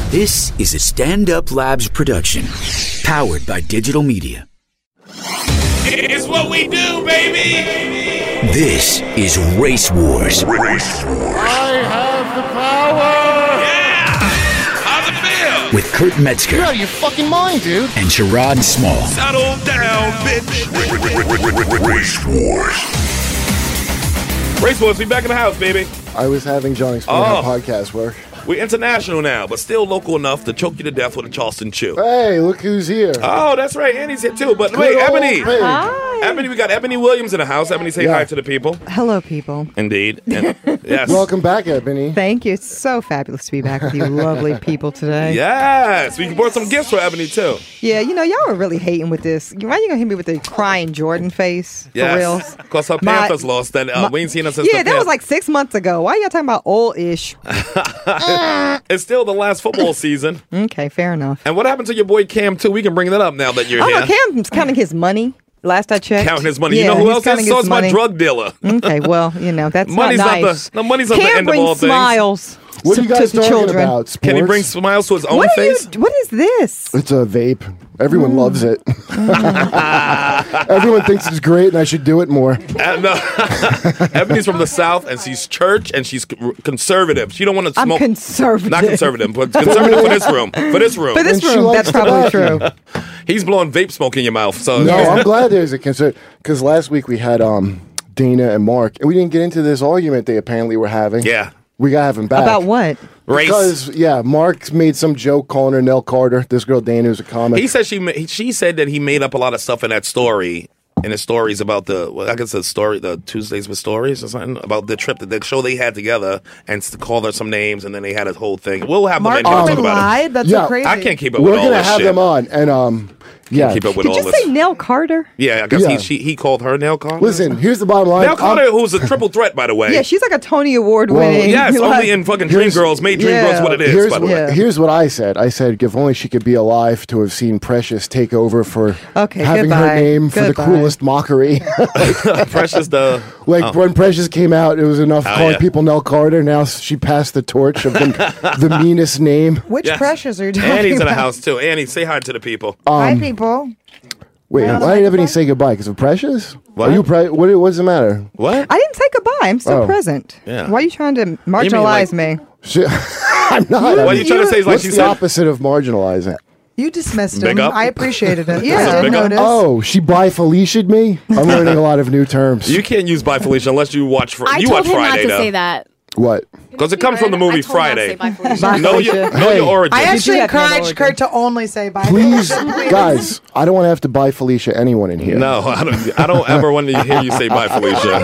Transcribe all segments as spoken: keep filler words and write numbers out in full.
This is a Stand Up Labs production, powered by digital media. It's what we do, baby! This is Race Wars. Race Wars. I have the power! Yeah! How's it feel? With Kurt Metzger. You're out of your fucking mind, dude. And Sherrod Small. Settle down, bitch! Race Wars. Race Wars, we back in the house, baby. I was having John explain oh. how podcasts work. We're international now, but still local enough to choke you to death with a Charleston chew. Hey, look who's here. Oh, that's right. Annie's here, too. But Good wait, Ebony. Pig. Hi. Ebony, we got Ebony Williams in the house. Ebony, say Yeah. hi to the people. Hello, people. Indeed. And, yes. Welcome back, Ebony. Thank you. It's so fabulous to be back with you lovely people today. Yes. We brought some gifts for Ebony, too. Yeah, you know, y'all were really hating with this. Why are you going to hit me with the crying Jordan face? Yes. For reals? Because her My- Panthers lost. And uh, my- we ain't seen her since Yeah, the that was Pan- like six months ago. Why are y'all talking about old-ish? It's still the last football season. Okay, fair enough. And what happened to your boy Cam, too? We can bring that up now that you're Oh, here. no, Cam's counting his money. Last I checked. Counting his money. Yeah, you know who he's else counting is? So his is my money. drug dealer. Okay, well, you know, that's Money's not not nice. the- no, money's not the Cam end of brings all things. smiles What to, are you guys to the talking children. about? Sports? Can he bring smiles to his own What, are you, face? what is this? It's a vape. Everyone Mm. loves it. Everyone thinks it's great, and I should do it more. Uh, no. Ebony's from the South, and she's church, and she's c- conservative. She don't want to I'm smoke. conservative. Not conservative, but conservative for this room. For this room. For this And she room, likes that's probably tobacco. true. He's blowing vape smoke in your mouth. So No, I'm glad there's a concern. Because last week we had um, Dana and Mark, and we didn't get into this argument they apparently were having. Yeah. We got to have him back. About what? Race. Because, yeah, Mark made some joke calling her Nell Carter. This girl, Dana, who's a comic. He said she. ma- he- She said that he made up a lot of stuff in that story. In his stories about the, well, I guess the story, the Tuesdays with Stories or something about the trip, the show they had together, and s- called her some names, and then they had a whole thing. We'll have them Mark in here to talk Cuban about it. lied? That's Yeah. so crazy. I can't keep up We're with all going to this have shit. them on. And, um, yeah. Keep up with Did all you this. say Nell Carter? Yeah, I guess Yeah. he she, he called her Nell Carter. Listen, here's the bottom line. Nell Carter, I'm- who's a triple threat, by the way. Yeah, she's like a Tony Award Well, winning. Yes, like- only in fucking Here's- Dreamgirls made Dreamgirls Yeah. what it is, Here's, by the way. Yeah. here's what I said. I said, if only she could be alive to have seen Precious take over for Okay, having her goodbye. name for the Goodbye. cruelest mockery. Precious the... like oh. when Precious came out, it was enough Oh, calling yeah. people Nell Carter. Now she passed the torch of the, the meanest name. Which Yes. pressures are you talking Annie's in the about? house, too. Annie, say hi to the people. Hi, people. Wait, Well, why did Ebony say goodbye? Because of Precious? What? Are you pre- what? What's the matter? What? I didn't say goodbye. I'm still Oh. present. Yeah. Why are you trying to marginalize like- me? She, I'm not. What I are mean, you trying to say? It's like what's she the said... opposite of marginalizing? You dismissed Big him. up? I appreciated it. Yeah. I Big up? noticed. Oh, she bi Felicia'd me? I'm learning a lot of new terms. You can't use by Felicia unless you watch fr- I you told watch him Friday, not to though. say that. What? Because it comes from the movie I told him not to Friday. say bye, Felicia. Bye, Know your, Felicia. know Hey. your origin. I actually have no encouraged origin. Kurt to only say bye. Please, guys, I don't want to have to buy Felicia anyone in here. No, I don't. I don't ever want to hear you say bye, Felicia.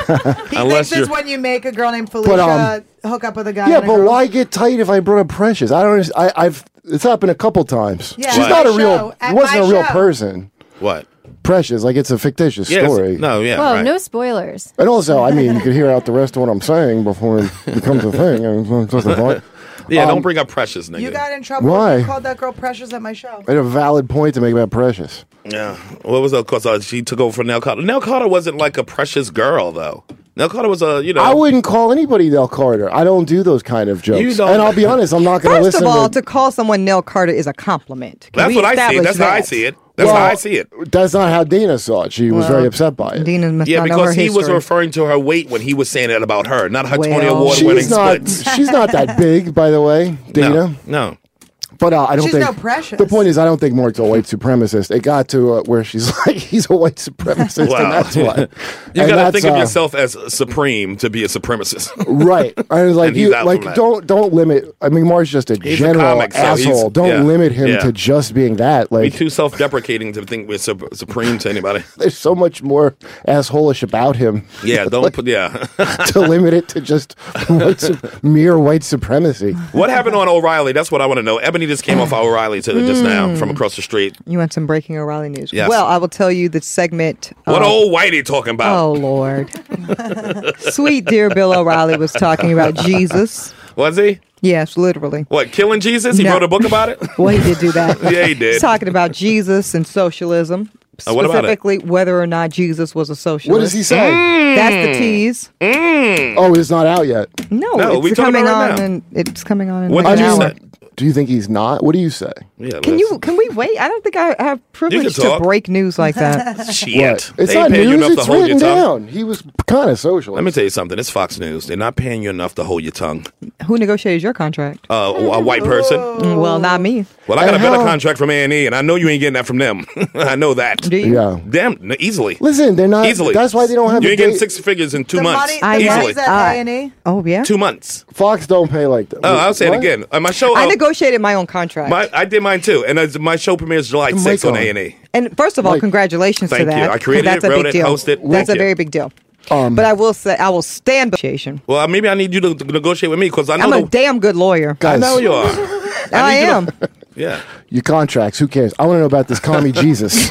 He Unless thinks you're- it's when you make a girl named Felicia But, um, hook up with a guy. Yeah, and a but girl. why get tight if I brought up Precious? I don't. understand. I, I've. It's happened a couple times. Yeah, She's at not my a real. show, at It wasn't my a real show. person. What? Precious, like it's a fictitious Yes. story. No, yeah. Whoa, right. no spoilers. And also, I mean, you could hear out the rest of what I'm saying before it becomes a thing. And it's just a thought. Yeah, Um, don't bring up Precious, nigga. You got in trouble. Why? when You called that girl Precious at my show. I had a valid point to make about Precious. Yeah. What was that? Because uh, she took over for Nell Carter. Nell Carter wasn't like a Precious girl, though. Nell Carter was a, you know. I wouldn't call anybody Nell Carter. I don't do those kind of jokes. You don't- And I'll be honest, I'm not going to First listen of all, to. to call someone Nell Carter is a compliment. Can That's we what I see. establish That's how I that? see it. That's Well, how I see it. That's not how Dana saw it. She was Well, very upset by it. Dina must Yeah, not know her because he was history. referring to her weight when he was saying it about her, not her Tony Well, Award winning She's not. splits. She's not that big, by the way, Dana. No, no. But uh, I don't She's think. no Precious. The point is, I don't think Mark's a white supremacist. It got to uh, where she's like, he's a white supremacist, Wow. and that's why. You And got to that's, think of uh, yourself as supreme to be a supremacist. Right. I was like, And he's you, out like from that. don't don't limit. I mean, Mark's just a He's a general comic, so he's- asshole. Don't yeah, limit him yeah. to just being that. Be Like, too self-deprecating to think we're sup- supreme to anybody. there's so much more assholish about him. Yeah, don't put. Yeah. to limit it to just white su- mere white supremacy. What happened on O'Reilly? That's what I want to know. Ebony just came off O'Reilly to just now from across the street. You want some breaking O'Reilly news? Yes. Well, I will tell you the segment. What uh, old whitey talking about? Oh, Lord. Sweet dear Bill O'Reilly was talking about Jesus. Was he? Yes, literally. What, killing Jesus? He No. wrote a book about it? Well, he did do that. Yeah, he did. He's talking about Jesus and socialism. Uh, what about it? specifically whether or not Jesus was a socialist. What does he say? That's the tease. Oh, it's not out yet. No, No, we it's talking coming about right on, now. and it's coming on. In What like did an you hour. say? Do you think he's not? What do you say? Yeah, Can let's- you? Can we wait? I don't think I have privilege to talk. break news like that. Shit. What? It's They ain't not paying you news. enough to It's hold your written tongue. down. He was kind of socialist. Let me tell you something. It's Fox News. They're not paying you enough to hold your tongue. Who negotiated your contract? Uh, a white person. Mm, Well, not me. Well, I got a And better how- contract from A and E, and I know you ain't getting that from them. I know that. Do you? Yeah. Damn, n- easily. Listen, they're not. Easily. That's why they don't have You a ain't getting date. six figures in two The months. money, the I- easily. money's at I- A and E. Oh yeah. Two months. Fox don't pay like that. Oh, I'll say What? it again. Uh, my show. I uh, negotiated my own contract. my, I did mine too, and uh, my show premieres July The sixth mic on on. A and E. And first of all, Like- congratulations Thank to that. you. I created That's it, a wrote big it, deal. hosted. That's Thank a you. very big deal. Um, but I will say, I will stand negotiation. Well, uh, maybe I need you to, to negotiate with me because I know. I'm a the, damn good lawyer. I Guys, know you are. I need you to- am. Yeah. your contracts. Who cares? I want to know about this commie Jesus.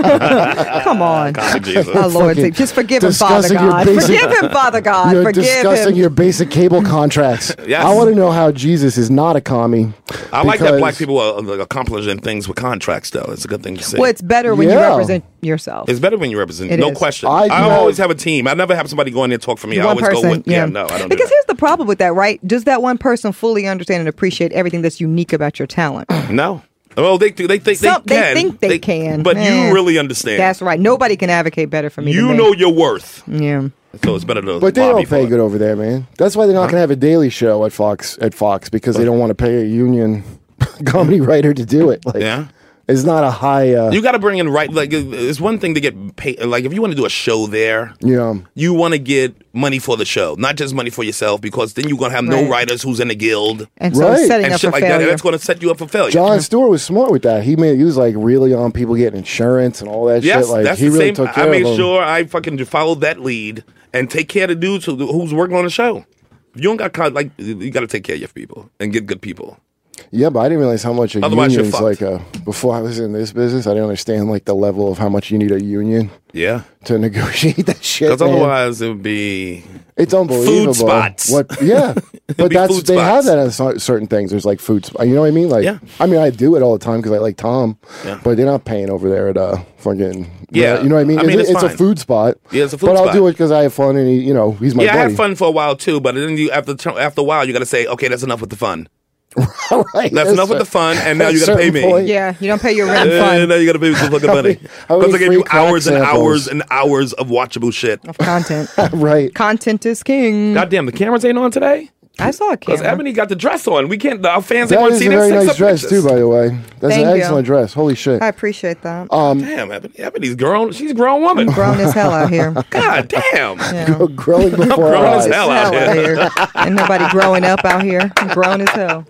Come on. God, Jesus. Oh, Lord, Fucking just forgive him, Father discussing your God. basic- Forgive him, Father God. You're Forgive discussing him. your basic cable contracts. Yes. I want to know how Jesus is not a commie. I like that because- black people are like, accomplishing things with contracts, though. It's a good thing to see. Well, it's better when you Yeah. represent yourself. It's better when you represent. It no is. question. I I, do have- always have a team. I never have somebody go in there and talk for me. I one always person, go with. yeah. Yeah, no, I don't. Because do that. here's the problem with that, right? Does that one person fully understand and appreciate everything that's unique about your talent? No. Well, they they think Some- they they can. think they can. but Eh. you really understand. That's right. Nobody can advocate better for me. you than me. know your worth. Yeah. So it's better to. But they lobby don't for pay it. good over there, man. That's why they're not going to have a daily show at Fox at Fox because they don't want to pay a union comedy writer to do it. Like, Yeah. it's not a high. Uh, You got to bring in right. Like it's one thing to get paid. Like if you want to do a show there, you know, you want to get money for the show, not just money for yourself, because then you're gonna have no Right. writers who's in the guild And so Right. setting and up shit for like that. failure. That's going to set you up for failure. Jon Stewart was smart with that. He made he was like really on people getting insurance and all that Yes, shit. Like that's he the really same. took care I made of them. sure I fucking followed that lead and take care of the dudes who, who's working on the show. If you don't got con- like you got to take care of your people and get good people. Yeah, but I didn't realize how much a Otherwise, you're union's fucked. like a. Before I was in this business, I didn't understand like the level of how much you need a union Yeah, to negotiate that shit. because man. otherwise it would be It's unbelievable. Food spots. What? Yeah, but be that's food they have spots. that on cer- certain things. There's like food. Sp- you know what I mean? Like, Yeah. I mean, I do it all the time because I like Tom. Yeah. But they're not paying over there at uh fucking. Yeah. you know what I mean? I mean, it's, it's it's a fine. food spot. Yeah, it's a food But I'll spot. do it because I have fun and he, you know, he's my yeah. I buddy. had fun for a while too, but then you after after a while you got to say, okay, that's enough with the fun. right. That's enough with the fun, and now at you a got to pay certain me. point. Yeah, you don't pay your rent Uh, fund now you got to pay me some fucking How money many- how because many I gave free you crack hours and samples? hours and hours of watchable shit. of content. Right. Content is king. Goddamn, the cameras ain't on today. I saw a Because camera. Ebony got the dress on. We can't. Our fans ain't That want to is see a them very sex nice up dress pictures. too, by the way. That's Thank an you. excellent dress. Holy shit. I appreciate that. Um, Damn, Ebony. Ebony's grown. She's a grown woman. Grown as hell out here. God damn. Yeah. growing before grown our as eyes. hell. Hell out out here. here. Ain't nobody growing up out here. Grown as hell.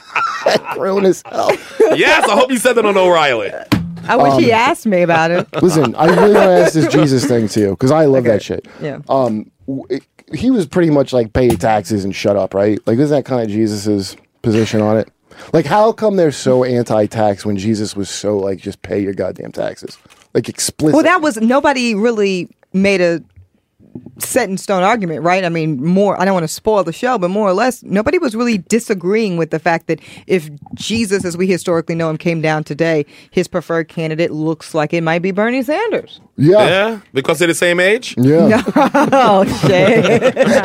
Grown as hell. Yes, I hope you said that on O'Reilly. I wish Um, he asked me about it. Listen, I really want to ask this Jesus thing to you because I love that shit. Yeah. Um, w- it- he was pretty much like pay your taxes and shut up, right? Like, isn't that kind of Jesus's position on it? Like, how come they're so anti-tax when Jesus was so like just pay your goddamn taxes, like explicit? Well, that was nobody really made a set in stone argument, right? I mean, more, I don't want to spoil the show, but more or less, nobody was really disagreeing with the fact that if Jesus, as we historically know him, came down today, his preferred candidate looks like it might be Bernie Sanders. yeah, Yeah, because they're the same age. yeah. Oh, shit.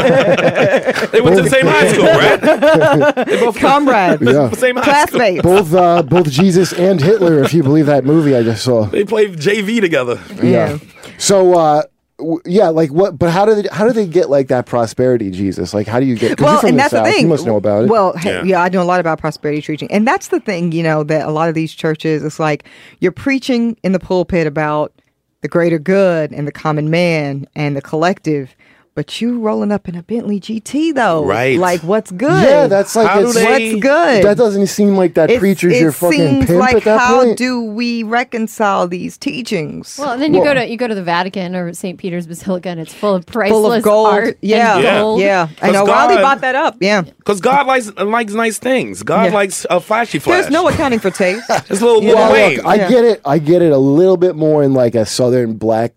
They went to the same high school, right? They both Comrades. Yeah. the same high school. Classmates. Both uh, both Jesus and Hitler, if you believe that movie I just saw. They played J V together. Yeah. So, uh, w- yeah, like what? But how do they? How do they get like that prosperity, Jesus? Like, how do you get? 'Cause you're Well, from and the that's South. the thing. You must know about it. Well, hey, Yeah. yeah. I know a lot about prosperity preaching, and that's the thing. You know that a lot of these churches, it's like you're preaching in the pulpit about the greater good and the common man and the collective, but you rolling up in a Bentley G T though, Right. Like what's good? yeah, that's like How do it's, they- what's good. that doesn't seem like that It's- preacher's it your fucking seems pimp like at that how point. do we reconcile these teachings? Well, and then you Well- go to you go to the Vatican or Saint Peter's Basilica, and it's full of priceless Full of gold. art. Yeah, and Yeah. gold. yeah. I know. Because Riley God- bought that up. Yeah. Because God likes likes nice things. God Yeah. likes a flashy flash. There's no accounting for taste. It's a little You Lil know, Wayne. Look, I Yeah. get it. I get it a little bit more in like a southern black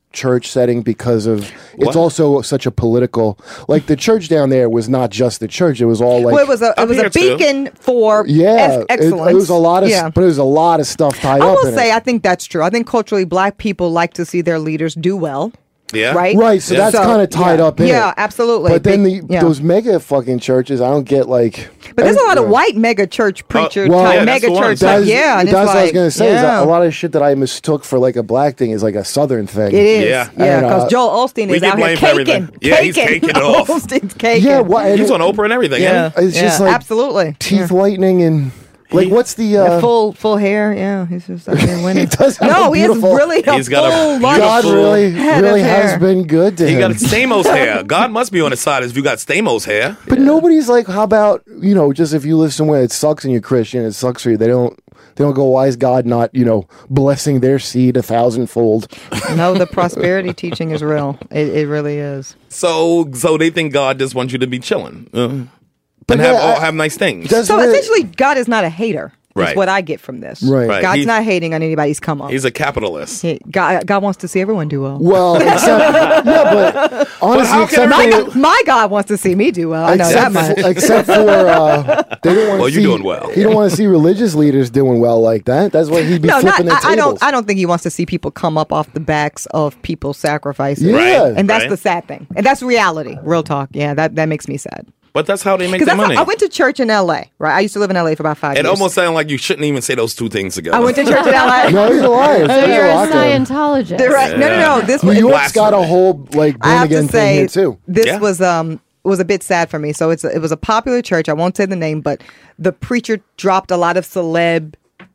church setting because of it's What? also such a political. Like the church down there was not just the church; it was all like well, it was a it Up was here, a too. beacon for yeah, ex- it, excellence. it was a lot of, yeah. but it was a lot of stuff tied I up. will in say, it. I think that's true. I think culturally, black people like to see their leaders do well. Yeah. Right. Right, so Yeah. that's So, kind of tied yeah. up in Yeah, it. absolutely. But then the Big- yeah. those mega fucking churches, I don't get like. But there's a lot of Yeah. white mega church preacher well, type yeah, that's mega the one. church. That's, Type, yeah, and that's it's what I was like, gonna say. Is yeah. that a lot of shit that I mistook for like a black thing is like a southern thing. It is, Yeah. yeah, And, because uh, Joel Osteen we is get out here blamed for everything. caking, Yeah, he's caking. caking it off. Osteen's caking. Yeah, what? and He's it- on Oprah and everything. Yeah, Yeah. It's yeah, just like absolutely teeth Yeah. whitening and like what's the uh, full full hair. Yeah, he's just out there winning. He does have no, a he has beautiful- really a He's got a full lot God of beautiful really head really of has hair. been good to He him. got Stamos hair. God must be on his side if you got Stamos hair. But nobody's like, how about you know, just if you live somewhere it sucks and you're Christian, it sucks for you. They don't they don't go, why is God not you know blessing their seed a thousandfold? No, the prosperity teaching is real. It, it really is. So, so they think God just wants you to be chilling uh, But and have yeah, all, I- have nice things. That's So what it- essentially, God is not a hater. Right. Is what I get from this. Right. Right. God's He's- not hating on anybody's come up. He's a capitalist. He- God, God wants to see everyone do well. Well, except yeah, but honestly, how can except my, for, God, my God wants to see me do well. I know that except, much. for, except for uh, they don't want Well, to you're see. doing well. He don't want to see religious leaders doing well like that. That's why he'd be No, not, flipping their I, I tables. don't. I don't think he wants to see people come up off the backs of people's sacrifices. Yeah. Right. And that's right. the sad thing. And that's reality. Real talk. Yeah, that, that makes me sad. But that's how they make Because their money. I went to church in L A. Right. I used to live in L A for about five It years. almost sounded like you shouldn't even say those two things together. I went to church in L A. No, he's a liar. So There's you're a lot there. Scientologist. They're right. No, no, no. This New was York's got a Blasphemy. whole like I born have to again thing say, here too. this Yeah. was um was a bit sad for me. So it's a, it was a popular church. I won't say the name, but the preacher dropped a lot of celeb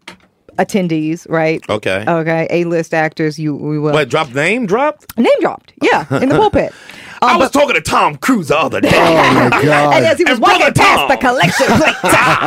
attendees. Right. Okay. Okay. A list actors. You we will What, drop name dropped? name dropped. Yeah, in the pulpit. I Um, was talking to Tom Cruise the other day. Oh my god. and as he was And walking Brother past Tom. the collection plate.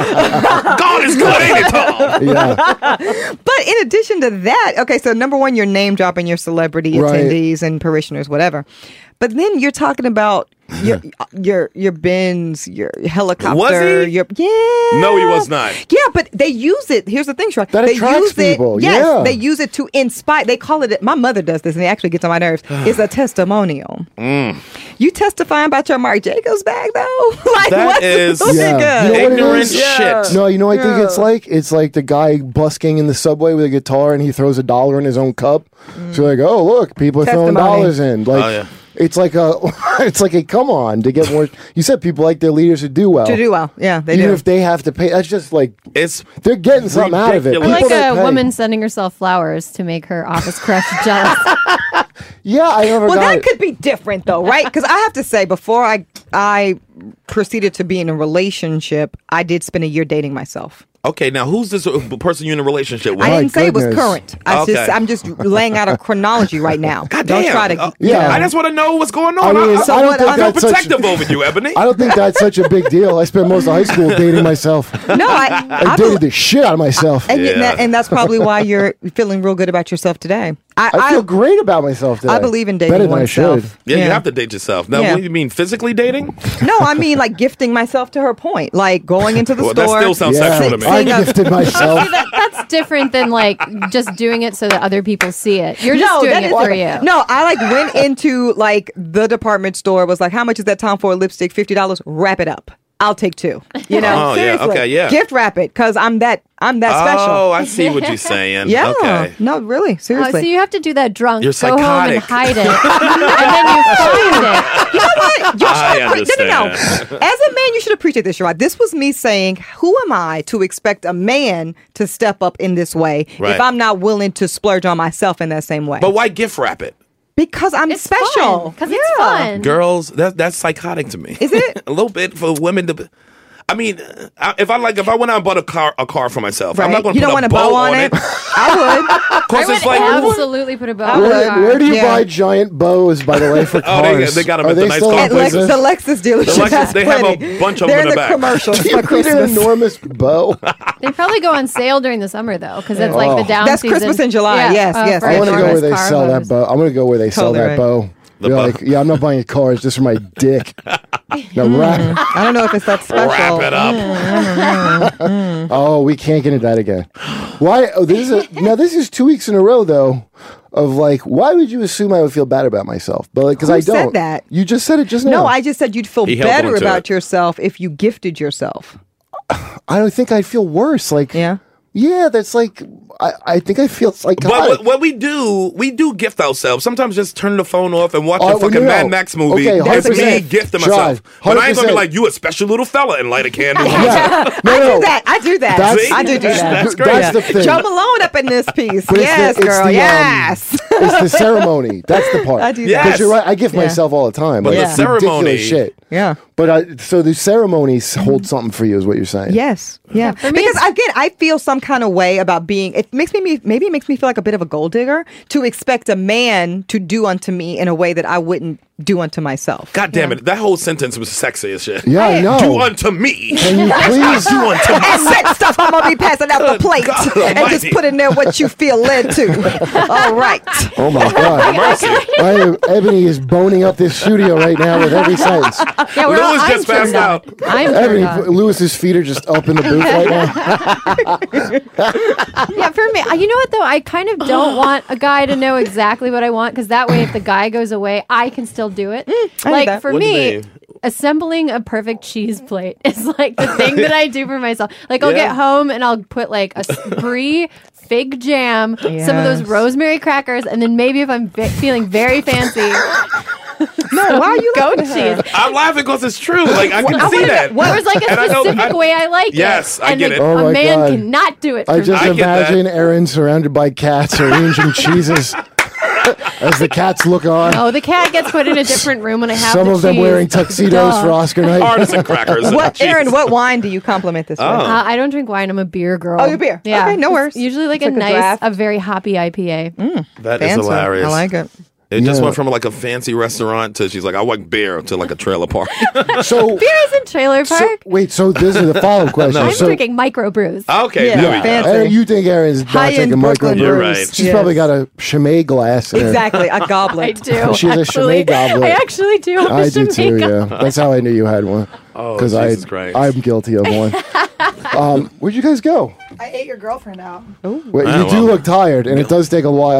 God is good, ain't it, Tom? Yeah. But in addition to that, okay, so number one, you're name dropping your celebrity Right. attendees and parishioners, whatever. But then you're talking about your your your Benz, your helicopter, Was he? your yeah. No, he was not. Yeah, but they use it. Here's the thing, Shrek. That they attracts use it, people, Yes, yeah. they use it to inspire. They call it. My mother does this, and it actually gets on my nerves. It's a testimonial. Mm. You testifying about your Marc Jacobs bag, though? like That what's is- the Yeah. nigga? You know what it Ignorant is? Yeah. shit. No, you know what I think Yeah. it's like? It's like the guy busking in the subway with a guitar and he throws a dollar in his own cup. So you're like, oh look, people are throwing Testimony. dollars in. Like Oh, yeah. it's like a it's like a come on to get more you said people like their leaders to do well. To do well, yeah, they Even do. if they have to pay that's just like It's they're getting something out of it. Ridiculous. Or People like that a pay- woman sending herself flowers to make her office crush jealous. Yeah, I never Well, got that it. could be different though, right? Because I have to say, before I I proceeded to be in a relationship, I did spend a year dating myself. okay. Now, who's this uh, person you're in a relationship with? I My didn't say it was goodness. current. I Okay. just I'm just laying out a chronology right now. God Don't damn. try to. Uh, you yeah. know. I just want to know what's going I on. mean, I, So I don't what think I'm- I feel that's such protective over you, Ebony. I don't think that's such a big deal. I spent most of high school dating myself. No, I I I, dated the shit out of myself. and, you- Yeah. and that's probably why you're feeling real good about yourself today. I I feel great about myself today. I believe in dating Better than I oneself. should. Yeah, you Yeah. have to date yourself. Now, Yeah. what do you mean physically dating? No, I mean like gifting myself to her point, like going into the Well, that store. still sounds Yeah, sexual to me. I Seeing a- gifted myself. See, that, that's different than like just doing it so that other people see it. You're just doing that it is- for you. No, I like went into like the department store, was like, how much is that Tom Ford lipstick? fifty dollars. Wrap it up. I'll take two. You know, Oh, yeah, seriously. okay, yeah. Gift wrap it because I'm that I'm that special. Oh, I see what you're saying. Yeah. Okay. No, really, Oh, seriously. so you have to do that drunk, You're go home and psychotic. hide it, and then you find it. You know what? You I should appre- no, no, no. understand. As a man, you should appreciate this, Sherrod. This was me saying, who am I to expect a man to step up in this way Right. if I'm not willing to splurge on myself in that same way? But why gift wrap it? because I'm It's special. because it's fun. Girls, that that's psychotic to me. Is it? A little bit for women to. I mean, I- if I like, if I went out and bought a car, a car for myself, I'm Right. not going You to don't put a want a bow, bow on it? I would. Because I it's would like, absolutely put a bow on Where, the car. where do you Yeah. buy giant bows, by the way, for Oh, they- cars? they got 'em Are at the they nice still car in At Lex, business? the Lexus dealership The Lexus, has they have a plenty. bunch of They're them in in the the back. commercials Do for you need an Christmas. enormous bow? They probably go on sale during the summer though, because it's like Oh. the down That's season. Christmas in July. Yes, yes, for I want to go enormous where they car sell that bows. bow. I'm going to go where they sell Totally that right. bow. The They're bow. like, yeah, I'm not buying cars just for my dick. Now wrap. I don't know if it's that special. wrap it up. Oh, we can't get into that again. Why? Oh, this is a, now. This is two weeks in a row, though. of like, why would you assume I would feel bad about myself? But like, because Who I don't. said that? You just said it just now. No, I just said you'd feel He held better on to about it. yourself if you gifted yourself. I don't think I'd feel worse. Like, Yeah. yeah, that's like, I, I think I feel But psychotic. what, what we do, we do gift ourselves. Sometimes just turn the phone off and watch Oh, a well, fucking no, Mad no. Max movie. Okay, That's one hundred me percent. gifting Try. myself. But I ain't gonna be one hundred percent. like, you a special little fella and light a candle. Yeah. No, I no. do that. I do that. That's- I do do that. That's great. That's the thing. Joe Malone up in this piece. But it's yes, the- it's girl. the, um, yes. It's the ceremony. That's the part. I do that. Yes. Because you're right. I gift Yeah. myself all the time. But Like, the it's ceremony- ridiculous shit. Yeah. But I, so the ceremonies hold something for you, is what you're saying. Yes. Yeah. for me, because it's- again, I feel some kind of way about being. It makes me maybe it makes me feel like a bit of a gold digger to expect a man to do unto me in a way that I wouldn't do unto myself. God damn it. That whole sentence was sexy as shit. Yeah, I know. Do unto me. Can you please? Do unto me. And that stuff I'm gonna be passing out the plate God and just almighty. put in there what you feel led to. All right. Oh my God. Mercy. I am, Ebony is boning up this studio right now with every sentence. Yeah, we're all, Lewis I'm just passed turned on. out. I'm Ebony, turned on. Lewis's feet are just up in the booth right now. Yeah, for me, you know what though? I kind of don't want a guy to know exactly what I want because that way, if the guy goes away, I can still do it. I like get that. for What do me, you mean? assembling a perfect cheese plate is like the thing that I do for myself. Like I'll Yeah. get home and I'll put like a s- brie, fig jam, some of those Yes. rosemary crackers, and then maybe if I'm ve- feeling very fancy, No, why are you goat laughing at her? cheese. I'm laughing because it's true. Like, I can I see wanna- that. What was like a And I know- specific I- way I like Yes, it. I and get like, it. Oh a my man God. cannot do it for I just I get that. imagine Aaron surrounded by cats arranging cheeses as the cats look on. Oh, the cat gets put in a different room when I have Some the of them cheese. wearing tuxedos Duh. for Oscar night. Artisan crackers. What, Jeez. Aaron? What wine do you compliment this with? Oh. Uh, I don't drink wine. I'm a beer girl. Oh, you're beer. Yeah. Okay, no It's worries. Usually like It's a like a nice, draft. a very hoppy I P A. That is Fancy. hilarious. I like it. It just Yeah. went from like a fancy restaurant to she's like, I want beer to like a trailer park. So, Beer is in trailer so park. wait, so this is the follow-up question. I'm so, drinking microbrews. okay, Yeah, there we go. fancy. Aaron, you think Aaron's not High-end taking micro Brooklyn You're brews. right. She's Yes. probably got a Chimay glass in her. Exactly, a I goblet. do. She's a actually. Chimay goblet. I actually do. have a I do too, Chimay yeah. goblet. That's how I knew you had one. Oh, I, Jesus Christ. I'm guilty of one. um, where'd you guys go? I ate your girlfriend out. Well, Oh, you do well. look tired, and it does take a while.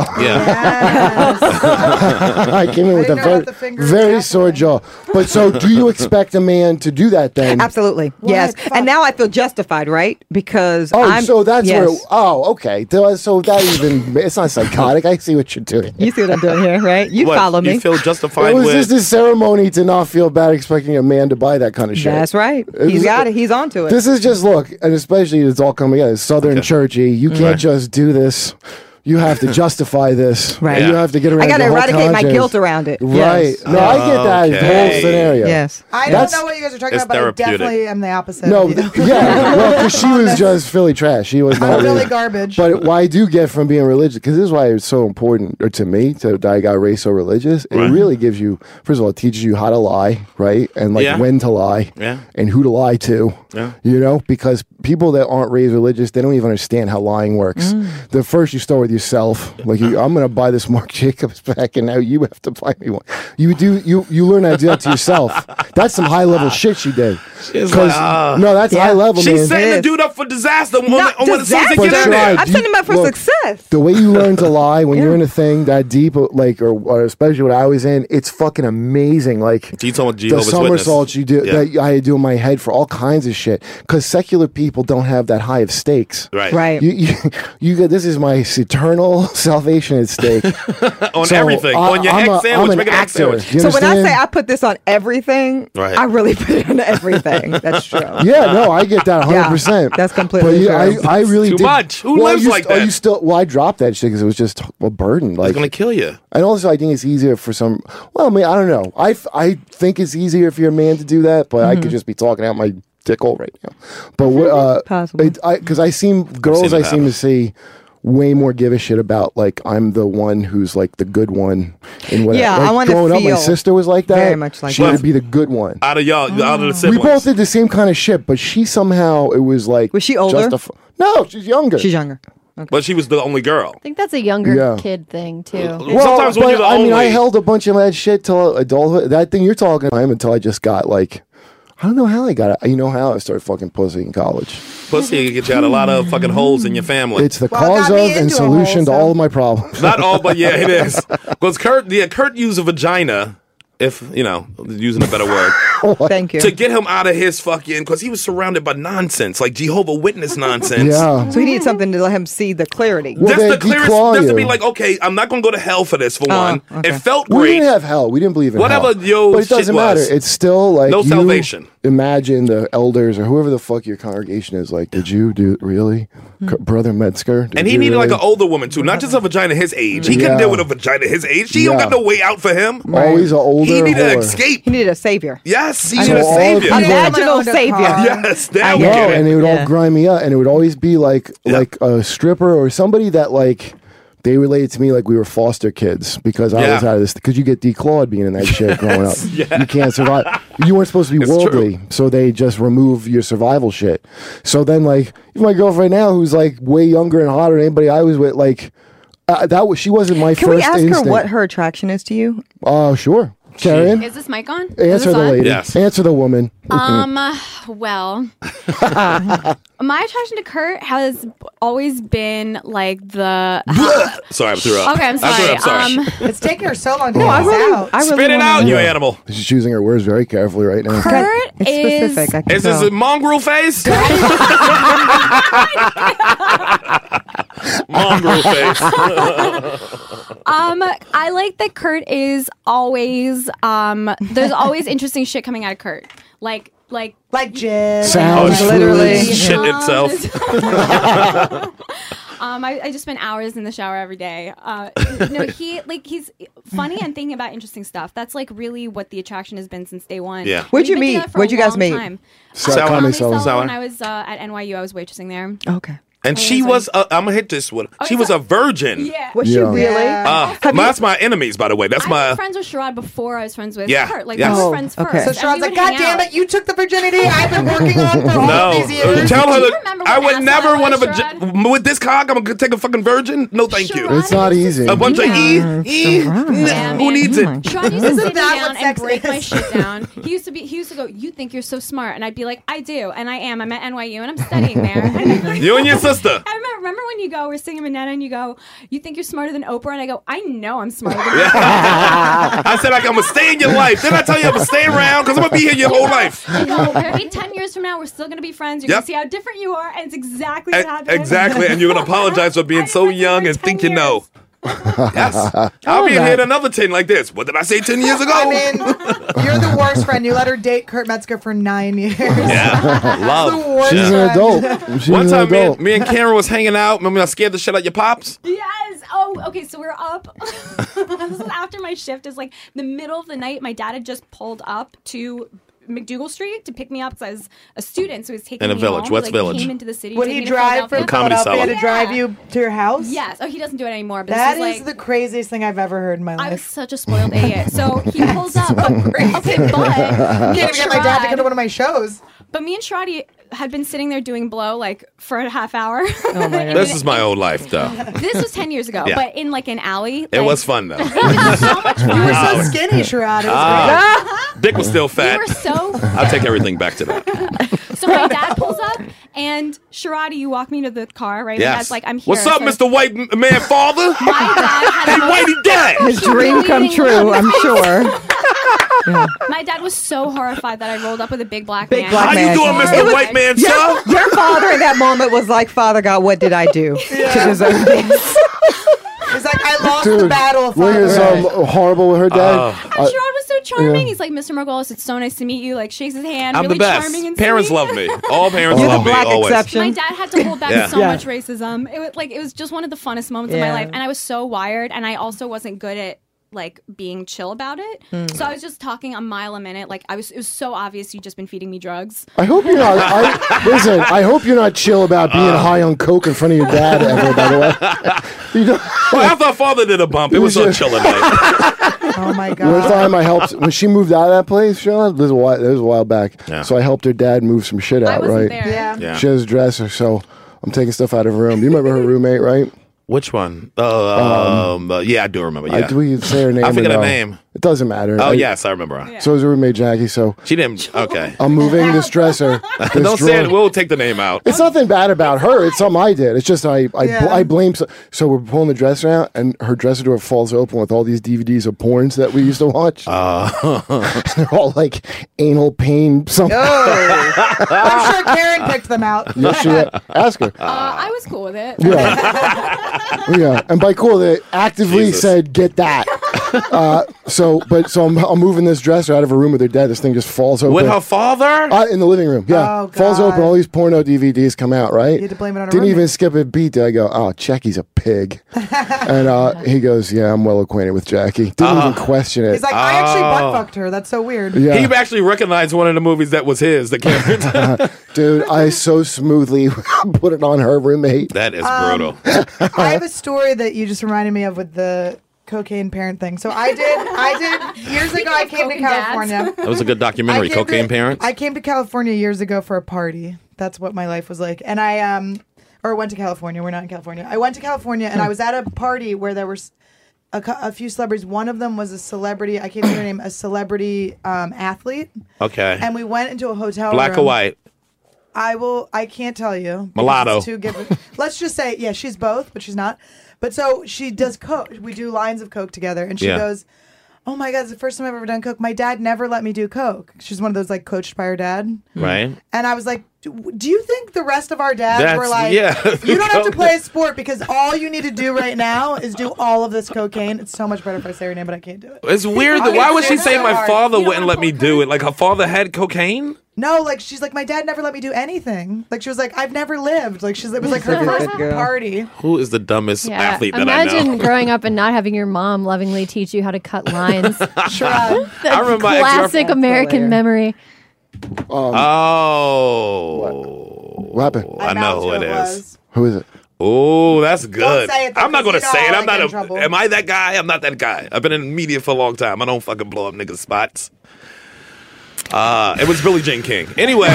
Yeah. Yes. I came in with a Finger very, out the finger very halfway. sore jaw. But so, do you expect a man to do that then? Absolutely, What? yes. Fuck. And now I feel justified, right? Because Oh, I'm, so that's yes. where. Oh, okay. So so that even it's not psychotic. I see what you're doing. You see what I'm doing here, right? You What, follow me. You feel justified It was with. just a ceremony to not feel bad expecting a man to buy that kind of shit. That's right. It He's was- got it. He's onto it. This is just look, and especially it's all coming together. It's Southern churchy. You can't Right. just do this. You have to justify this. Right. You Yeah. have to get around. I got to the whole eradicate my conscience. guilt around it. Right. Yes. No, I get that the whole Okay. scenario. Yes. I don't That's- know what you guys are talking it's about, but I therapeutic. definitely am the opposite. No, of you. th- yeah. Well, because she was just Philly trash. She was not I'm really really. garbage. But what I do get from being religious, because this is why it's so important, or to me, to, that I got raised so religious. It Right. really gives you, first of all, it teaches you how to lie, right, and like Yeah. when to lie, Yeah. and who to lie to. Yeah. You know, because people that aren't raised religious, they don't even understand how lying works. Mm. The first you start with yourself, like you, I'm going to buy this Marc Jacobs back, and now you have to buy me one. You do, you you learn how to do that to yourself. That's some high level shit she did. She's 'Cause- like, ah. no, that's Yeah. high level, man. She's setting the Yes. dude up for disaster when, Not when as soon as they But get in try. there. I'm Do setting you- him up for look, success. The way you learn to lie when you're in a thing that deep, like, or, or especially what I was in, it's fucking amazing. Like You talking about the Jehovah's somersaults Witness. you do Yeah. that I had to do in my head for all kinds of shit. Because secular people don't have that high of stakes. Right. Right. You, you, you get this is my eternal salvation at stake. On So, everything. I- on your I'm egg a- sandwich. I'm an Make an egg actor. sandwich. You So when I understand? say I put this on everything, Right. I really put it on everything. That's true. Yeah, no, I get that one hundred percent. that's completely But yeah, true. I, I really Too did. much. Who well, lives you like st- oh, that? you still? Well, I dropped that shit because it was just a burden. It's Like, going to kill you. and also, I think it's easier for some. Well, I mean, I don't know. I, f- I think it's easier if you're a man to do that, but I Mm-hmm. could just be talking out my dick hole right now. But what? Uh, Possible. it- I because I seem girls seen I it seem happen. to see way more give a shit about like I'm the one who's like the good one in what. Yeah, like, I wanna growing up, my feel sister was like that. very much like she that. would be the good one. Out of y'all, out of the We siblings. both did the same kind of shit, but she somehow it was like Was she older? justif- no, she's younger. She's younger. But she was the only girl. I think that's a younger Yeah. kid thing too. Well, Sometimes when but, you're the I mean, I only- held a bunch of that shit till adulthood. That thing you're talking about until I just got like, I don't know how I got it. You know how I started fucking pussy in college. Pussy get you out a lot of fucking holes in your family. It's the Well, it cause got me of and into a solution hole, to so- all of my problems. Not all, but yeah, it is. Because Kurt, yeah, Kurt used a vagina, if you know, using a better word, Thank you. to get him out of his fucking. Because he was surrounded by nonsense, like Jehovah Witness nonsense. Yeah. So he needed something to let him see the clarity. Well, That's they the clearest. declaw That's to be you. like, okay, I'm not gonna go to hell for this. For Oh, one, okay. it felt We great. didn't have hell. We didn't believe in Whatever hell. yo but it doesn't shit matter. was. It's still like No you salvation. Imagine the elders or whoever the fuck your congregation is like. Did you do really, C- Brother Metzger? Did And he you needed really? like an older woman too, not just a vagina his age. He Yeah. couldn't deal with a vagina his age. She don't Yeah. got no way out for him. always an older. He needed an whore. escape. He needed a savior. Yes, he So needed a all savior. the A people- vaginal savior. Yes, now I we No, get and it. it would Yeah. all grind me up, and it would always be like Yeah. like a stripper or somebody that like they related to me like we were foster kids because I Yeah. was out of this because you get declawed being in that shit growing up. You can't survive. You weren't supposed to be It's worldly, true. so they just remove your survival shit. So then, like, even my girlfriend now, who's like way younger and hotter than anybody I was with, like uh, that was she wasn't my Can first we ask instinct. her what her attraction is to you? Oh, sure, Karen. Is this mic on? Is Answer this the on? lady. Yes. Answer the woman. Um, well, my attraction to Kurt has always been like the. Sorry, I threw up. Okay, I'm I threw sorry. up, sorry. Um, It's taking her so long to No, get I this really, out. I really Spit it wanna out, know. you Yeah. animal. She's choosing her words very carefully right now. Kurt It's is. specific. I can Is this tell. a mongrel face? mongrel face. Um, I like that Kurt is always. Um, there's always interesting shit coming out of Kurt. Like, like. Like jizz. Sounds literally. fluid. Shit Um, itself. Um, I, I just spend hours in the shower every day. Uh, no, he like he's funny and thinking about interesting stuff. That's like really what the attraction has been since day one. Yeah. We've Where'd you been meet? together for Where'd a you guys long meet? time. So- Uh, Comedy Comedy Cellar. Cellar. When I was uh, at N Y U, I was waitressing there. Okay. And she was, a, I'm gonna hit this one. She was a virgin. Yeah. Was she Yeah. really? Uh, that's my enemies, by the way. That's I my. was friends with Sherrod before I was friends with Yeah, Kurt. Like yes. we Oh, were friends okay. first. So and Sherrod's we like, would God hang damn out. it, you took the virginity I've been working on for all No, these years. tell her Do you that remember I what would asshole never I want to was, vagi- with this cock. I'm gonna take a fucking virgin. No, thank you. Sherrod It's not used to- easy. A bunch of e, Yeah, e. Yeah, Who man. needs it? Sherrod used to Isn't sit me that down what and sex break my is? shit down. He used to be. He used to go, "You think you're so smart?" And I'd be like, "I do, and I am. I'm at N Y U, and I'm studying there." You and your sister. I remember, remember when you go, we're singing Manetta, and you go, "You think you're smarter than Oprah?" And I go, "I know I'm smarter than Oprah." I said like I'm gonna stay in your life. Didn't I tell you I'm gonna stay around? Because I'm gonna be here your whole life. I go, "Maybe ten years from now, we're still gonna be friends. You're Yep. gonna see how different you are, and it's exactly E- what happened." exactly, and you're gonna apologize for being I've so been here young for and think ten you know. years. Yes, I'll be in that. here another ten like this. What did I say ten years ago? I mean, you're the worst friend. You let her date Kurt Metzger for nine years. yeah, The love. worst She's an friend. adult. She's One an time, me adult. and, me and Karen was hanging out. Remember, I scared the shit out your pops. Yes. Oh, okay. So we're up. This is after my shift. Is like the middle of the night. My dad had just pulled up to McDougal Street to pick me up because I was a student. So he was taking In a me village. home. West like, Village. Came into the city. Would take he me to drive from Philadelphia. Comedy Philadelphia Cellar. to drive Yeah. you to your house? Yes. Oh, he doesn't do it anymore. But That this is is the like, craziest thing I've ever heard in my I was life. such a spoiled idiot. So he pulls up. But, okay, but I can't even get my dad to Sherrod- come to one of my shows. But me and Sherrod had been sitting there doing blow like for a half hour. Oh my God. This is my old life, though. This was ten years ago, Yeah. but in like an alley. It like, was fun, though. It was so much fun. You were so skinny, Sherrod. It was Ah. Dick was still We fat. were so. I'll take everything back to that. So my dad pulls up, and Sherrod, you walk me to the car, right? My Yes. dad's like, I'm here. What's up, So Mister White M- Man Father? My dad had Hey, the most- Whitey Dad. His dream come true, I'm sure. My dad was so horrified that I rolled up with a big black Big man. black How man. you doing, It Mister was- White Man, Your, sir? your father in that moment was like, Father God, what did I do to deserve this? He's like, I lost the Dude, battle. look at Father. some horrible with her dad. And Sherrod was so charming. yeah. He's like, Mister Margolis, it's so nice to meet you. Like, shakes his hand. I'm really the best. charming and Parents sweet. love me. All parents You're the love me, black always. exception. My dad had to hold back Yeah. so Yeah. much racism. It was like it was just one of the funnest moments of Yeah. my life, and I was so wired, and I also wasn't good at like being chill about it. So I was just talking a mile a minute. Like I was, it was so obvious you'd just been feeding me drugs. I hope you're not. I, listen, I hope you're not chill about being Uh. high on coke in front of your dad ever. By the way, you know, Well, after our father did a bump, it was so was chill at night. Oh my one god. time I helped when she moved out of that place. Sean, this was a while, this was a while back. Yeah. So I helped her dad move some shit I out. wasn't Right? there. Yeah. Yeah. She has a dresser, so I'm taking stuff out of her room. You remember her roommate, right? Which one? Uh, um, uh, yeah, I do remember. Yeah. I, do we say her name? I or forget her no? name. It doesn't matter. Oh I- yes, I remember her. So is her roommate Jackie. So She didn't. Okay. I'm moving this dresser. This Don't say it. drawer- We'll take the name out. It's nothing bad about her. It's something I did. It's just I I, Yeah. I blame. So, so we're pulling the dresser out, and her dresser door falls open with all these D V Ds of porns that we used to watch. Uh, They're all like anal pain. Something. Oh, I'm sure Karen picked them out. Yes, she, ask her. Uh, I was cool with it. Yeah, yeah. And by cool, they actively Jesus. said, "Get that." Uh, so, but so I'm, I'm moving this dresser out of her room with her dad. This thing just falls open. with her father. Uh, in the living room, yeah. Oh, Falls God. open, all these porno D V Ds come out, right? You had to blame it on a Didn't roommate. even skip a beat. Did I go, oh, Jackie's a pig. And uh, he goes, yeah, I'm well acquainted with Jackie. Didn't even question it. He's like, I actually Oh. butt fucked her. That's so weird. yeah. He actually recognized one of the movies that was his. The Karen. Dude, I so smoothly put it on her roommate. That is Um, brutal. I have a story that you just reminded me of with the cocaine parent thing. So I did, I did years ago. I came to coke and dads. California. That was a good I documentary. came Cocaine to- Parents. I came to California years ago for a party. That's what my life was like. And I um or went to California. We're not in California. I went to California and I was at a party where there were s- a, cou- a few celebrities. One of them was a celebrity. I can't remember her name. A celebrity um, athlete. Okay. And we went into a hotel Black room. or white? I will. I can't tell you. because Mulatto. it's too given. Let's just say, yeah, she's both, but she's not. But so she does coke. We do lines of coke together, and she Yeah. goes, "Oh my god, it's the first time I've ever done coke. My dad never let me do coke." She's one of those like coached by her dad. Right. And I was like, "Do do you think the rest of our dads That's- were like, yeah. you don't have to play a sport because all you need to do right now is do all of this cocaine? It's so much better if I say her name, but I can't do it." It's weird. That, Okay, why would so she it's say so my hard. father You don't wouldn't let wanna me pull do coke? it? Like her father had cocaine. No, like she's like, my dad never let me do anything. Like she was like, I've never lived. Like she's it was like her Such a first good girl. party. Who is the dumbest Yeah. athlete that Imagine I know? growing up and not having your mom lovingly teach you how to cut lines. Sure. I remember my Classic ex-girlfriend- American hilarious. memory. Oh. What happened? I know who it is. was. Who is it? Oh, that's good. say it, though, I'm not 'cause gonna you know say it. I'll I'm get in not. trouble. A, am I that guy? I'm not that guy. I've been in media for a long time. I don't fucking blow up niggas' spots. Uh, it was Billie Jean King. Anyway,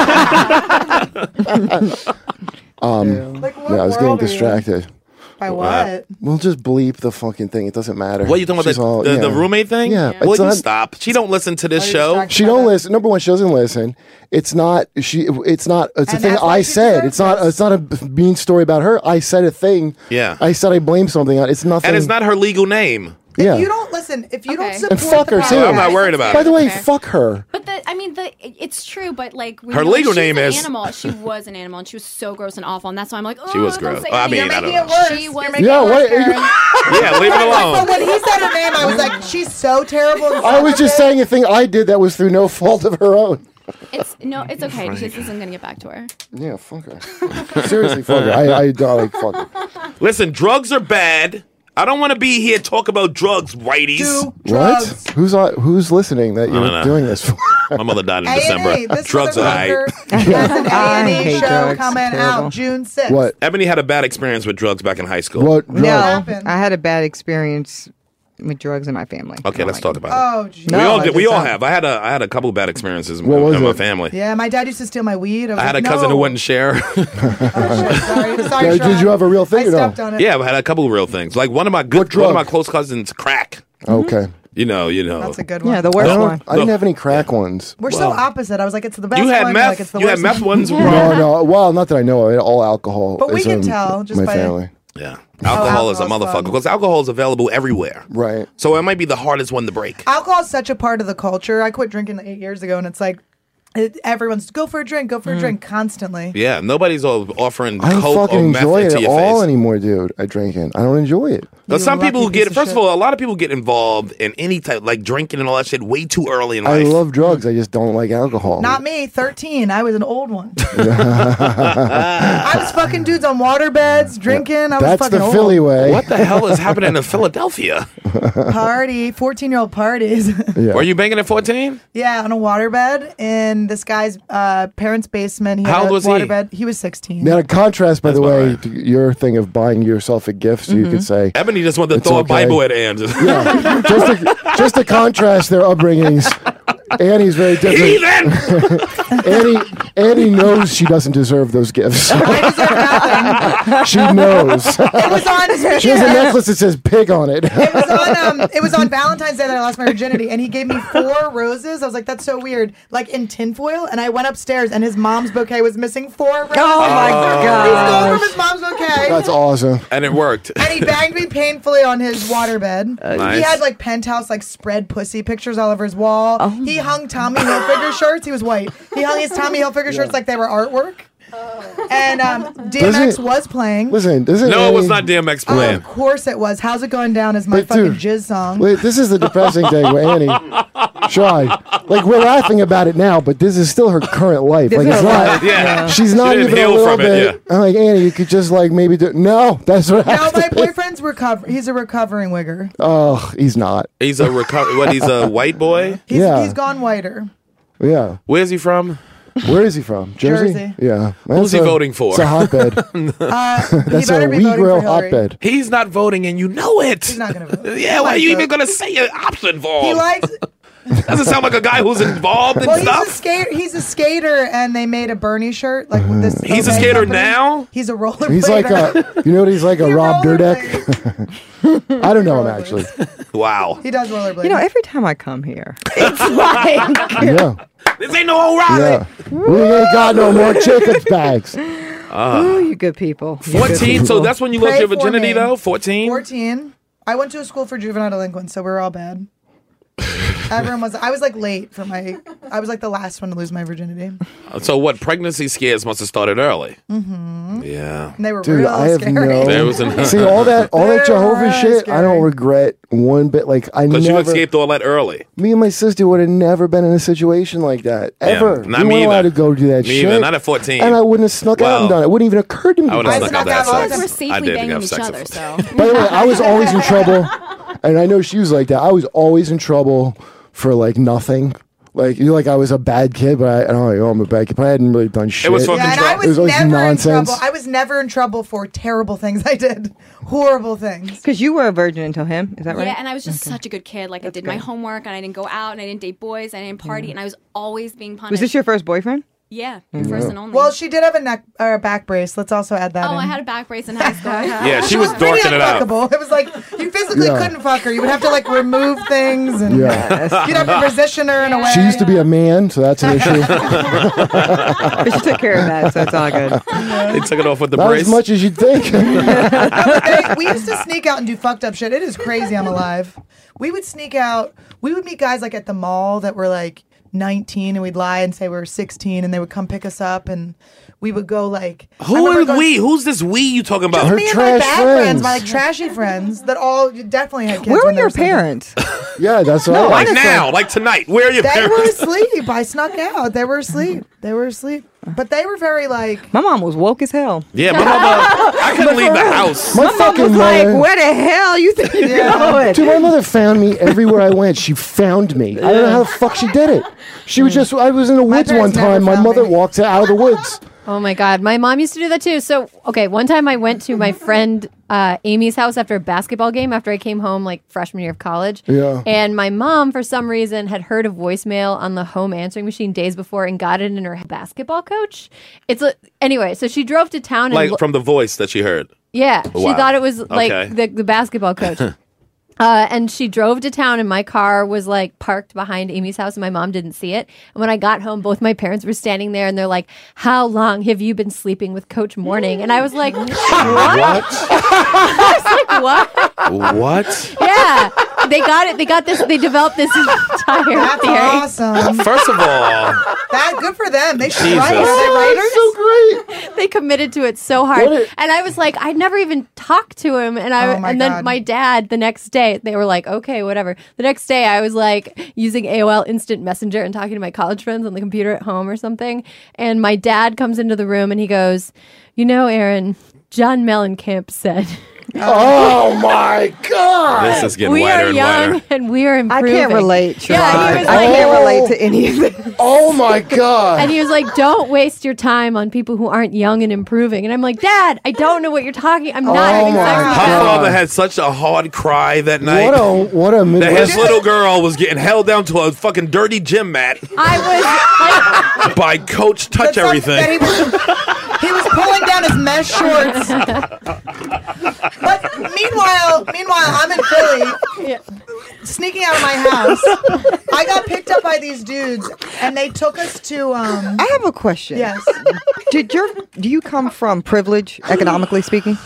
Um, Like, what yeah, I was getting world are you in? distracted. By what? We'll just bleep the fucking thing. It doesn't matter. what are you talking about? She's The, all- the, yeah. the roommate thing? Yeah. Well, It's you not- stop. She don't listen to this Are you show. distracted? She don't listen. Number one, she doesn't listen. It's not. She. It's not. It's a And thing that's why I she's said. a It's not. therapist. It's not a mean story about her. I said a thing. Yeah. I said I blame something on. It's nothing. And it's not her legal name. Yeah. If you don't listen, if you Okay. don't support And fuck the her, too. podcast- I'm not worried about By it. the way, Okay. fuck her. But the, I mean, the it's true. But like, we Her know legal she's name an is- animal. She was an animal, and she was so gross and awful. And that's why I'm like, oh, She was don't gross. say Well, I anything. mean, You're I making don't it know. worse. She You're was- making Yeah, it worse, what- Karen. Yeah, leave it But alone. when he said her name, I was like, she's so terrible. and I was so just good. saying a thing I did that was through no fault of her own. It's no, it's okay. This isn't gonna get back to her. Yeah, fuck her. Seriously, fuck her. I, I don't like fuck her. Listen, drugs are bad. I don't want to be here talk about drugs, whiteies. Do drugs. What? Who's on, who's listening that don't know. you're doing this for? My mother died in A and E. December. This Drugs are motherfucker high. has an A I and E hate show drugs. coming Terrible. out June sixth. What? Ebony had a bad experience with drugs back in high school. What? No, drug? happened? I had a bad experience with drugs in my family. Okay, I let's don't talk like about Oh, it. geez. We No, all I did. We just all don't. have. I had a I had a couple bad experiences in, What was in my it? family. Yeah, my dad used to steal my weed. I, was I had a like, cousin no. who wouldn't share. Oh, shit, sorry, sorry, Yeah, did Sean. you have a real thing I or no? stepped on it. Yeah, I had a couple of real things. Like one of my good, What one of drug? my close cousins, crack. Okay. You know, you know. That's a good it. one. Yeah, the I, worst don't, one. I didn't Look. have any crack ones. We're so opposite. I was like, it's the best You had one. meth. Like, it's the you had worst meth one. ones. No, no. Well, not that I know of. All alcohol. But we is can in tell just my by- family. Yeah, alcohol is a alcohol's motherfucker fun. because alcohol is available everywhere. Right. So it might be the hardest one to break. Alcohol is such a part of the culture. I quit drinking eight years ago, and it's like it, everyone's go for a drink, go for a drink constantly. Yeah, nobody's all offering I don't coke or fucking meth enjoy it into at your all face. anymore, dude. I drink it. I don't enjoy it. Because You some people lucky get, piece of first of shit. all, a lot of people get involved in any type, like drinking and all that shit, way too early in I life. love drugs. I just don't like alcohol. Not me, thirteen. I was an old one. I was fucking dudes on water beds, drinking. I was That's fucking the old. Philly way. What the hell is happening in Philadelphia? Party, fourteen-year-old parties. Yeah. Were you banging at fourteen? Yeah, on a waterbed in this guy's uh, parents' basement. He How had old a was he? waterbed. He was sixteen. Now, to contrast, by That's the about way, right. to your thing of buying yourself a gift, so you could say, Ebony just wanted to It's throw okay. a Bible at Ann. Just, yeah, just to, just to contrast their upbringings. Annie's very different. Heathen! Annie Annie knows she doesn't deserve those gifts. I deserve nothing. She knows. It was on. She has a necklace that says pig on it. It was on. Um, it was on Valentine's Day that I lost my virginity, and he gave me four roses. I was like, "That's so weird," like in tinfoil. And I went upstairs, and his mom's bouquet was missing four roses. Oh my He's god! going from his mom's bouquet. That's awesome. And it worked. And he banged me painfully on his waterbed. Nice. He had like penthouse like spread pussy pictures all over his wall. Oh he hung Tommy Hilfiger shirts. He was white. He hung his Tommy Hilfiger shirts like they were artwork. And um, D M X Doesn't- was playing. Listen, doesn't No, it was Annie- not D M X Oh, playing. of course it was. How's it going down is my But, fucking dude, jizz song. Wait, this is the depressing thing with Annie. Shy. Like, we're laughing about it now, but this is still her current life. Like, it's not. Yeah. She's not She didn't even a heal little from it, bit. I'm like, Annie, you could just, like, maybe do. No, that's what No, happens. my boyfriend's recover. He's a recovering wigger. Oh, he's not. He's a reco- what? He's a white boy. He's, Yeah. he's gone whiter. Yeah. Where's he from? Where is he from? Jersey? Jersey. Yeah. Who's That's he a- voting for? It's a hotbed. Uh, That's he better a be wee voting grill for Hillary. hotbed. He's not voting, and you know it. He's not going to vote. Yeah, He why are might you even vote. gonna say an option for He him? likes. Doesn't sound like a guy who's involved in Well, he's a stuff. skater. He's a skater, and they made a Bernie shirt like with this. He's a Obey skater company. now? He's a roller. He's like a, you know what he's like, a He Rob rollerblades. Dyrdek? I don't know him, actually. Wow. He does rollerblade. You know, every time I come here, it's like Yeah. This ain't no O'Reilly. Yeah. We ain't got no more Jacobs bags. oh, you good people. You good Fourteen. people. So that's when you lost Pray your for virginity, me. though. Fourteen. fourteen. I went to a school for juvenile delinquents, so we were all bad. Everyone was. I was like late for my. I was like the last one to lose my virginity. So what? Pregnancy scares must have started early. Mm-hmm. Yeah. And they were Dude, real I have scary. no. There was an- See, all that, all that They're Jehovah really shit, I scary. don't regret one bit. Like, I Because you never. escaped all that early. Me and my sister would have never been in a situation like that ever. not we me weren't allowed either. to go do that Me shit. either. Not at fourteen. And I wouldn't have snuck out Well, and done it. It wouldn't even occurred to me. I would to have do I snuck that. out that snuck out Because sex. we're I safely did banging have each sex other, with- so. By the way, I was always in trouble, and I know she was like that. I was always in trouble for like nothing. Like you, like I was a bad kid, but I, I don't know, I'm a bad kid. But I hadn't really done shit. was fucking Yeah, and I trouble. was, It was always never nonsense. in trouble. I was never in trouble for terrible things I did. Horrible things. Because you were a virgin until him. Is that right? Yeah, and I was just such a good kid. Like I did my good. homework, and I didn't go out, and I didn't date boys, and I didn't party, and I was always being punished. Was this your first boyfriend? Yeah, first and only. Well, she did have a neck or a back brace. Let's also add that oh, in. I had a back brace in high school. Yeah, she was Pretty dorking it out. unfuckable. It was like you physically Yeah. couldn't fuck her. You would have to like remove things, and Yeah. you'd have to position her in a way. She used to be a man, so that's an issue. But she took care of that, so it's all good. They took it off with the Not brace. as much as you'd think. They- we used to sneak out and do fucked up shit. It is crazy. I'm alive. We would sneak out. We would meet guys like at the mall that were like nineteen, and we'd lie and say we were sixteen, and they would come pick us up, and we would go like. I Who remember are going- we? Who's this we you talking about? Her Me and trash my bad friends. friends, my like trashy friends that all definitely had kids. Where were when they your single. parents? Yeah, that's all. like honestly. now, like tonight. Where are your They were parents? asleep. I snuck out. They were asleep. They were asleep. But they were very like. My mom was woke as hell. Yeah, my mother. I couldn't leave the house. My, My mom fucking was like, mother. "Where the hell you think you're going?" Dude, my mother found me everywhere I went. She found me. I don't know how the fuck she did it. She was just. I was in the woods one parents never time. My found mother me. walked out of the woods. Oh my God. My mom used to do that too. So, okay, one time I went to my friend uh, Amy's house after a basketball game after I came home like freshman year of college. Yeah. And my mom, for some reason, had heard a voicemail on the home answering machine days before and got it in her basketball coach. It's a, anyway, so she drove to town and Like lo- from the voice that she heard. yeah, she Wow. thought it was like Okay. the, the basketball coach. Uh, and she drove to town, and my car was like parked behind Amy's house, and my mom didn't see it. And when I got home, both my parents were standing there, and they're like, "How long have you been sleeping with Coach Morning?" And I was like, "What?" I was like, "What?" What? Yeah, they got it. They got this. They developed this entire That's theory. awesome. First of all, That good for them. They should Jesus. write. Are they writers? So great. They committed to it so hard, What it- and I was like, I'd never even talked to him, and I Oh my and then God. my dad the next day, they were like, okay, whatever. The next day, I was like using A O L Instant Messenger and talking to my college friends on the computer at home or something, and my dad comes into the room and he goes, "You know, Aaron, John Mellencamp said." Oh my God! This is getting We whiter are and young whiter. and we are I improving. can't relate. Yeah, Siobhan. he was I like, can't Oh. relate to any of this. Oh my God! and he was like, "Don't waste your time on people who aren't young and improving." And I'm like, "Dad, I don't know what you're talking. I'm not Oh having my sex with Her you." God. father had such a hard cry that night. What a what a that Midwest. his little girl was getting held down to a fucking dirty gym mat I was by Coach Touch That Everything. he, was, he was pulling down his mesh shorts. But meanwhile, meanwhile, I'm in Philly, sneaking out of my house. I got picked up by these dudes, and they took us to. Um, I have a question. yes, Did your do you come from privilege, economically speaking?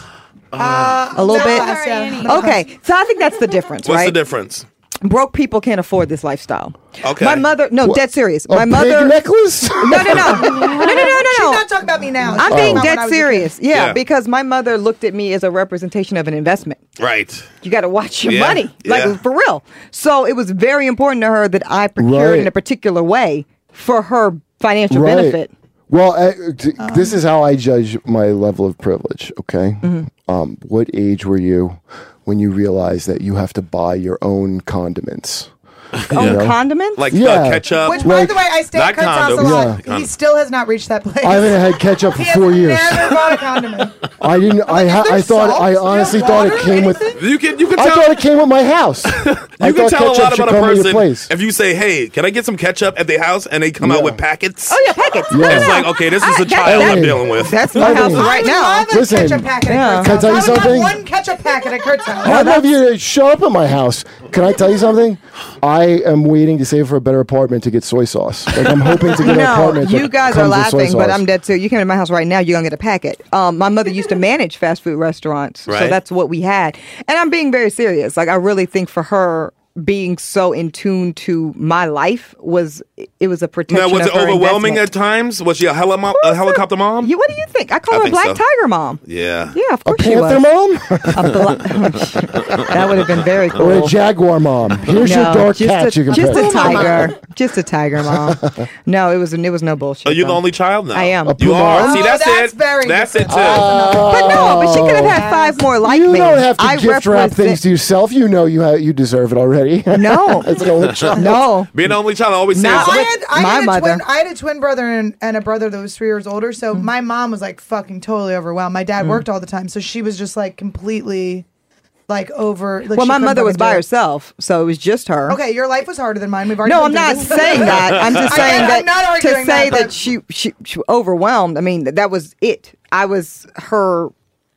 uh, A little bit? class, yeah. Sorry, Middle class. Okay, so I think that's the difference, What's right? the difference? Broke people can't afford this lifestyle. Okay. My mother, no, dead serious. A My pig mother, no, necklace? no, no, no, no, no, no, no, She's no. not talking about me now. I'm She's being talking about when I dead was a kid. serious. Yeah, Yeah. because my mother looked at me as a representation of an investment. Right. You got to watch your Yeah, money, like yeah. for real. So it was very important to her that I procured Right. in a particular way for her financial Right. benefit. Well, uh, t- this is how I judge my level of privilege. Okay, Mm-hmm. um, what age were you when you realized that you have to buy your own condiments? Own know? condiments? Like Yeah. uh, ketchup. Which, by Like- the way, I stay Not at Kurt's house a condoms. lot. Yeah. He still has not reached that place. I haven't had ketchup for he four has years. never bought a condiment. I didn't. I Is ha- there I thought. salt? I Do you have honestly thought it water? came with. Anything? You can you can I tell thought it came with my house. I you can thought tell a ketchup lot should about a come with your person place. if you say, "Hey, can I get some ketchup at their house?" and they come Yeah. out with packets. Oh yeah, packets. Yeah. No, no, It's no. like, okay, this is I- a that- child that- I'm dealing with. That's my I house mean- right I now. would love a Listen, ketchup packet yeah. at Kurt's Can I house. tell you I would love something? one ketchup packet at Kurt's house. I'd love you to show up at my house. Can I tell you something? I am waiting to save for a better apartment to get soy sauce. Like I'm hoping to get an No, apartment. you that guys are comes with soy laughing, but sauce. I'm dead too. You came to my house right now, you're gonna get a packet. Um, my mother used to manage fast food restaurants, so Right. that's what we had. And I'm being very serious. Like I really think for her being so in tune to my life was it was a protection. Now, was of it her overwhelming investment. at times? Was she a, heli- mo- a helicopter mom? You, what do you think? I call I her a think black so. tiger mom. Yeah. Yeah, of a course she panther was. mom A bla- that would have been very cool. or a jaguar mom. Here's your No, dark just cat a, you can just pet. a tiger, just a tiger mom. No, it was it was no bullshit. Are you the though. only child now? I am. A You are. Puma? See, Oh, that's, that's it. very That's it too. different. But no, but she could have had five more like you me. don't have to I gift wrap represent- things to yourself. You know you ha- you deserve it already. No, As an only child. no. Being the only child, I always say, Not it's I like, had, I, my had a mother. twin, I had a twin brother and, and a brother that was three years older. So Mm. my mom was like fucking totally overwhelmed. My dad worked all the time, so she was just like completely like over. Like, Well, she my couldn't mother was fucking by do it. herself, so it was just her. Okay, your life was harder than mine. We've already No, been I'm through not this. saying that. I'm just I- saying I'm that not to arguing say that, that, but- she, she she overwhelmed. I mean, that, that was it. I was her.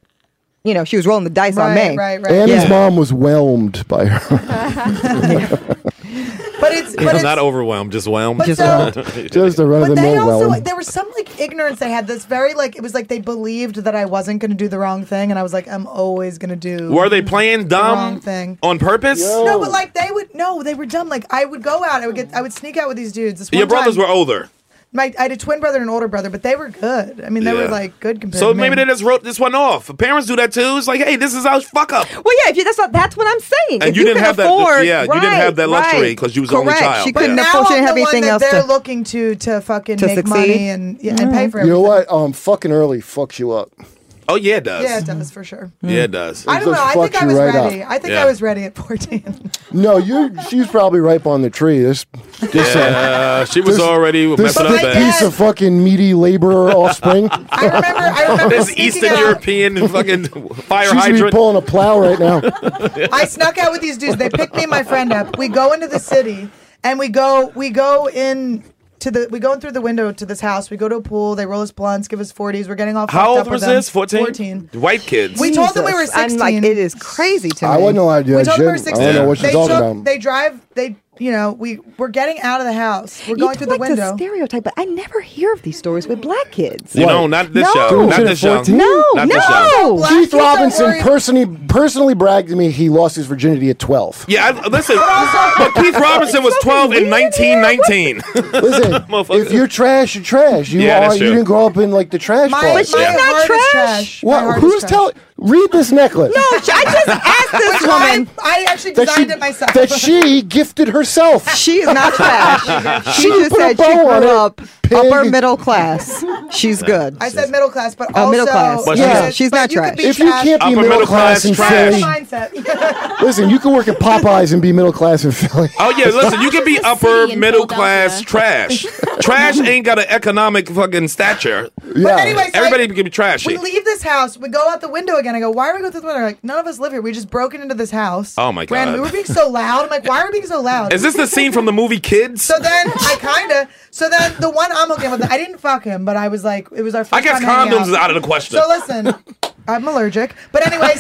You know, she was rolling the dice on Right, me. right, right. Annie's Yeah. mom was whelmed by her. But it's but I'm it's not overwhelmed, just whelmed. but Just so, Just a run of but the they mill also whelm. there was some like ignorance they had. This very like it was like they believed that I wasn't going to do the wrong thing, and I was like, I'm always going to do. Were they playing wrong dumb thing. on purpose? Yo. No, but like they would no, they were dumb. Like I would go out, I would get, I would sneak out with these dudes. This Your one brothers time, were older. My, I had a twin brother and an older brother, but they were good. I mean, they Yeah. were like good compared. So to me. maybe they just wrote this one off. Parents do that too. It's like, hey, this is our fuck up. Well, yeah, if you, that's what that's what I'm saying. And If you didn't can have that- afford, yeah, you didn't have that right, luxury right. 'cause you was the only Correct. child. She But couldn't Now afford. She I'm didn't have the one anything that else they're to. looking to to fucking To make succeed? money and yeah, and pay for You everything. know what? Um, fucking early fucks you up. Oh yeah, it does. Yeah, it does for sure. Yeah, it does. I don't know. just I think fucks I you was right ready. up. I think Yeah. I was ready at fourteen. No, you. She's probably ripe on the tree. This, this, uh, Uh, she was This- already this messing up my bad. piece dad- of fucking meaty laborer offspring. I remember. I remember. This sneaking Eastern out. European fucking fire She should be hydrant. pulling a plow right now. I snuck out with these dudes. They picked me and my friend up. We go into the city and we go we go in to the we go in through the window to this house. We go to a pool. They roll us blunts, give us forties. We're getting all fucked How up old with was them. this? fourteen? Fourteen. White kids. We told them we were Jesus. I'm like, sixteen. it is crazy to me. I wasn't allowed to do We that told them we were shit. I sixteen. don't know what she's they talking took, about. They drive. They you know we we're getting out of the house. We're You going through the like window. to stereotype, but I never hear of these stories with black kids. you What? know, not this No. show. Doing Not shit this at show. fourteen? No, Not this show. no. Black Keith kids are Robinson worried- personally personally bragged to me he lost his virginity at twelve. Yeah, I, listen. But Keith Robinson was twelve in nineteen nineteen. Listen, Motherfucker. if you're trash, you're trash. You Yeah, are. that's You true. didn't grow up in like the trash My, part. my she's not heart is trash. trash. My What? heart is Who's trash. telling? Read this necklace. No, I just asked this woman. I, I actually that designed she it myself. that she gifted herself. She is not trash. She She just put a said she bow on grew it. up pig. upper middle class. She's good. I said middle class, but Oh, also middle class. But Yeah. she's- She's but not you could trash. be If you trash. can't be Upper middle, middle class, class in trash. Philly, mindset. listen, you can work at Popeyes and be middle class in Philly. Oh yeah, listen, you can be The upper city in middle class Philadelphia. trash. Trash ain't got an economic fucking stature. Yeah. anyway, so Everybody I- can be trashy. We leave this house. We go out the window again. I go, why are we going through the window? Like, none of us live here. We just broken into this house. Oh, my Ran- God. We were being so loud. I'm like, why are we being so loud? Is this the scene from the movie Kids? So then I kind of. So then the one I'm hooking with, I didn't fuck him, but I was like, it was our first I guess time hanging condoms is out of the question. So listen, I'm allergic. But anyway,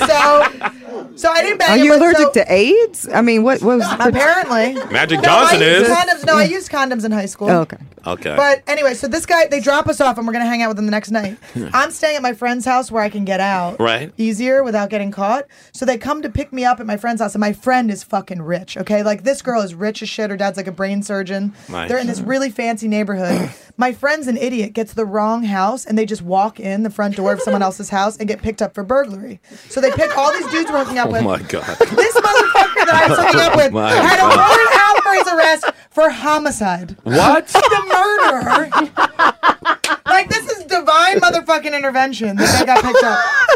so so I didn't bang Are him. you but allergic so, to AIDS? I mean, what what was Apparently. Magic No, Johnson I used is. Condoms, no, I used condoms in high school. Oh, okay. Okay. But anyway, so this guy, they drop us off and we're going to hang out with them the next night. I'm staying at my friend's house where I can get out Right. easier without getting caught. So they come to pick me up at my friend's house, and my friend is fucking rich, okay? Like, this girl is rich as shit. Her dad's like a brain surgeon. Nice. They're in this really fancy neighborhood. My friend's an idiot, gets the wrong house, and they just walk in the front door of someone else's house and get picked up for burglary. So they pick all these dudes we're hooking up Oh with. my God. This motherfucker that I was hooking up with My had a God. warrant out for his arrest for homicide. What? The murderer. Like, this is divine motherfucking intervention that they got picked up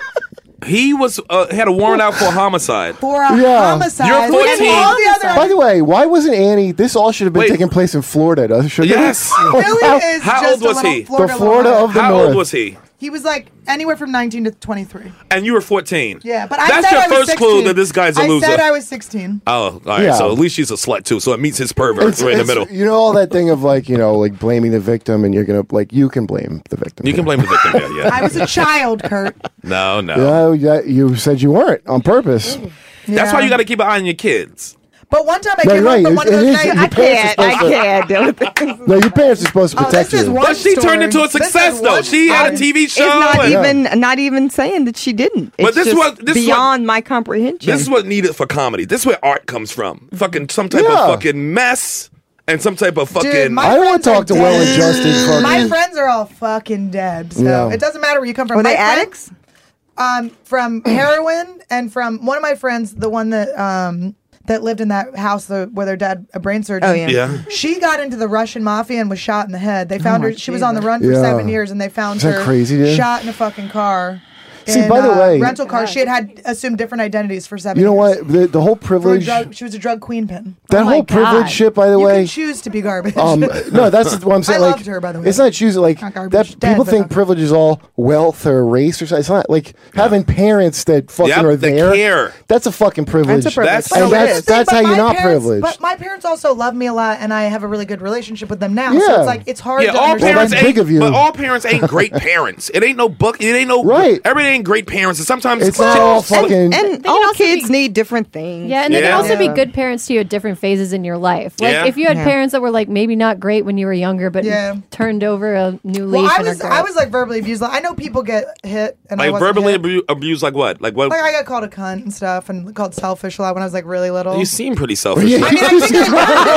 He was uh, had a warrant out for homicide. for a Yeah. homicide. You're And fourteen. all the other By the way, why wasn't Annie? This all should have been Wait. taking place in Florida. doesn't- Shouldn't it? Yes. Philly is How just old a was little he? Florida, The Florida little of the How North. old was he? He was like anywhere from nineteen to twenty-three. And you were fourteen. Yeah, but I That's said your I was first clue sixteen. that this guy's a I loser. said I was sixteen. Oh, all right. Yeah. So at least she's a slut too. So it meets his pervert It's- right in the it's- middle. You know all that thing of like, you know, like blaming the victim, and you're gonna like you can blame the victim. You can blame the victim. Yeah, yeah. I was a child, Kurt. No, no. Yeah, yeah, you said you weren't on purpose. That's why Yeah. you got to keep an eye on your kids. But one time I Right, came right. home from It- one of it those is- nights. your I parents are can't. I supposed to- can't do it. No, your parents are supposed to Oh, protect this is you. one But she story. turned into a This is success though. one She had a story. T V show. It's not and- even not even saying that she didn't. It's But this just what- this beyond my comprehension. This is what needed for comedy. This is where art comes from. Fucking some type Yeah. of fucking mess and some type of fucking. Dude, my I don't want friends to talk are to dead. well-adjusted fucking. My friends are all fucking dead. So Yeah. it doesn't matter where you come from. Were My they friend- addicts? Um, from heroin and from one of my friends, the one that um that lived in that house the, where their dad a brain surgeon. Oh, yeah. Yeah. She got into the Russian mafia and was shot in the head. They found my her. She was on the Jesus. run for Yeah. seven years, and they found Is that her crazy, dude? shot in a fucking car. See, in, by the uh, way- rental car. She had had assumed different identities for seven. You know years. what? The, the whole For a privilege, drug, she was a drug queen pin. that Oh my whole privilege God. shit. By the You way, can choose to be garbage. Um, no, that's what I'm saying. I like, loved her, by the way. It's not choosing like Not garbage, that. dead, People but think not- privilege is all wealth or race or something. It's not like having parents that fucking Yep, are they there. care. That's a fucking privilege. That's a privilege. That's- and No, it that's is. that's But how my you're not parents- privileged. But my parents also love me a lot, and I have a really good relationship with them now. Yeah. So it's like it's hard Yeah, to all understand. parents that's big ain't. of you. But all parents ain't great parents. It ain't no book. It ain't no. Right. Everybody ain't great parents. And sometimes It's not all fucking. And They can all also kids be- need different things. Yeah, and they Yeah. can also be Yeah. good parents to you at different phases in your life. Like Yeah. if you had Yeah. parents that were like maybe not great when you were younger, but Yeah. turned over a new leaf Well, I and are was great. I was like verbally abused. Like, I know people get hit, and I like wasn't verbally hit. abu- abused. Like what? Like what? Like I got called a cunt and stuff, and called selfish a lot when I was like really little. You seem pretty selfish. Yeah. I mean, I think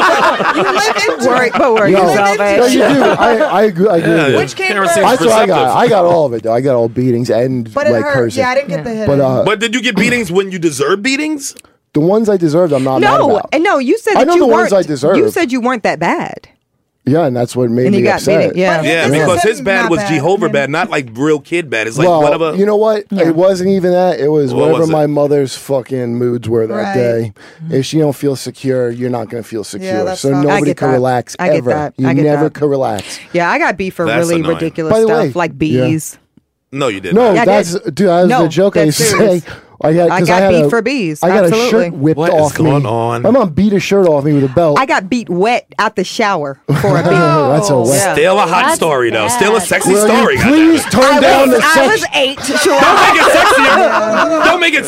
I, you live into Worry, it. but worry No. yourself. No, eh? you do. I, I agree. I agree. Yeah, with you. Which came Parents first? seem That's what I got. perceptive. I got all of it though. I got all beatings and But it like hurt. cursing. Yeah, I didn't get the hit. But uh, But did you get beatings when you deserve beatings? the ones I deserved, I'm not mad No, about. and no, you said I that know you the ones weren't. I deserve. You said you weren't that bad. Yeah, and that's what made And me you got upset. beating. Yeah. But Yeah, this because is his bad not was bad. Jehovah I mean- bad, not like real kid bad. It's like well, whatever. you know what? It wasn't even that. It was What whatever was it? my mother's fucking moods were that Right. day. If she don't feel secure, you're not going to feel secure. that so sucks. I nobody get can that. relax I get ever. that. You I get never that. could relax. Yeah, I got beat for That's really annoying. ridiculous By the stuff way, like yeah. bees. no, you didn't. No, Yeah, I that's did. dude. That was No, the joke I used that's to serious. say. I got, I 'cause got had beat a- for bees. I got a Absolutely. shirt whipped What is off going me. on? My mom beat a shirt off me with a belt. I got beat wet out the shower for a bee. That's a wet. Yeah. Still a hot That's story though. bad. Still a sexy Will story. you goddammit. please turn I down was, the I sex. was eight. Sure. Don't make it sexier. Don't make it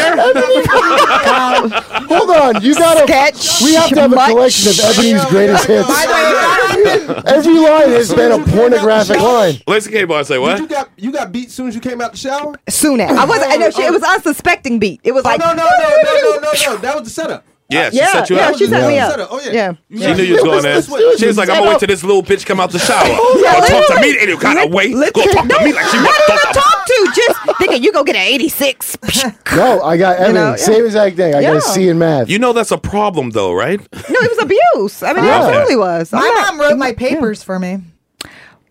sexier. Hold on, you got Sketch We have to have a much. collection of Ebony's greatest hits. By the way, if that happened, Every line has been a pornographic line. Lacey K. Bar say Did what? you got you got beat soon as you came out the shower? Soon as I wasn't. I know she, it was unsuspecting beat. It was Oh like no no no no no no no! That was the setup. Yeah, she Yeah, set you yeah, up. she set me Yeah. up. Setup. Oh yeah. Yeah. You She said- knew you was It going there. this way. She was like, I'm gonna wait till this little bitch come out the shower. Yeah, Gonna talk to literally. me any kind of way. Let- Gonna talk to me like she What want did to I talk to talk to? Just thinking you go get an eighty-six. No, I got Ebony. know, yeah. Same exact thing. I got Yeah. a C in math. You know that's a problem though, right? No, it was abuse. I mean, it Yeah. absolutely was. I'm my not- mom wrote my papers for me.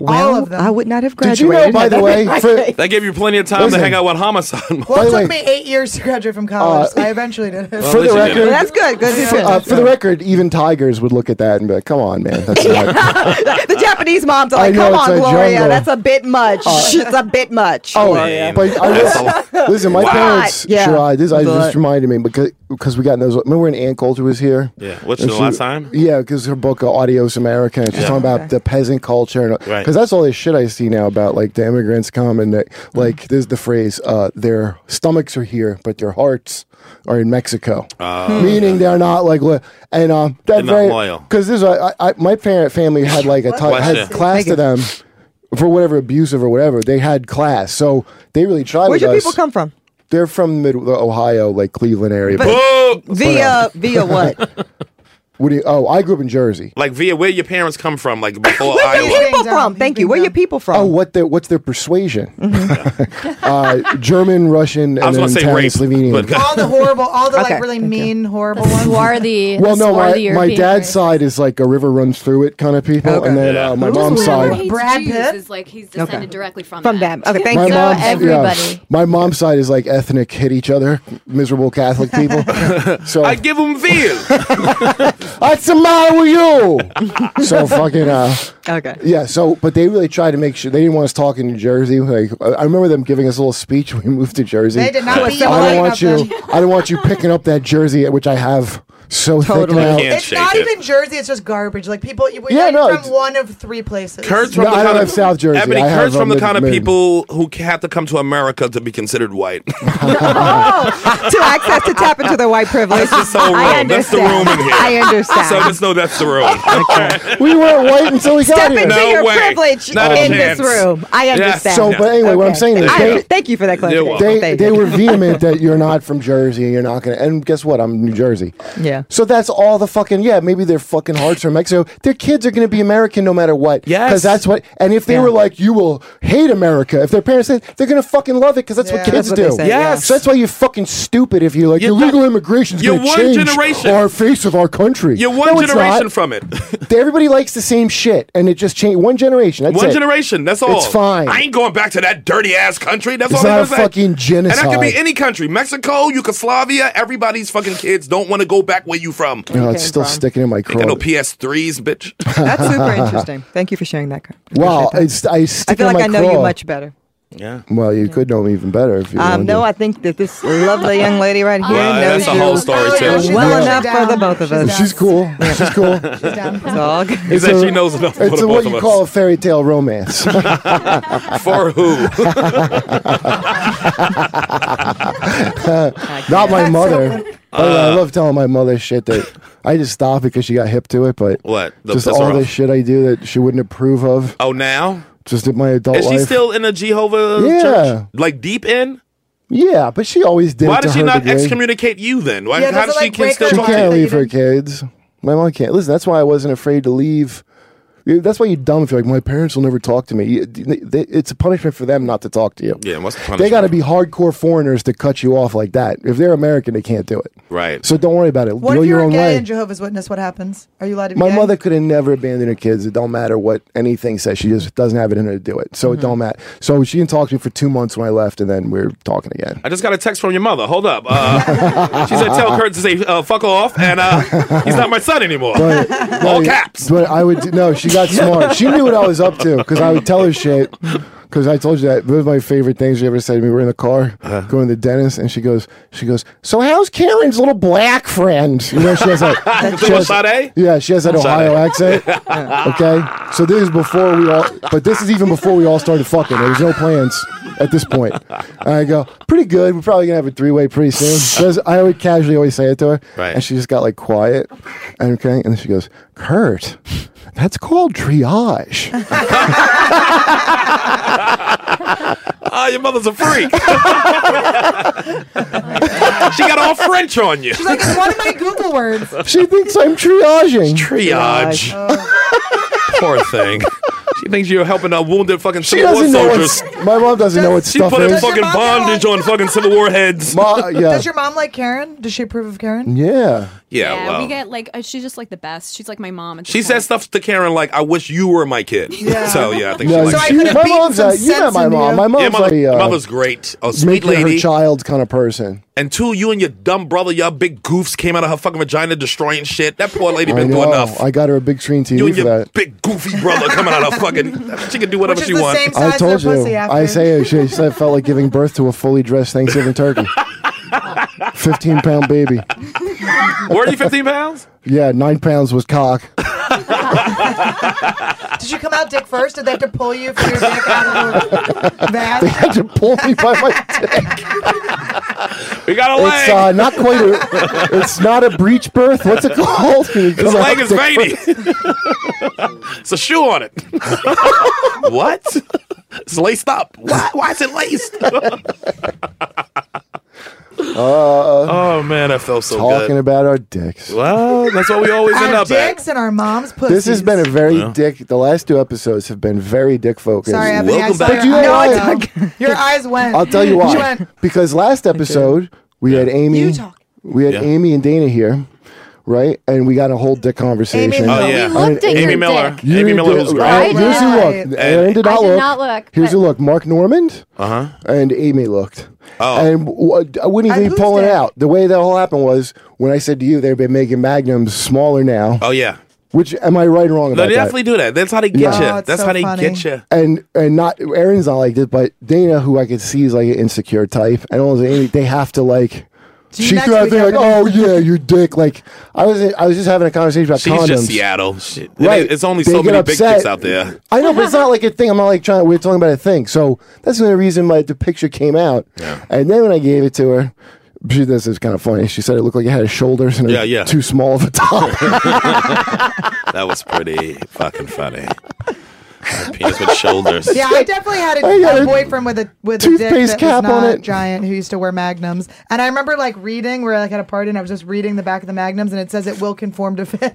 Well, All of them. I would not have Did you graduated. know, by the way, for, That gave you plenty of time Listen. to hang out with Homicide. Well, By it the took way- me eight years to graduate from college. Uh, I eventually did it. for at the least you did. record, Well, that's good. Good. for, uh, for the record, even tigers would look at that and be like, "Come on, man, that's not." The Japanese moms are I like, know, "Come it's on, a Gloria, jungle." that's a bit much. it's a bit much." Oh, Gloria. but I was, listen, my Wow. parents. Yeah. Sure, this I But- just reminded me because because we got those. Remember when Ann Coulter was here? Yeah. What's And the she- last time? Yeah, because her book uh, Adios America, and she's Yeah. talking about the peasant culture, and because Right. that's all this shit I see now about like the immigrants come and they, like there's the phrase, uh, their stomachs are here, but their hearts are in Mexico, meaning they're not like li- and um They're that not very loyal. because there's a I, I, my parent family had like a t- Bless had you. class Thank to you. them for whatever abusive or whatever they had class, so they really tried Where'd with your us. people come from? They're from mid Ohio, like Cleveland area. But- But Oh, Via via what? what do you, oh, I grew up in Jersey. like via where your parents come from, like before Where Iowa. your people He's being from? dumb. Thank He's you. being Where your dumb. people from? Oh, what their what's their persuasion? Mm-hmm. uh, German, Russian, I was and gonna then say Italian, rape, Slovenian. but all the horrible, all the Okay, like really thank you. mean, horrible ones. Swarthy. well, the no, my, swarthy my European dad's race. side is like a river runs through it kind of people, Okay. and then Yeah. uh, my Who's mom's the side. river? Brad Pitt? is like he's descended directly from From that. them. Okay, thank My you. So mom's everybody. yeah, my mom's side is like ethnic hit each other, miserable Catholic people. so I give them veal. what's the matter with you? so fucking uh, Okay. yeah. So, but they really tried to make sure they didn't want us talking New Jersey. Like I remember them giving us a little speech when we moved to Jersey. They did not I beat you I up don't want you. them. I don't want you picking up that jersey, which I have so thick Totally. now. Can't It's shake not it. even Jersey. It's just garbage. Like people, you- Yeah, you're no, from it's- one of three places. Kurt's No, from the I don't kind have of South Jersey. Ebony, I have, Kurt's uh, from the mid- kind of mid. people who have to come to America to be considered white. To access to tap into their white privilege. That's just so wrong. I That's the understand. room in here. I understand. So just know that's the room. We weren't white until we got Step here. into No your way. privilege Not a in this chance. room. I understand. So, but anyway, what I'm Okay. saying is I- they, thank you for that You're clarification. welcome. they, Thank they you. were vehement that you're not from Jersey and you're not going to. And guess what? I'm New Jersey. Yeah. So that's all the fucking, yeah, maybe their fucking hearts are Mexico. Their kids are going to be American no matter what. Yes. Because that's what, and if they Yeah. were like, you will hate America, if their parents said, they're going to fucking love it because that's what Yeah. kids That's what do. they say, Yes. So that's why you're fucking stupid if you're like, You're illegal one- immigration is you're going to one change generation. our face of our country. You're No, one it's generation not. from it. Everybody likes the same shit, and it just changed. One generation. That's One it. generation. That's all. It's fine. I ain't going back to that dirty ass country. That's It's all I'm not gonna a say. fucking genocide. And that could be any country. Mexico, Yugoslavia, everybody's fucking kids don't want to go back where you from. You know, it's came still from. sticking in my Ain't got craw. no P S threes, bitch. That's super interesting. Thank you for sharing that. Kurt. Wow, Appreciate that. it's I stick I feel in like my I know you craw. much better. Yeah. Well, you could know me even better if you Um, wanted no, to. I think that this lovely young lady right here Well, knows that's a you whole story Oh, too. yeah, she's well down. enough She's for the down. both of She's us. down. She's cool. She's cool. She's down. It's all good. He said she knows enough for It's the a, both what of you us. call a fairy tale romance. For who? Not my mother. By the way, I Uh, love telling my mother shit that I just stopped because she got hip to it, but What? The just piss her all this off? shit I do that she wouldn't approve of. Oh, now? Just in my adult Is life. she still in a Jehovah Yeah. church? Like deep in? Yeah, but she always did Why it to does she her not degree. excommunicate you then? Why, Yeah, how does does it, she like, can break still her She talk mind? to can't you? leave her You kids. My mom can't. Listen, that's why I wasn't afraid to leave. That's why you're dumb if you're like, my parents will never talk to me. You- they- It's a punishment for them not to talk to you. Yeah, what's the They punishment? got to be hardcore foreigners to cut you off like that. If they're American, they can't do it. Right. So don't worry about it. What Go if your you're own gay way. and Jehovah's Witness? What happens? Are you allowed to be My gay? mother could have never abandoned her kids. It don't matter what anything says. She just doesn't have it in her to do it. So Mm-hmm. it don't matter. So she didn't talk to me for two months when I left, and then we're talking again. I just got a text from your mother. Hold up. Uh, she said, tell Kurt to say, uh, fuck off, and uh, he's not my son anymore. But, All no, caps. But I would no. She got smart. She knew what I was up to because I would tell her shit. Because I told you that one of my favorite things she ever said to me. We're in the car Uh-huh. going to the dentist, and she goes, she goes. So how's Karen's little black friend? You know, she has that. she Little has- Sade? Yeah, she has that Ohio accent. Okay, so this is before we all. But this is even before we all started fucking. There was no plans at this point. And I go, pretty good. We're probably gonna have a three way pretty soon. Because I always casually always say it to her, Right. and she just got like quiet. And okay, and then she goes, Kurt, that's called triage. Ah, your mother's a freak. She got all French on you. She's like, it's one of my Google words. She thinks I'm triaging. Triage. Poor thing. She thinks you're helping a wounded fucking She Civil War doesn't know soldiers. what. My mom doesn't know what She stuff put a is. Does your fucking mom get bondage along? on fucking Civil War heads. Ma, yeah, Does your mom like Karen? Does she approve of Karen? yeah. Yeah, Yeah, well. we get like uh, she's just like the best. She's like my mom. At this She point. says stuff to Karen like, "I wish you were my kid." Yeah. So yeah, I think No, she So likes I she, could've my beaten mom's some a, you met sense my into mom. you. My mom's Yeah, mother, like, uh, mother's great. A sweet making lady. her child kind of person. And two, you and your dumb brother, y'all big goofs came out of her fucking vagina destroying shit. That poor lady I been through know. enough. I got her a big screen T you V and for your that. big goofy brother coming out of her fucking. She can do whatever Which is she the wants. same I size told as their pussy you. after. I say she said felt like giving birth to a fully dressed Thanksgiving turkey. fifteen pound baby. Were you fifteen pounds? Yeah, nine pounds was cock. Did you come out dick first? Did they have to pull you for your dick out of the They van? had to pull me by my dick. We got a leg. It's uh, not quite a. It's not a breech birth. What's it called? His leg is veiny. It's a shoe on it. What? It's laced up. Why, why is it laced? oh man, that felt so Talking good. about our dicks. Well, that's what we always end Our up dicks and our mom's pussies. This has been a very Yeah. dick. The last two episodes have been very dick focused. Sorry, Ebony. Welcome I saw back. your, But you know no, why? I know. Your eyes went. I'll tell you You why. went. Because last episode we had Amy. You talk. We had Yeah. Amy and Dana here, right? And we got a whole dick conversation. Amy Oh Miller. yeah, We looked at Amy your Miller. dick. You Amy Miller did- was uh, great. I Here's who did. looked. Aaron did I not did look. not look, Here's but- who looked. Mark Normand Uh huh. and Amy looked. Oh. And w- I wouldn't And even be who's pulling it dick? out. The way that all happened was when I said to you they've been making magnums smaller now. Oh yeah. Which am I right or wrong No, about they that? definitely do that. That's how they get Yeah. you. Oh, it's That's so how they funny. get you. and and not Aaron's not like this, but Dana, who I could see is like an insecure type, and also Amy, they have to like. See you She next threw out week, there like, Ebony. "Oh yeah, your dick." Like I was, I was just having a conversation about She's condoms. just Seattle. Shit. It Right. ain't- It's only They so get many big upset. chicks out there. I know, but it's not like a thing. I'm not like trying. We're talking about a thing, so that's the only reason why the picture came out. Yeah. And then when I gave it to her, she, this is kind of funny. She said it looked like it had shoulders and Yeah, a yeah. too small of a top. That was pretty fucking funny. Her penis with shoulders. Yeah, I definitely had a, I got a a boyfriend with a with a dick toothpaste that cap was on not it. giant who used to wear magnums. And I remember like reading, we're like at a party, and I was just reading the back of the magnums, and it says it will conform to fit.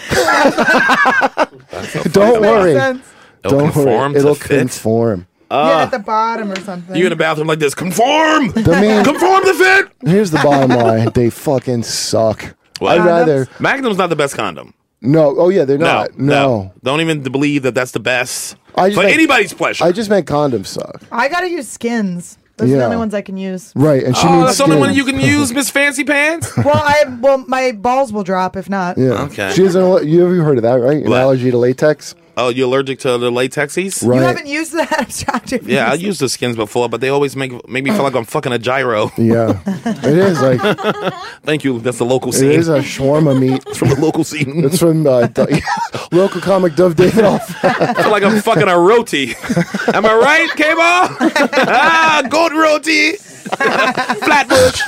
Don't Makes worry. sense. It'll Don't conform worry. to It'll fit. conform. yeah, at the bottom or something. You in the bathroom like this? Conform. The man- Conform to fit. Here's the bottom line: they fucking suck. What? I'd rather Magnum's not the best condom. no. Oh yeah, they're No, not. No, Don't even believe that that's the best I just for meant- anybody's pleasure. I just meant condoms suck. I gotta use skins. Those are the Yeah. only ones I can use. Right, and she oh, needs that's the only one skin. you can use, Miss Fancy Pants. Well, I well my balls will drop if not. Yeah. Okay. She has an. al- You ever heard of that? Right? An What? allergy to latex. Oh, you're allergic to the latexes? Right. You haven't used that abstractive. Yeah, I used the skins before, but they always make make me feel like I'm fucking a gyro. Yeah, it is like Thank you. That's the local it scene. is a shawarma meat. It's from the local scene. It's from uh, D- local comic Dove Davidoff. I feel like I'm fucking a roti. Am I right, K-Ball? ah, goat roti. Flatbush.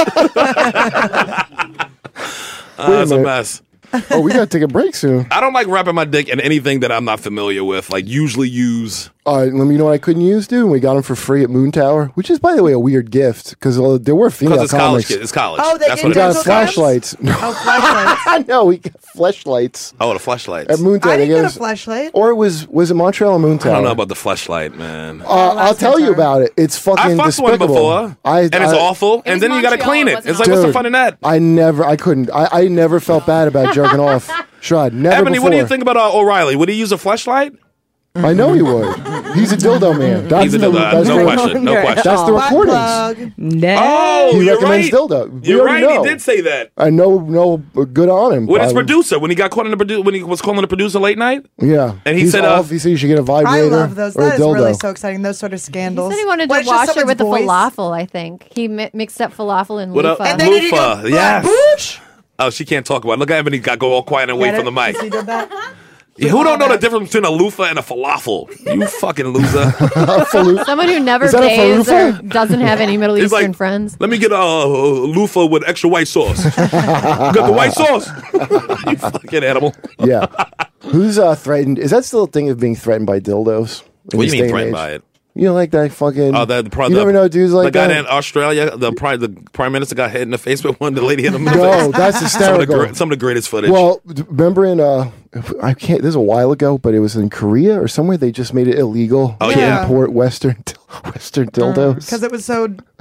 Ah, that's a minute. mess. Oh, we gotta take a break soon. I don't like wrapping my dick in anything that I'm not familiar with. Like usually use. All right, let me know what I couldn't use, dude. We got them for free at Moon Tower, which is, by the way, a weird gift because uh, there were female Because it's college. comics. Kid. It's college. Oh, they That's gave what We it you got is. flashlights. No, Oh, flashlights. no, we got flashlights Oh, the flashlights. at Moon Tower. I They didn't gave get a us- flashlight. Or it was was it Montreal or Moon Tower? I don't know about the flashlight, man. Uh, I'll Last tell you Moon Tower. about it. It's fucking I fucked despicable. one before, I, and it's I- awful. And was then you got to Montreal, clean it. wasn't It's it? like, what's the Dude, fun in that? I never, I couldn't, I, I never felt bad about jerking off. Shrod, never Ebony, before. what do you think about uh, O'Reilly? Would he use a flashlight? I know he would. He's a dildo man. That's He's a the, dildo. that's No the- question. No question. That's the Butt recordings. plug. No. Oh, He you're recommends right. dildo. We You're already right. know. He did say that. I know, no, good on him. With his Um, producer, when he got caught in the produ- when he was calling the producer late night. Yeah, And he He's said, uh, off. He said you should get a I vibrator love those. or a That is dildo. really so exciting. Those sort of He scandals. said he wanted When to it's just wash her with someone's the voice. falafel, I think. He mi- mixed up falafel and What up? loofah. And then he Loofah, goes, yes. "Boosh." Oh, she can't talk about it. Look at Ebony got go all quiet and wait Get for the it? mic. He did that. Yeah, who don't know the difference between a loofah and a falafel? You fucking loser. Someone who never Is that a bathes or falafel? doesn't have any Middle He's Eastern like, friends. let me get a, a loofah with extra white sauce. You got the white sauce? You fucking animal. Yeah. Who's uh, threatened? Is that still a thing of being threatened by dildos? in What do this you mean day and threatened age? by it? You know, like that fucking. Oh, the, the, you never know dudes like the guy that. in Australia, the prime, the prime minister got hit in the face with one. The lady hit him in the No, face. that's Some of, the hysterical. gre- some of the greatest footage. Well, d- remember in uh, I can't. This is a while ago, but it was in Korea or somewhere. They just made it illegal Oh, to yeah. import Western Western dildos. Because it was so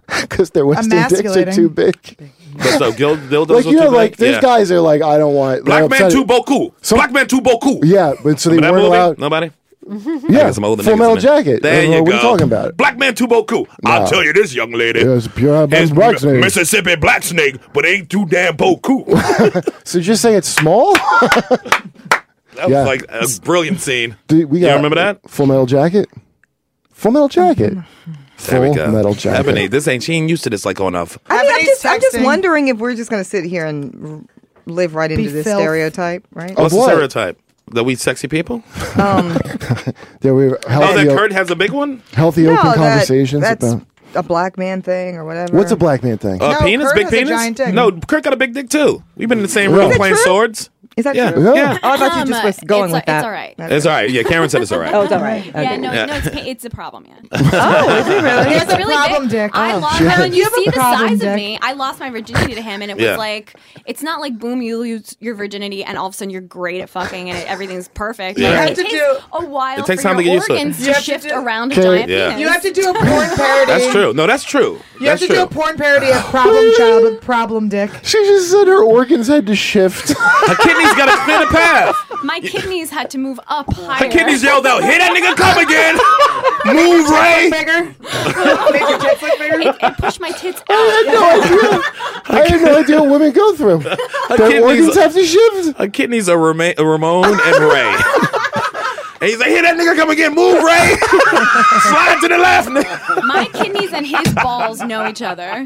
because their Western dicks are Emasculating. too big. But so gil- dildos Like are you know, too like big? these Yeah. guys are like, I don't want Black they're man upset- too boku. Some- Black man too boku. Yeah, but so they Remember that weren't movie? allowed. Nobody? Yeah, got some older Full niggas Metal in it. Jacket. There I don't you know go. What are you talking about? Black man too boku. I'll tell you this, young lady. Yeah, it's pure It's black snake. Mississippi black snake, but ain't too damn boku. So you're saying it's small? That Yeah. was like a brilliant scene. Dude, we You got remember that? Full Metal Jacket? Full Metal Jacket. There we Full go. Metal Jacket. Ebony, this ain't, she ain't used to this like on off. I mean, I'm Ebony's just, I'm just texting. wondering if we're just going to sit here and r- live right into this filth. stereotype, right? Oh, What's the what? stereotype? That we sexy people? Um, There were Oh, healthy, that o- Kurt has a big one? healthy no, open that- conversations that's about. a black man thing or whatever. What's a black man thing? Uh, No, penis? Kurt Big has a penis? giant dick. No, Kurt got a big dick too. We've been in the same Really? room Is that playing true? swords. Is that Yeah. true? Yeah. Yeah. Oh, I thought you Um, just was going it's, with that. It's all right. It's all right. Yeah, Karen said it's all right. Oh, it's all right. Yeah, Okay. no, Yeah. no, it's, pa- it's a problem, yeah. Oh, is it really? He has a really problem big. dick. I Oh. lost, Shit. when you You have a see the problem size dick. of me, I lost my virginity to him, and it was Yeah. like, it's not like boom, you lose your virginity, and all of a sudden you're great at fucking, and it, everything's perfect. Yeah. Like, You have it to takes do- a while It takes for time your to get used to it. organs You to have to shift do- around a Okay. giant Yeah. penis. You have to do a porn parody. That's true. No, that's true. You have That's to do a true. porn parody of problem child with problem dick. She just said her organs had to shift. Her kidneys got to spin a path. My kidneys had to move up higher. Her kidneys yelled out, "Here that nigga come again! Move, Ray!" Bigger. Make your tits look bigger. It, it pushed my tits I out. had no idea. I had no idea what women go through. Their kidneys- organs have to shift. Her kidneys are Rama- Ramon and Ray. And he's like, "Here that nigga come again! Move, Ray! Slide to the left." nigga." My kidneys and his balls know each other.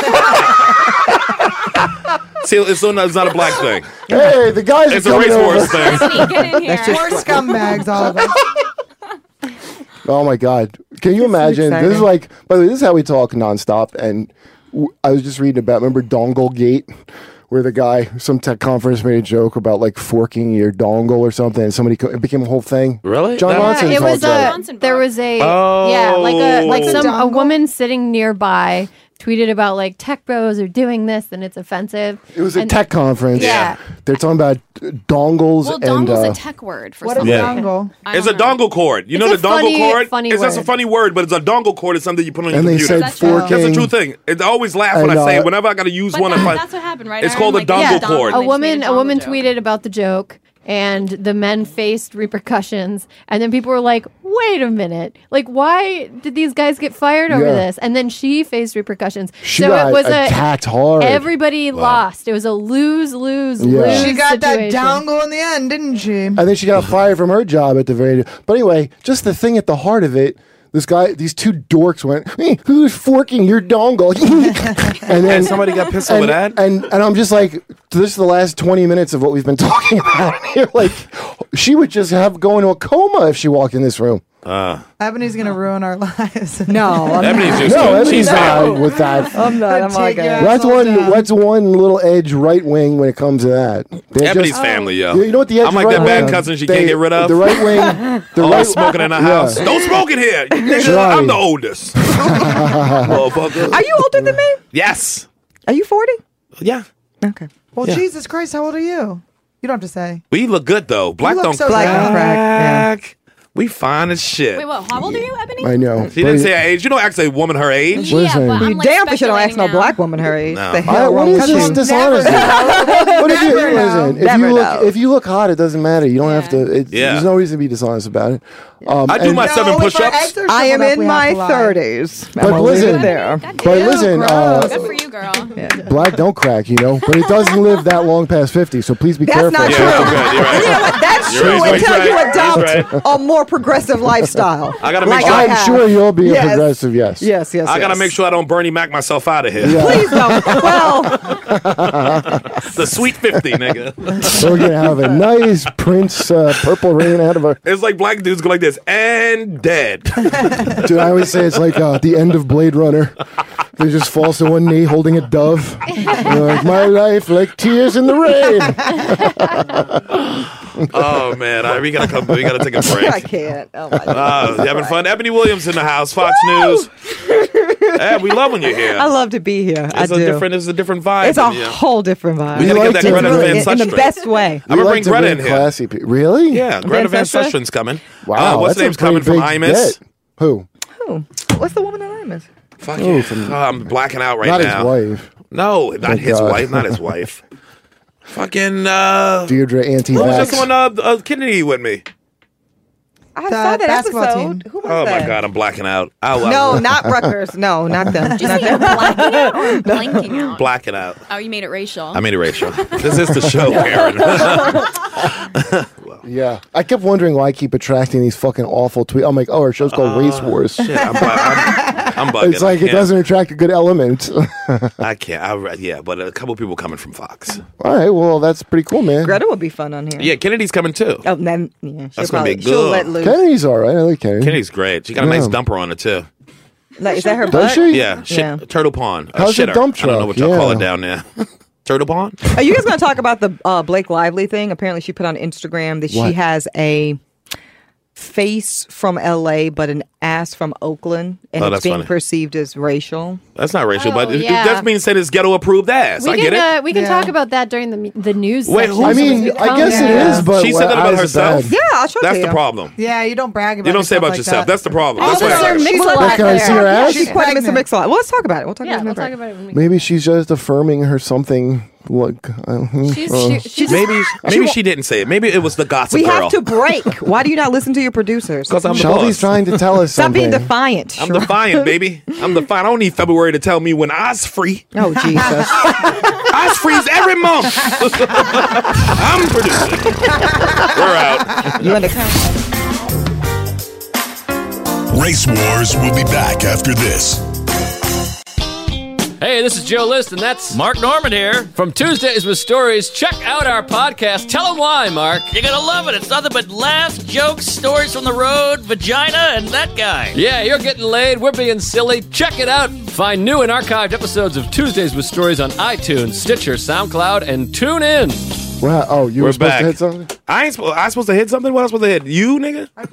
See, it's not, it's not a black thing. Hey, the guys It's are a coming race over. horse thing. Ebony, get in here. We're scumbags, all of us. Oh my God! Can you imagine? This is exciting. like. By the way, this is how we talk nonstop. And w- I was just reading about. Remember Dongle Gate, where the guy, some tech conference, made a joke about like forking your dongle or something, and somebody co- it became a whole thing. Really? John That- Ronson it talks was about a Johnson there book. was a Oh. yeah like a like It's a some a dongle? woman sitting nearby tweeted about like tech bros are doing this and it's offensive. It was a And- tech conference. Yeah. They're talking about uh, dongles Well, and. dongle's Uh, a tech word for What is something. Yeah. dongle? I It's a don't know. dongle cord. You It's know a the dongle funny- cord? funny it's just a word. funny word, but it's a dongle cord. It's something you put on your and they computer. said That's true. forking. That's a true thing. It, I always laugh when And, I say uh, it. Whenever I got to use But one, that, I find, that's what happened, right? It's I called a remember, like, dongle yeah, cord. A they woman, tweeted a woman dongle joke. tweeted about the joke, and the men faced repercussions. And then people were like, "Wait a minute! Like, why did these guys get fired over Yeah. this?" And then she faced repercussions. She so got it was attacked a hard. everybody lost. It was a lose, lose, Yeah. lose. She got situation. that dongle in the end, didn't she? I think she got fired from her job at the very end. But anyway, just the thing at the heart of it, this guy, these two dorks went, "Hey, who's forking your dongle?" and then And somebody got pissed over and, that? and and I'm just like, this is the last twenty minutes of what we've been talking about here. Like, she would just have go into a coma if she walked in this room. Ebony's gonna ruin our lives. No, I'm Ebony's not. just No, she's Ebony's out. not with that. I'm not. I'm like, Take your uh, ass That's all one. down. That's one little edge right wing when it comes to that. They're Ebony's just- family, yo. You know what the edge I'm like right that bad wing- cousin she they- can't get rid of. The right wing. The Oh, right smoking in the Yeah. house. Don't smoke in here. Nigga, Right. I'm the oldest. Motherfucker. are you older than me? Yes. Are you forty? Yeah. Okay. Well, Yeah. Jesus Christ, how old are you? You don't have to say. We look good though. Black look don't so Black good. don't crack. Yeah. crack. We fine as shit. Wait, what? How old are you, Ebony? I know. She didn't say her age. You don't ask a woman her age. Yeah, Listen. but I'm You like damn for sure don't ask no speculating now. black woman her age. No. The I, hell what wrong is with this you? dishonesty? Never What if you know. listen? If Never you look, know. if you look hot, it doesn't matter. You don't have Yeah. to. It, Yeah. There's no reason to be dishonest about it. Um, I do and- my No, seven if our push-ups. eggs are I am shriveled up, in we my have to lie. thirties. But I'm gonna leave listen- it there. God But damn. listen, uh, Good for you, girl. black don't crack, you know, but it doesn't live that long past fifty. So please be That's careful. not Yeah, true. that's good. You're right. You know what? That's You're true right. until He's you right. adopt He's a more progressive lifestyle. I gotta make like sure- I I'm have. sure you'll be Yes. a progressive. Yes. Yes, yes. I gotta yes. make sure I don't Bernie Mac myself out of here. Yeah. Please don't. Well, The sweet fifty, nigga. So we're gonna have a nice Prince uh, Purple Rain out of our. It's like black dudes go like this and dead. Dude, I always say it's like uh, the end of Blade Runner. They just falls to one knee holding a dove. They're like, my life like tears in the rain. Oh man, I, we gotta come. We gotta take a I break. can't. Oh my God. Uh, you having fun? Ebony Williams in the house, Fox News. Hey, we love when you're here. I love to be here. I It's a do. different. It's a different vibe. It's a in here. whole different vibe. We gotta like get that to- Greta really, Van in, in the Susteren. best way. I'm gonna We bring like to Greta bring in here. classy pe- Really? Yeah, Greta Van Susteren? Susteren's coming. Wow. Uh, what's that's the name's a pretty coming from big Imus? get. Who? Who? What's the woman that I miss? Fuck Oh, yeah. from- Oh, I'm blacking out right Not now. his wife. No, not Thank his God. wife. Not his wife. Fucking. Uh, Deirdre anti who was just vax. on uh, uh, Kennedy with me? I The saw that basketball episode. team. Who was Oh that? my God, I'm blacking out. Oh, No, I'm not Rutgers. No, not them. Did you Not say you're them. blacking out or blanking out? blacking out. Oh, you made it racial. I made it racial. This is the show, Karen. Yeah. I kept wondering why I keep attracting these fucking awful tweets. I'm like, oh, our show's called Race Wars. Shit, I'm, bu- I'm, I'm bugging. It's like I it can't. doesn't attract a good element. I can't. I, re- yeah, but a couple people coming from Fox. All right, well, that's pretty cool, man. Greta would be fun on here. Yeah, Kennedy's coming too. Oh, then yeah, she'll That's gonna probably, be she'll good. let loose. Kennedy's all right. I like Kennedy. Kennedy's great. She got a nice Yeah. dumper on her too. Like, is that her Does butt? she? Yeah, shit, Yeah. Turtle Pond. Uh, How's the shitter. dump I don't know truck? what y'all call Yeah. it down there. Turtle Pond. Are you guys going to talk about the uh, Blake Lively thing? Apparently, she put on Instagram that she What? has a face from L A but an ass from Oakland, and Oh, it's that's being funny. perceived as racial. That's not racial, Oh, but it, yeah. that's being said as ghetto approved ass. We I can get it. uh, we can Yeah. talk about that during the the news. Wait, section. who- I So mean, we I come- guess it Yeah. is, but she said that why about is it herself. bad? Yeah, I'll show That's you. the problem. Yeah, you don't brag about You don't say yourself about like yourself. that. That's the problem. That's Officer why. Mix-a-Lot Well, can I there. see her ass? She's put in Mister pregnant. Mix-a-Lot. Well, let's talk about it. We'll talk Yeah, about it. we'll in a talk minute. about it when we. Maybe she's just affirming her something. Look, uh, She's, uh, she, she's Maybe maybe she didn't say it. Maybe it was the gossip We girl. have to break. Why do you not listen to your producers? Because I'm the Shelby's boss. trying to tell us Stop something. being defiant. I'm defiant, baby. I'm defiant. I don't need February to tell me when I's free. Oh, Jesus. I's freeze every month. I'm producing. We're out. You understand? Race Wars will be back after this. Hey, this is Joe List, and that's Mark Norman here from Tuesdays with Stories. Check out our podcast. Tell them why, Mark. You're gonna love it. It's nothing but laughs, jokes, stories from the road, vagina, and that guy. Yeah, you're getting laid. We're being silly. Check it out. Find new and archived episodes of Tuesdays with Stories on iTunes, Stitcher, SoundCloud, and tune in. Wow. Oh, you We're were supposed back. to hit something? I ain't supposed. I supposed to hit something. What else supposed to hit? You, nigga. I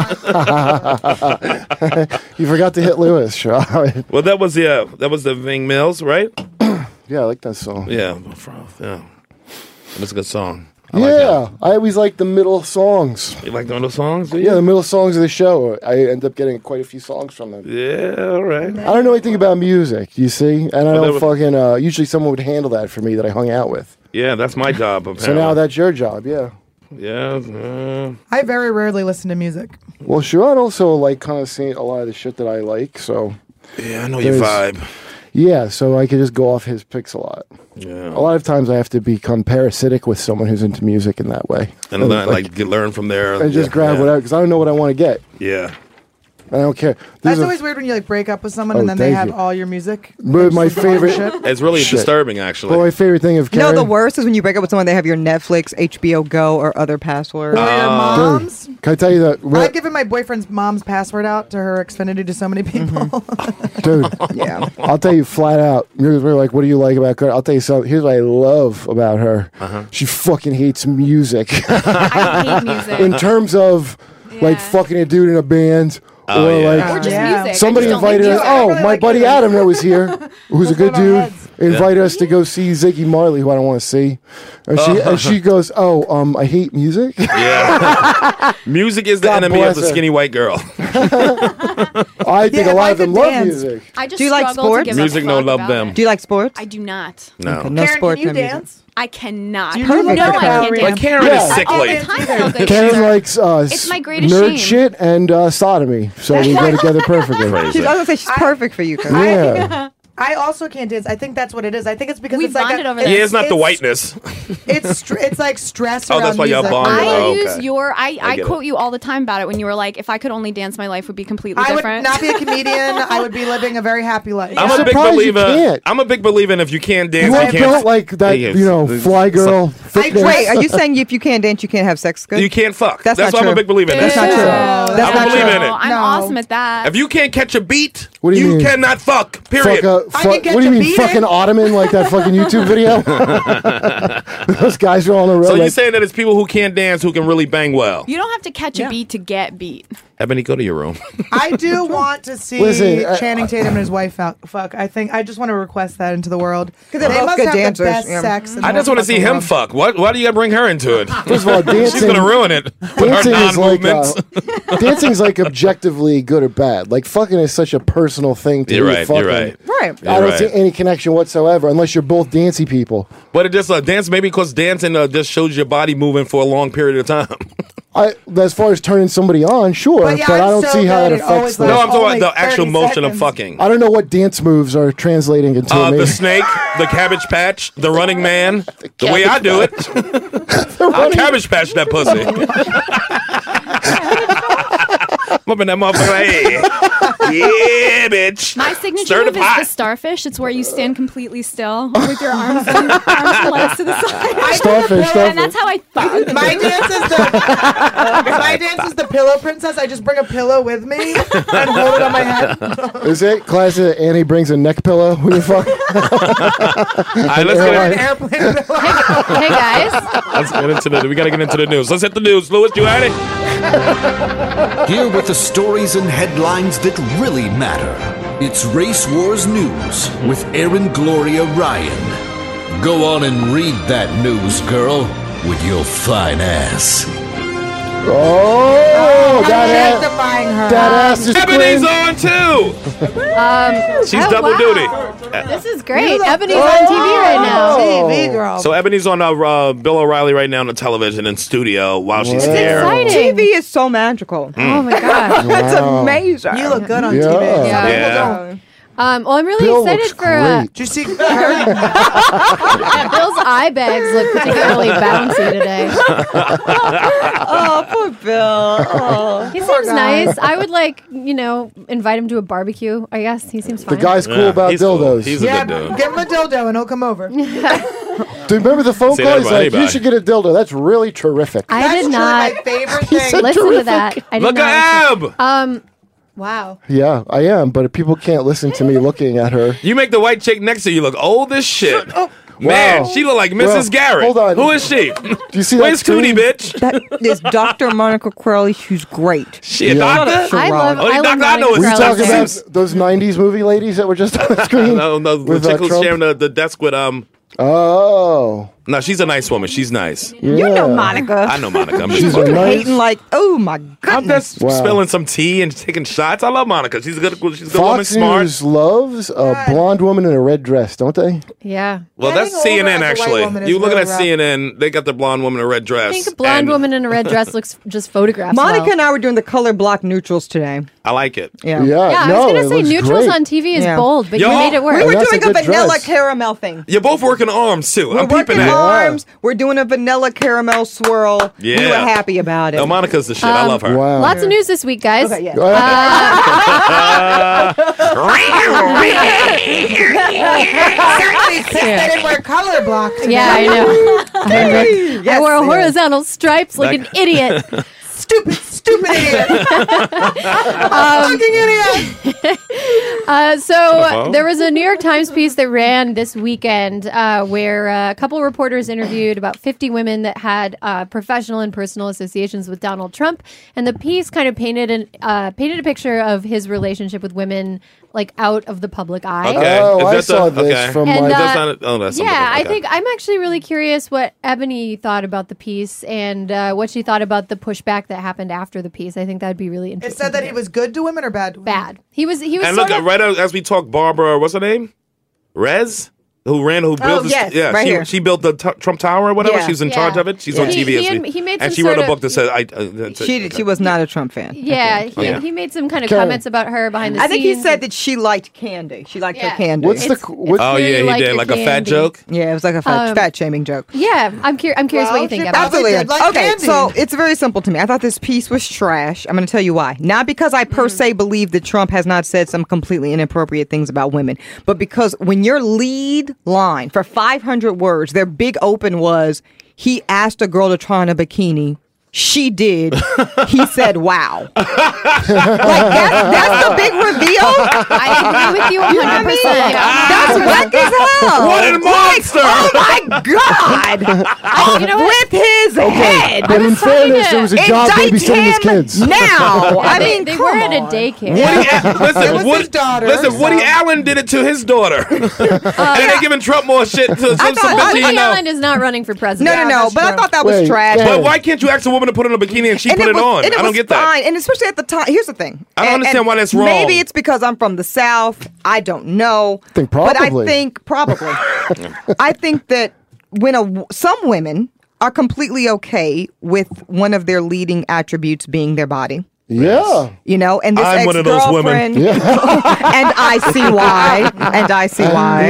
feel you. You forgot to hit Lewis. Sure. All right. Well, that was yeah. That was the Ving Mills, right? Yeah, I like that song. Yeah. Yeah. That's a good song. I like yeah, that. I always like the middle songs. You like one of those songs? Do you? Yeah, the middle songs of the show. I end up getting quite a few songs from them. Yeah. All right. I don't know anything about music, you see, and I Well, don't that fucking. Uh, usually, someone would handle that for me that I hung out with. Yeah, that's my job. Apparently. So now that's your job. Yeah. Yeah. Uh, I very rarely listen to music. Well, Sherrod also like kind of seen a lot of the shit that I like. So yeah. I know your There's- vibe. yeah, so I could just go off his picks a lot. Yeah. A lot of times I have to become parasitic with someone who's into music in that way, And learn, like, get- learn from there. and just Yeah, grab yeah. whatever because I don't know what I want to get. Yeah. I don't care. This That's is a- always weird when you like break up with someone Oh, and then they thank have you. all your music. But my favorite. It's really Shit. disturbing, actually. Well, my favorite thing of No, Karen. the worst is when you break up with someone, they have your Netflix, H B O Go, or other password. Or your Uh, mom's. Can I tell you that? I've given my boyfriend's mom's password out to her Xfinity to so many people. Dude, Yeah. I'll tell you flat out. You're we're like, what do you like about her? I'll tell you something. Here's what I love about her. Uh-huh. She fucking hates music. I hate music. In terms of like Yeah. fucking a dude in a band. Oh, or yeah. like Or just Yeah. music. somebody I just don't invited like us. music. Oh, really my like buddy you. Adam that was here, who's a Let's good go to dude, heads. invited us to go see Ziggy Marley, who I don't want to see. And she and she goes, "Oh, um, I hate music." Yeah. Music is the God enemy of bless the her. skinny white girl. I think Yeah, a lot if I of them could love dance. music. I just Do you like struggle sports? to give Music a no fuck love about them. it. Do you like sports? I do not. No. Okay, no Karen, sports, can you no music. dance? I cannot. You Perfect. look No, like I can't Karen. dance. Like Karen Yeah. is All the sickly. time I don't get Karen shit. likes uh, It's my greatest nerd shame. shit and uh, sodomy, so we go together perfectly. Crazy. She's, I was gonna say she's perfect for you, Kurt. Yeah. I also can't dance. I think that's what it is. I think it's because We it's like bonded a, over it's, that. Yeah, it's not the whiteness. It's str- it's like stress. Oh, that's around why y'all music. bonded. I Oh, use okay. your. I, I I, get quote it. you all the time about it when you were like, "If I could only dance, my life would be completely I would different." not be a comedian. I would be living a very happy life. I'm a big surprised you believer. can't. I'm a big believer in if you can't dance, You you are can't. built like that, Yeah, you know, it's- fly it's girl like- fitness. Wait, are you saying if you can't dance, you can't have sex? Good. You can't fuck. That's That's, not why I'm a true. big believer in That's that. not true. No, That's I not believe true. in it. I'm No. awesome at that. If you can't catch a beat, What do you mean? cannot fuck. Period. Fuck a, I fu- can get what do you you mean, beating. fucking ottoman like that fucking YouTube video? Those guys are on the road. So you're like, saying that it's people who can't dance who can really bang well? You don't have to catch a beat to get beat. Ebony, go to your room. I do want to see Listen, uh, Channing Tatum and his wife fuck. fuck. I think I just want to request that into the world. Because they're they both must good have dancers, the best yeah. sex. in the I just whole want to see fucking him world. fuck. What? Why do you got to bring her into it? First of all, dancing. She's gonna ruin it with her Dancing is like non-movements. uh, dancing's like objectively good or bad. Like fucking is such a personal thing to You're me. right. Fucking. You're right. Right. I You're don't see right. any connection whatsoever unless you're both dancey people. But it just uh, dance maybe because dancing uh, just shows your body moving for a long period of time. I, as far as turning somebody on, sure, But but, yeah, I I'm don't so see how good. that It affects always the. no, I'm talking Only about the actual thirty motion of seconds. fucking. I don't know what dance moves are translating into. Uh, me. the snake, the cabbage patch, the running man. The, way I do it, I'll cabbage patch that pussy. I'm up in that motherfucker. Like, hey, yeah, bitch. My signature Stir the move is pot. the starfish. It's where you stand completely still with your arms and, arms and legs to the side. Starfish, And that's how I fuck. My dance is the my dance is the pillow princess. I just bring a pillow with me and hold it on my head. Is it classic? Annie brings a neck pillow when you fuck. All right, let's An get, in, airplane pillow. Hey guys, let's get into the. We got to get into the news. Let's hit the news. Louis, you at it? Here with the stories and headlines that really matter. It's Race Wars News with Aaron Gloria Ryan. Go on and read that news, girl, with your fine ass. Oh, that ass, Objectifying her. that ass is Ebony's clean. on too. um, She's oh, double wow. duty. This is great. Ebony's on T V right now. T V girl. So Ebony's on uh, uh, Bill O'Reilly right now on the television in studio while she's Wow. here. Exciting. T V is so magical. Oh my god. It's Wow. amazing. You look good on Yeah. T V. Some Yeah. people Yeah. don't. Um, well, I'm really Bill excited looks for. Uh, great. Did you see? yeah, Bill's eye bags look particularly bouncy today. Oh, poor Bill. Oh, He poor seems guy. nice. I would like, you know, invite him to a barbecue. I guess he seems The fine. guy's cool Yeah, about he's cool. dildos. He's a Yeah, good dude. give him a dildo and he'll come over. Dude, remember the phone Say call? that He's about like, anybody. you should get a dildo. That's really terrific. I That's did truly not my favorite thing. said listen to terrific. that. I did Look not. at listen- Ab. Um, wow. Yeah, I am, but people can't listen to me looking at her. You make the white chick next to you look old as shit. Man, Wow. she look like Missus Well, Garrett. hold on. Who is she? Do you see that Where's Tootie, screen? bitch? That is Doctor Monica Crowley. She's great. She a Yeah. doctor? I love. Only I love doctor I know Monica is Were you Crowley. talking Seuss. about those nineties movie ladies that were just on the screen? No, no, the With, uh, chick who's Trump? sharing the, the desk with um. Oh. No, she's a nice woman. She's nice. Yeah. You know Monica. I know Monica. I'm She's just a fucking. nice- Hating like, oh my I'm goodness. just Wow. spilling some tea and taking shots. I love Monica. She's a good. She's a good woman. Fox Smart. News loves a blonde woman in a red dress, don't they? Yeah. Well, Getting that's C N N older as a white actually. woman is You looking really at rough. C N N? They got the blonde woman in a red dress. I think a blonde and woman in a red dress looks just photographs. Monica well. and I were doing the color block neutrals today. I like it. Yeah. Yeah, Yeah, no, I was it gonna say looks neutrals great. on T V is Yeah. bold, but Yo, you made it work. We were that's a doing a, good vanilla dress. caramel thing. You're both working arms too. We're I'm peeping working it. arms. We're doing a vanilla caramel swirl. We Yeah. were happy about it. No, Monica's the shit. I Um, love her. Wow. Lots of news this week, guys. Okay, yeah. Certainly since they didn't wear color block today. Yeah, I know. I Yes, wore yeah. horizontal stripes like an idiot. Stupid, stupid idiot. Um, Fucking idiot. Uh, so Uh-huh. there was a New York Times piece that ran this weekend uh, where uh, a couple of reporters interviewed about fifty women that had uh, professional and personal associations with Donald Trump, and the piece kind of painted an uh, painted a picture of his relationship with women, like out of the public eye. Okay. Oh, Is I that saw the- this okay. from And, like. uh, That's not. Oh, that's something Yeah, I different. Okay. think I'm actually really curious what Ebony thought about the piece and uh, what she thought about the pushback that happened after the piece. I think that'd be really It interesting. said that to he hear. was good to women or bad to women? bad. He was. He was. And sort look, of, right as we talk, Barbara, what's her name? Rez, who ran, who built, this, yes, yeah, right she, here. she built the t- Trump Tower or whatever. Yeah. She was in Yeah. charge of it. She's Yeah. on T V. He- this he had- week. he made and some she wrote sort a of- book that said, "I." Uh, that's it. She, she was not a Trump fan. Yeah, he, Yeah. he made some kind of Karen. comments about her behind the I think he scenes. said that she liked candy. She liked Yeah. her candy. What's the It's- what, Oh Clearly yeah, he like did your like a fat candy. joke. Yeah, it was like a fat, Um, fat shaming joke. Yeah, I'm, cur- I'm curious Well, what you think she about probably it. did like okay, candy. so it's very simple to me. I thought this piece was trash. I'm going to tell you why. Not because I per se believe that Trump has not said some completely inappropriate things about women, but because when your lead line for five hundred words, their big open was he asked a girl to try on a bikini she did, he said, wow. Like, that's, that's the big reveal. I agree with you one hundred percent. That's whack as hell. What a monster! Like, oh my God. Oh, you know what? With his Okay, head. but in fairness, there was a job Indict babysitting his him kids. Now. I they, mean, they come were at a on. daycare. Woody, Al- listen, It was Woody, his daughter, listen, Woody so- Allen did it to his daughter, and they're giving Trump more shit to some thought- some Woody bitch, you know. Allen is not running for No, president. no, no. that's But I true. thought that was Wait, trash. yeah. But why can't you ask a woman to put on a bikini and she And put it, was, on? and it I don't was get that. fine. And especially at the time, here's the thing. I don't And- understand and why that's wrong. Maybe it's because I'm from the South. I don't know. think But I probably. think probably. I think that when a some women are completely okay with one of their leading attributes being their body. Yeah. You know, and this I'm one of those women. ex-girlfriend, and I see why, and I see why.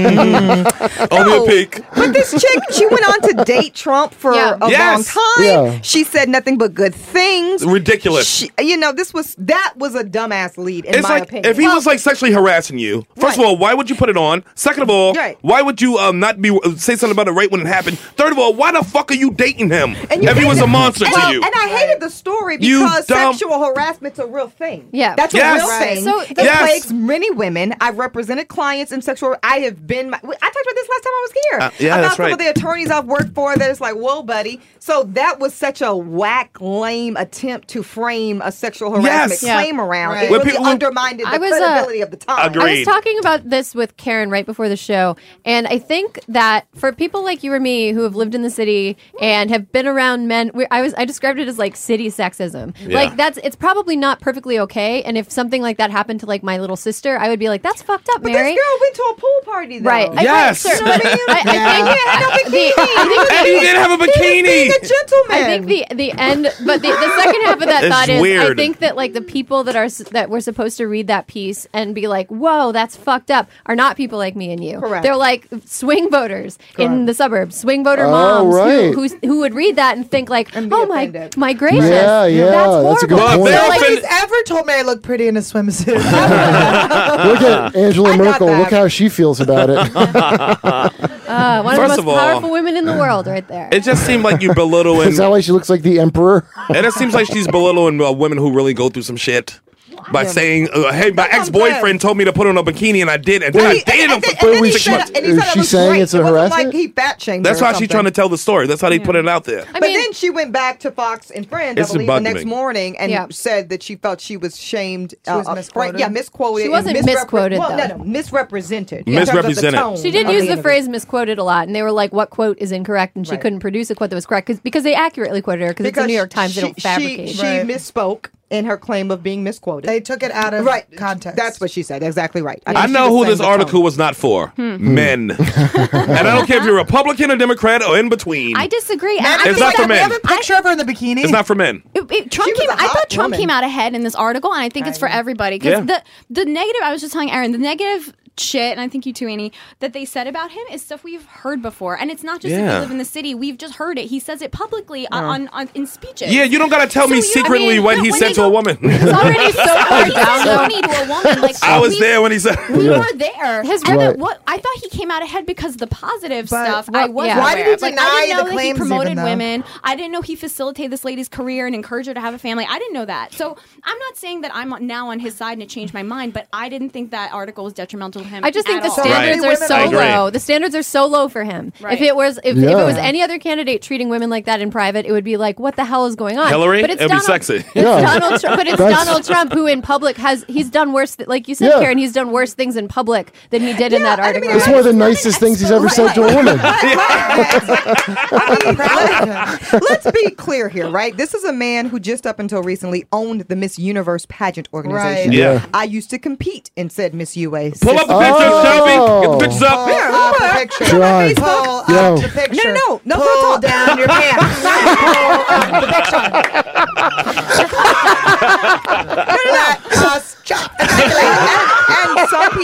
Mm. Only No, a peek. But this chick, she went on to date Trump for Yeah. a Yes. long time. Yeah. She said nothing but good things. Ridiculous. She, you know, this was that was a dumbass lead in It's my like opinion. if he was like sexually harassing you. First of Right. all, why would you put it on? Second of all, Right. why would you um, not be say something about it right when it happened? Third of all, why the fuck are you dating him And you if he hate was it. a monster and, to you? And I hated the story You because dumb- sexual harassment's a real thing. Yeah. That's Yes. a real Right. thing. So it Yes. plagues many women. I've represented clients in sexual. I have been. I talked about this last time I was here. Uh, yeah, about that's some right. of the attorneys I've worked for. That it's like, whoa, buddy. So that was such a whack, lame attempt to frame a sexual harassment Yes. claim Yeah. around. Right. It When really people- when- undermined the I was, uh, credibility of the time. Agreed. I was talking about this with Karen right before the show, and I think that for people like you or me who have lived in the city and have been around men, we, I was I described it as like city sexism. Yeah. Like that's it's probably not perfectly okay, and if something like that happened to like my little sister, I would be like, "That's fucked up, But Mary." this girl went to a pool party, though. Right? I- Yes. right, sure. I, I think had no I- the- bikini. I think And he didn't have a bikini. Being a gentleman. I think the the end, but the, the second half of that It's thought is, I weird. think that like the people that are s- that were supposed to read that piece and be like, "Whoa, that's fucked up," are not people like me and you. Correct. They're like swing voters in Correct. the suburbs, swing voter Oh, moms right. who, who who would read that and think like, And be "Oh my offended. my gracious, Yeah, yeah, that's horrible." that's a good Well, point. they're like, offended- Nobody's ever told me I look pretty in a swimsuit. Look at Angela I got Merkel. that. Look how she feels about it. uh, one First of of the most all, powerful women in the world, right there. It just seemed like you belittling. Is that why she looks like the emperor? And it seems like she's belittling uh, women who really go through some shit by saying, uh, "Hey, my That's what I'm ex-boyfriend told me to put on a bikini, and I did, and then I And he- dated him and- for and- and then he six said- months." and he Is said it she was saying great. it's a It wasn't harassment? like he fat shamed That's her or why she's something. trying to tell the story. That's how they put it out there. I But mean, then she went back to Fox and Friends, It's I believe, the bugged next me. morning and Yeah. said that she felt she was shamed. She was uh, uh, misquoted. Yeah, misquoted. She and wasn't misrepre- misquoted, Well, no, though. no, misrepresented. in terms of the Misrepresented. tone She did of use the the interview. phrase misquoted a lot, and they were like, "What quote is incorrect?" And she Right. couldn't produce a quote that was correct 'cause- because they accurately quoted her because it's the New York Times. she, they don't fabricate. She, she Right. misspoke in her claim of being misquoted. They took it out of right context. That's what she said. Exactly right. I think she know was who saying this the article tone. was not for. Hmm. Men. And I don't care if you're Republican or Democrat or in between. I disagree. And Man, I It's think not that for we men. have a picture of her in the bikini. It's not for men. It, it, Trump She was came. a I thought hot Trump woman. came out ahead in this article, and I think it's for everybody because Yeah. the the negative. I was just telling Aaron the negative shit, and I think you too, Annie, that they said about him is stuff we've heard before, and it's not just if Yeah. you live in the city. We've just heard it. He says it publicly on, on, on in speeches. Yeah, you don't got to tell So me you- secretly I mean, what no, he when said they to a go- woman. It's already so far He down. says though. Tony to a woman. Like I was we- there when he said. We Yeah. were there. His- and Right. then what I thought he came out ahead because the positive But stuff what- I was yeah. aware Why did he of. Like, I deny didn't know the that he claims promoted even, though? women. I didn't know he facilitated this lady's career and encouraged her to have a family. I didn't know that. So I'm not saying that I'm now on his side and it changed my mind, but I didn't think that article was detrimental to him. I just think at the all. standards Right. are so I agree. low. The standards are so low for him. Right. If it was, if, if Yeah. it was any other candidate treating women like that in private, it would be like, what the hell is going on? Hillary? But it's It'd be Donald, sexy. It's Yeah. Donald Trump, but it's That's- Donald Trump who in public has he's done worse. Th- like you said, Yeah. Karen, he's done worse things in public than he did in that I mean, article. It's one of the nicest things he's ever said to a woman. I mean, let's be clear here, right? This is a man who just up until recently owned the Miss Universe pageant organization. Right. Yeah. I used to compete in said Miss U A. Pull up the pictures, Oh. Shelby. Get the pictures up. Pull up the picture. Try. Pull up Yo. the picture. No, no, no, no, Pull no, no. down your pants. Pull up the picture. Let us chat. and some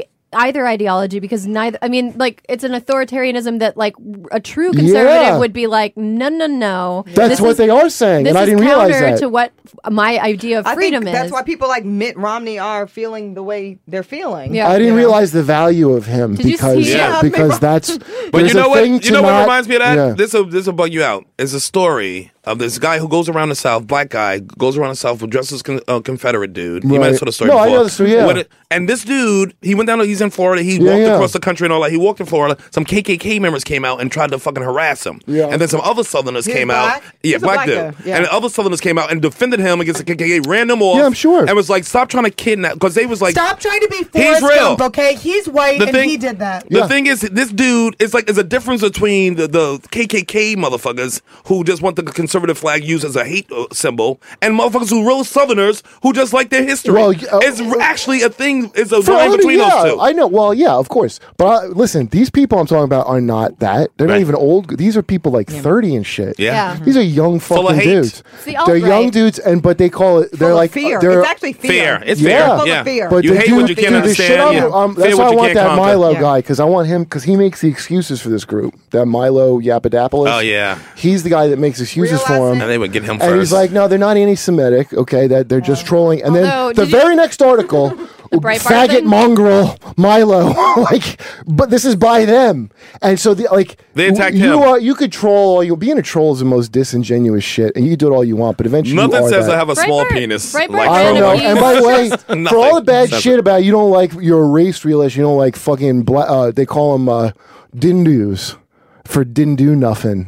very either ideology because neither. I mean, like it's an authoritarianism that like a true conservative Yeah. would be like, no, no, no. That's This what is- they are saying, This and I is didn't realize counter that. to what my idea of I freedom think is. that's why people like Mitt Romney are feeling the way they're feeling. Yeah. I didn't You know? realize the value of him Did you because see- Yeah. because that's. But there's you know a what? thing You to know what not- reminds me of that? Yeah. This will this will bug you out. It's a story of this guy who goes around the South, black guy, goes around the South, dressed as con- uh, Confederate dude. You might have Right. saw the story No, I before. know the story, yeah. When it- and this dude, he went down. to- He's in Florida. He Yeah, walked yeah. across the country and all that. He walked in Florida. Some K K K members came out and tried to fucking harass him. Yeah. And then some other Southerners He's came black? out. Yeah, He's a black black dude. guy, yeah. And other Southerners came out and defended him against the K K K. Ran them off. Yeah, I'm sure. And was like, "Stop trying to kidnap," because they was like, Stop trying to be He's Forrest real. Gump, okay? He's white The and thing- he did that. The Yeah. thing is, this dude is like, there's a difference between the, the K K K motherfuckers who just want the conservative flag used as a hate uh, symbol and motherfuckers who real Southerners who just like their history. Well, uh, it's r- actually a thing, it's a For line only- between yeah, those two. I know. Well, yeah, of course. But uh, listen, these people I'm talking about are not that. They're not Right. even old. These are people like thirty and shit. Yeah. Yeah. These are young Full of fucking hate. dudes. It's the They're alt-right. young dudes, and but they call it. They're Full of like fear. They're, It's actually fear. Fair. It's Yeah. fair. Full of Yeah. fear. But you they hate do, what you they can't do the shit understand. I'm- yeah. um, Fear that's what why I you want can't that conquer. Milo Yeah. guy because I want him because he makes the excuses for this group. That Milo Yapadopoulos. Oh, yeah. He's the guy that makes excuses Real for last him. And they would get him And he's first. like, no, they're not anti-Semitic. Okay, that they're just trolling. And Although, then the did you- very next article, Breitbart faggot thing? mongrel Milo, like, but this is by them. And so, the, like, They attacked you him. are you could troll. all you being a troll is the most disingenuous shit, and you can do it all you want. But eventually, you Nothing are says that. I have a small Breitbart- penis. Breitbart like I don't know. Randomly. And by the way, Nothing for all the bad says shit it. about you don't like you're a race realist, you don't like fucking bla- uh, they call them uh, dindus for didn't do nothing.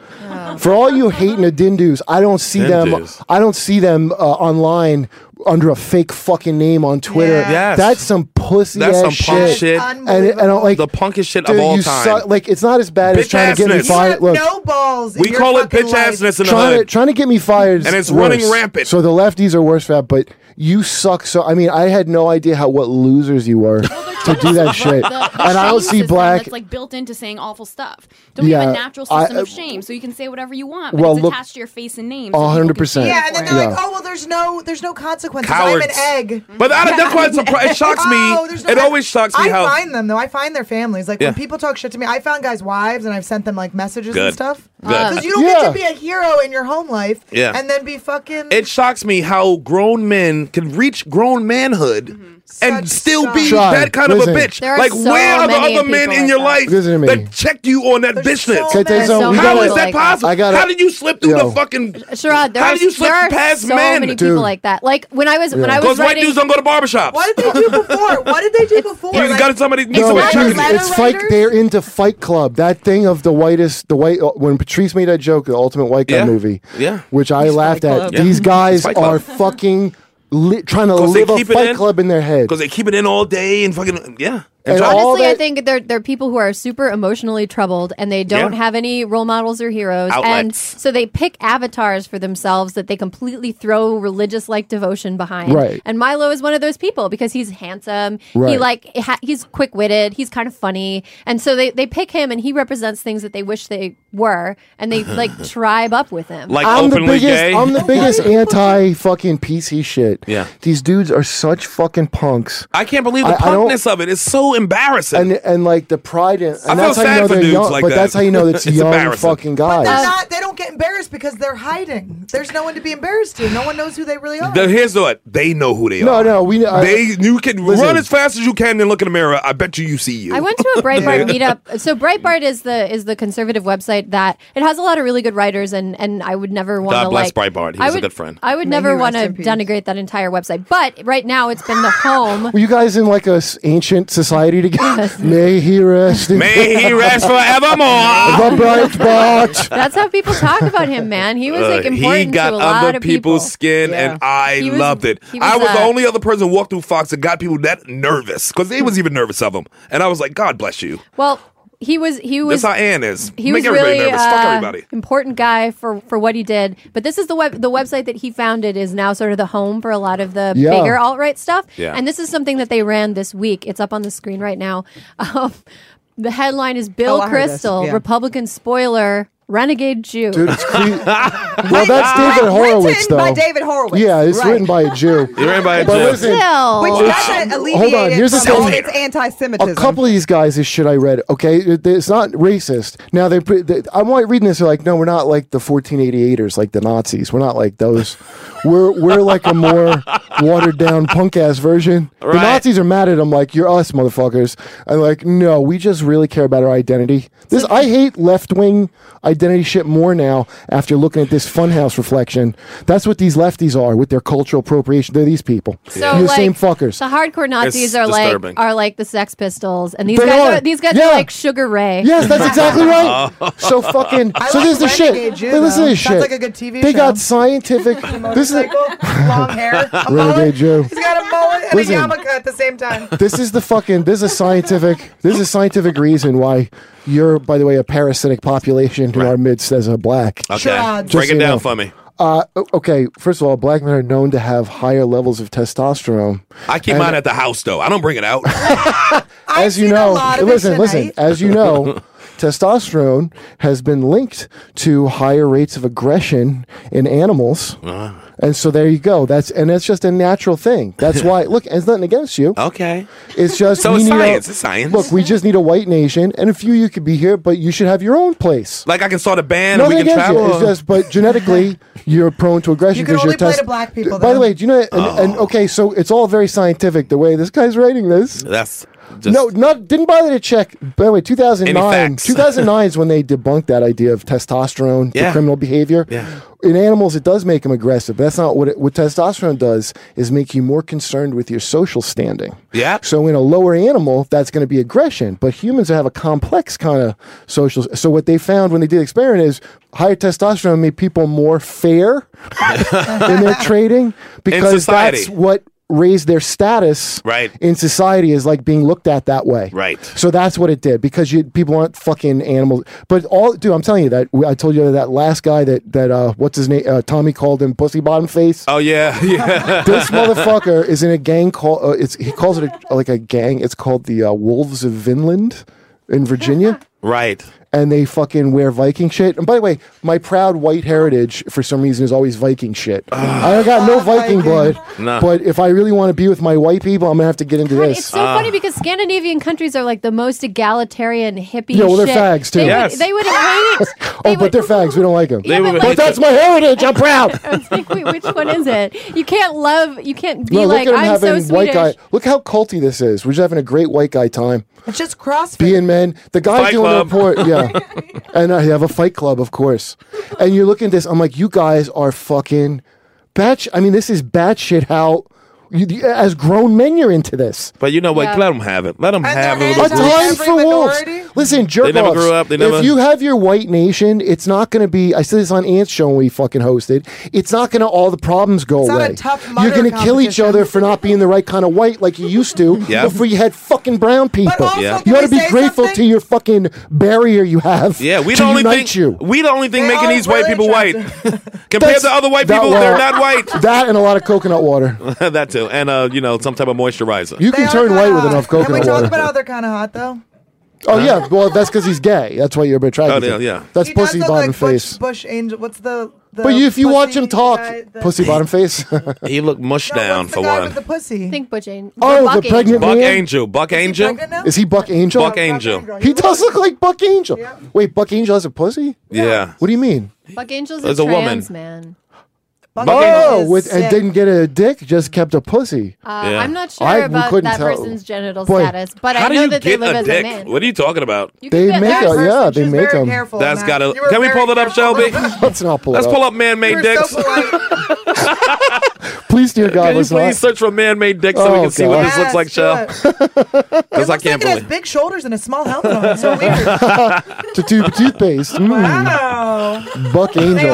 For all you hating the dindus, I don't see them. Dindus. I don't see them uh, online under a fake fucking name on Twitter. Yeah. Yes. That's some pussy That's ass some punk shit. shit. And, and I don't like The punkest shit dude, of all you time. suck- like it's not as bad as Bitch trying to get me assness. You fired. have Look, no balls. in we your call it fucking bitch life. assness in the trying to hood. trying to get me fired, is And it's worse. running rampant. So the lefties are worse for that, but you suck. So I mean, I had no idea how what losers you were to do that shit. The, the And I don't shame see system black. That's like built into saying awful stuff. Don't we Yeah, have a natural I- system uh, of shame, so you can say whatever you want, but well, it's look- attached to your face and name. A so hundred people can percent. see Yeah, it and then for they're it. like, Yeah. oh well, there's no, there's no consequences. Cowards. I'm an egg. But I, that's why it's surpri- it shocks me. Oh, there's no- it always shocks me I how. find them though. I find their families. Like Yeah. when people talk shit to me, I found guys' wives and I've sent them like messages Good. and stuff. Good. Because you don't Yeah. get to be a hero in your home life. Yeah. And then be fucking. It shocks me how grown men can reach grown manhood and Such still be suck. that kind Listen. of a bitch. There are Like, so where are the many other men people in your like life Listen to me. that checked you on that There's bitchness? so Can I tell you many. something? We How gotta- is that like that. possible? I gotta- How did you slip through Yo. the fucking? Sherrod, there How are, did you slip there are past so men? many Dude. people like that. Like when I was when I was Because white writing, dudes don't go to barbershops. What did they do before? What did they do before? You Like, got somebody needs No, somebody not checking dude, letter you. it's fight. writers? They're into Fight Club. That thing of the whitest, the white. uh, When Patrice made that joke, the Ultimate White Guy Yeah. movie, Yeah. which I laughed Fight at. Club. Yeah. These guys Fight Club. are fucking li- trying to 'Cause they live a keep it Fight in. Club in their head. Because they keep it in all day and fucking yeah. And try- all honestly, I that- think they're they're people who are super emotionally troubled and they don't Yeah. have any role models or heroes, and Outlets. so they pick avatars for themselves that they completely throw religious like devotion behind. Right. And Milo is one of those people because he's handsome. He Right. like ha- he's quick witted. He's kind of funny, and so they they pick him, and he represents things that they wish they were, and they like tribe up with him. like I'm the openly biggest. gay. I'm the biggest anti fucking P C shit. Yeah. These dudes are such fucking punks. I can't believe the I- I don't- punkness of it. It's so embarrassing. And and like the pride in, and I feel that's how you sad know for they're dudes young. like but that. that's how you know it's, It's young embarrassing. fucking They're guys. not. They don't get embarrassed because they're hiding. There's no one to be embarrassed to. No one knows who they really are. The- here's what they know who they No, are. no, we. I, They you can Listen. run as fast as you can and look in the mirror. I bet you you see you. I went to a Breitbart meetup. So Breitbart is the is the conservative website that it has a lot of really good writers, and and I would never want to God bless like. Breitbart. He I was a would- good friend. I would May never he want to rest in peace. denigrate that entire website, but right now it's been the home. Were you guys in like a s- ancient society together? May he rest. in- May he rest forevermore. The Breitbart. That's how people talk about him, man. He was like Uh, important he got to a lot under of people. people's skin, Yeah. and I He was- loved it. he was, I was the uh, only other person who walked through Fox that got people that nervous because they was even nervous of him, and I was like, God bless you. Well, he was he was That's how Ann is. he Make was everybody really nervous. Fuck uh, everybody. important guy for for what he did. But this is the web the website that he founded is now sort of the home for a lot of the Yeah. bigger alt right stuff. Yeah. And this is something that they ran this week. It's up on the screen right now. Um, the headline is Bill Oh, I heard this. Crystal, Yeah. Republican spoiler, Renegade Jew. Dude, it's cre- well, that's David Horowitz, Written though. by David Horowitz. Yeah, it's Right. written by a Jew. You're written by a But Jew. listen, Still. Which it's- doesn't alleviate hold on, here's the it from all thing. its anti-Semitism. A couple of these guys is shit I read. Okay, It- it's not racist. Now they, put- they I'm like reading this. They're like, no, we're not like the fourteen eighty-eighters, like the Nazis. We're not like those. We're we're like a more watered down punk ass version. The Right. Nazis are mad at them, like you're us, motherfuckers. I'm like, no, we just really care about our identity. This I hate left wing identity shit more now after looking at this Funhouse reflection. That's what these lefties are with their cultural appropriation. They're these people. So You're the like, same fuckers. The hardcore Nazis It's are disturbing. like are like the Sex Pistols, and these They guys are. are. these guys Yeah. are like Sugar Ray. Yes, that's exactly right. So fucking. I so like this is the shit. Renegade Jew, Hey, listen to though. this Sounds shit. like a good T V They show. got scientific. this is Motorcycle, long hair, a Renegade mullet. Jew. He's got a mullet and Listen. a yarmulke at the same time. This is the fucking. This is a scientific. This is a scientific reason why you're, by the way, a parasitic population in our midst as a black. Okay. Sherrod. Break Just so it you down know. for me. Uh, o- okay, first of all, black men are known to have higher levels of testosterone. I keep And- mine at the house, though. I don't bring it out. As you seen a know, lot of it listen, listen. tonight. As you know, testosterone has been linked to higher rates of aggression in animals. Uh, And so there you go. That's and that's just a natural thing. That's why. Look, it's nothing against you. okay. It's just So we it's need science. A, It's science. Look, we just need a white nation, and a few of you could be here, but you should have your own place. Like I can start a band and Nothing we can against you. travel. It's just, but genetically, you're prone to aggression You can because only you're play test- to black people, By the though. way, do you know? And, Oh. and okay, so it's all very scientific. The way this guy's writing this. That's just No, not didn't bother to check. By the way, two thousand nine. Any facts? two thousand nine is when they debunked that idea of testosterone, the Yeah. criminal behavior. Yeah. In animals, it does make them aggressive. But that's not what it, what testosterone does. Is make you more concerned with your social standing. Yeah. So in a lower animal, that's going to be aggression. But humans have a complex kind of social. So what they found when they did the experiment is higher testosterone made people more fair in their trading because society. that's what raised their status Right. in society is like being looked at that way. Right. So that's what it did because you people aren't fucking animals. But all, dude, I'm telling you that I told you that last guy that that uh, what's his name? Uh, Tommy called him pussy bottom face. Oh yeah, yeah. This motherfucker is in a gang called. Uh, it's he calls it a, like a gang. It's called the uh, Wolves of Vinland in Virginia. Right. And they fucking wear Viking shit. And by the way, my proud white heritage for some reason is always Viking shit. I got no Viking blood, No. but if I really want to be with my white people, I'm gonna have to get into God, this. it's so funny because Scandinavian countries are like the most egalitarian hippie. Yeah, well, they're shit. fags, too. They Yes. would, they would hate. Oh, but they're fags. We don't like them. Yeah, but would- But that's my heritage. I'm proud. I was like, wait, which one is it? You can't love. You can't be No, like, look at him I'm so having white Swedish. guy. Look how culty this is. We're just having a great white guy time. It's just CrossFit. Being men, the guy Fight doing club. the report, yeah, and I have a fight club, of course. And you look at this, I'm like, you guys are fucking batch. I mean, this is batshit. How you, as grown men, you're into this. But you know what? Yeah. Let them have it. Let them And have they're it. A A little anti- bit. time every for wolves. minority? Listen, jerk They never offs. grew up, they never- If you have your white nation, it's not going to be. I said this on Ant's show when we fucking hosted. It's not going to all the problems go It's not away. a Tough You're Mudder going to kill each competition. other for not being the right kind of white like you used to Yeah. before you had fucking brown people. also, Yeah. can You ought we to be say grateful something? to your fucking barrier you have. Yeah, we to the only unite thing. you. We the only thing They making are these white really people white. Compared That's- to other white that people, well- they're not white. That and a lot of coconut water. That too, and uh, you know, some type of moisturizer. You They can are turn kinda white with hot. enough Can we coconut talk water. about how they're kind of hot though? Oh yeah, well that's because he's gay. That's why you're attracted. Oh, to yeah, him. yeah. That's He does pussy look bottom like face. Bush, Bush Angel. What's the? the But you, if you watch pussy him talk, guy, the- pussy bottom face. He looked mushed No, down what's for the guy one. with the pussy. I think Butch Angel. Oh, Buck the pregnant Angel. Buck man? Angel. Buck Angel. Pregnant now? Is he Buck Angel? Buck Angel. He does look like Buck Angel. Wait, Buck Angel has a pussy? Yeah. What do you mean? Buck Angel's There's a a woman. trans man. Buck Oh, Angel is with and sick. didn't get a dick, just kept a pussy. Uh, Yeah. I'm not sure I- we about couldn't that tell. person's genital Boy, status, but How I do know you that they get live a as dick? a man. What are you talking about? You They can make get a that. yeah, She they was make very them. careful That's on got that. to. You were Can we very pull it up, careful. Shelby? Let's not pull Let's it pull up. up man-made You were dicks. so polite. Please, dear God, Can you let's please not. search for man-made dicks so we Oh, can see what God. this looks like, Yes, Shell? do it. Because It I looks can't like it has believe. big shoulders and a small helmet on. It's so weird. To tube toothpaste. Mm. Wow. Buck They Angel. all have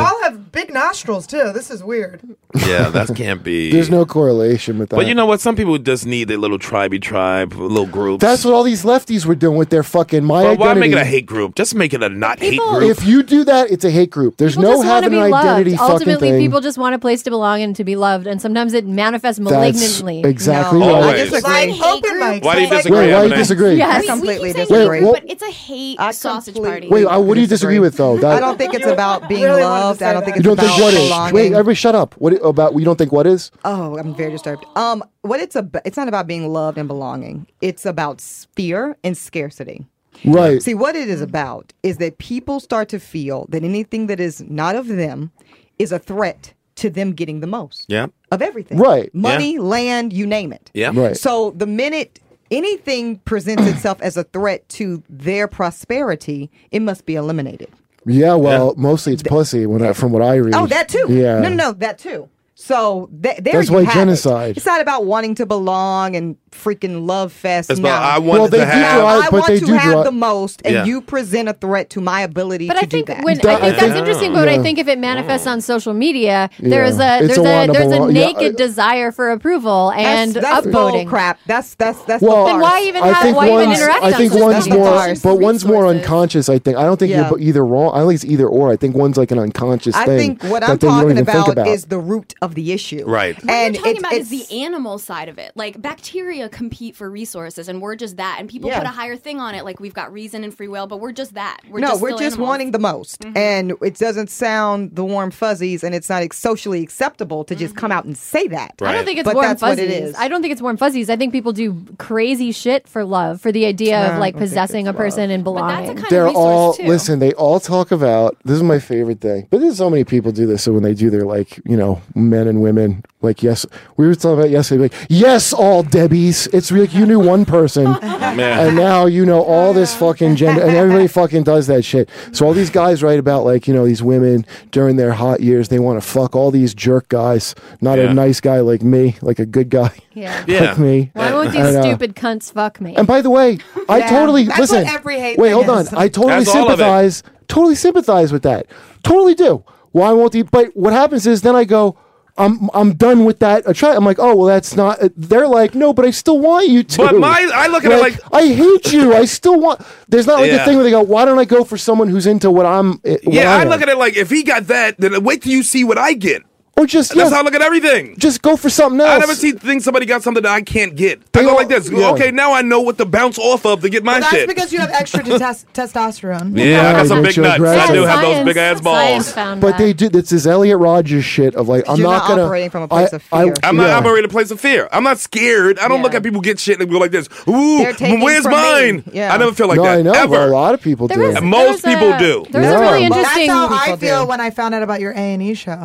big nostrils too. This is weird. Yeah, that can't be. There's no correlation with that. But you know what? Some people just need their little tribey tribe, little groups. That's what all these lefties were doing with their fucking my Well, identity. why make it a hate group? Just make it a not hate group. If you do that, it's a hate group. There's People no just want to having be an loved. identity fucking Ultimately, thing. people just want a place to belong and to be loved, and sometimes it manifests malignantly. exactly No. right. I disagree. Open mic. Why do you disagree? Wait, why do you Ebony? disagree? Yes. I completely we keep disagree. saying hate Wait, group, but it's a hate I sausage completely- party. Wait, uh, what do you disagree with though? That, I don't think it's about being really wanted to loved. say I don't that. think you it's don't about think what is? belonging. Wait, everybody, shut up. What about? You don't think what is? Oh, I'm very disturbed. Um, what it's about? It's not about being loved and belonging. It's about fear and scarcity. Right. See, what it is about is that people start to feel that anything that is not of them is a threat to them getting the most Yeah. of everything. Right. Money, land, you name it. Yeah. Right. So the minute anything presents itself as a threat to their prosperity, it must be eliminated. Yeah. Well, mostly it's pussy. When I, from what I read. Oh, that too. Yeah. No, no, no, that too. So th- there That's you why have genocide. It. It's not about wanting to belong and freaking love fest. It's no. about I wanted Well, they to do have. drive- I but want they to do have drive- the most, and Yeah. you present a threat to my ability But to I think do that. when That- I I think think- that's interesting. But yeah. I think if it manifests on social media, there's Yeah. a It's there's a a, want to there's a belong- yeah, naked I- desire for approval and that's, that's bull upvoting. crap. That's that's that's Well, the Then farce. why even I have think why even one's, interact I think on social one's media? more, Resources. but one's more Resources. unconscious. I think. I don't think Yeah. you're either wrong. I don't think it's either or. I think one's like an unconscious I thing. think what that I'm they don't talking even think about, about is the root of the issue. Right. What And you're talking it's- about is it's- the animal side of it. Like bacteria compete for resources, and we're just that. And people Yeah. put a higher thing on it, like we've got reason and free will, but we're just that. We're no, just we're still just animals. wanting the most, and it doesn't sound the warm fuzzies, and it's not ex- socially acceptable to just come out and say that. I don't think it's But warm that's what fuzzies. it is. I don't think it's warm fuzzies. I think people do crazy shit for love, for the idea I of like don't think possessing a it's person and But that's a belonging. kind They're of resource all too. listen. They all talk about this is my favorite thing. But there's so many people do this. So when they do their like you know men and women like yes we were talking about yesterday like yes all Debbies. It's like you knew one person and now you know all this fucking gender and everybody fucking does that shit. So all these guys write about like you know these women during their hot years they want to fuck all these jerk guys. Not Yeah. a nice guy like me, like a good guy Yeah. Yeah. like me. Why won't these And, uh, stupid cunts fuck me? And by the way, I Yeah, totally that's listen. what every hate wait, thing hold on. is. I totally That's all of it. sympathize. Totally sympathize with that. Totally do. Why won't he? But what happens is then I go. I'm I'm done with that. I try. I'm like, oh well, that's not. They're like, no, but I still want you to. But my- I look at it like- I hate you. I still want. There's not like Yeah. the thing where they go, why don't I go for someone who's into what I'm? eh, What Yeah, I am? look at it like if he got that, then wait till you see what I get. Or just That's yeah, how I look at everything. just go for something else. I never see think somebody got something that I can't get. They I go all- like this. yeah. Okay, now I know what to bounce off of to get my Well, that's shit. because you have extra tes- testosterone. yeah, I got some Yeah, big you're nuts. I aggressive. do have those Science- big ass Science balls. found But that. they do. It's this Elliot Rogers shit of like, I'm You're not not gonna. operating from a place I- of I- fear. I'm not yeah. operating a place of fear. I'm not scared. I don't Yeah. look at people get shit and go like this. Ooh, They're taking where's from me. mine? Yeah. I never feel like no, that. I know. Ever. But a lot of people There do. was- And most there was people a- do. There was Yeah. a really Well, That's interesting. how I people feel do. when I found out about your A and E show.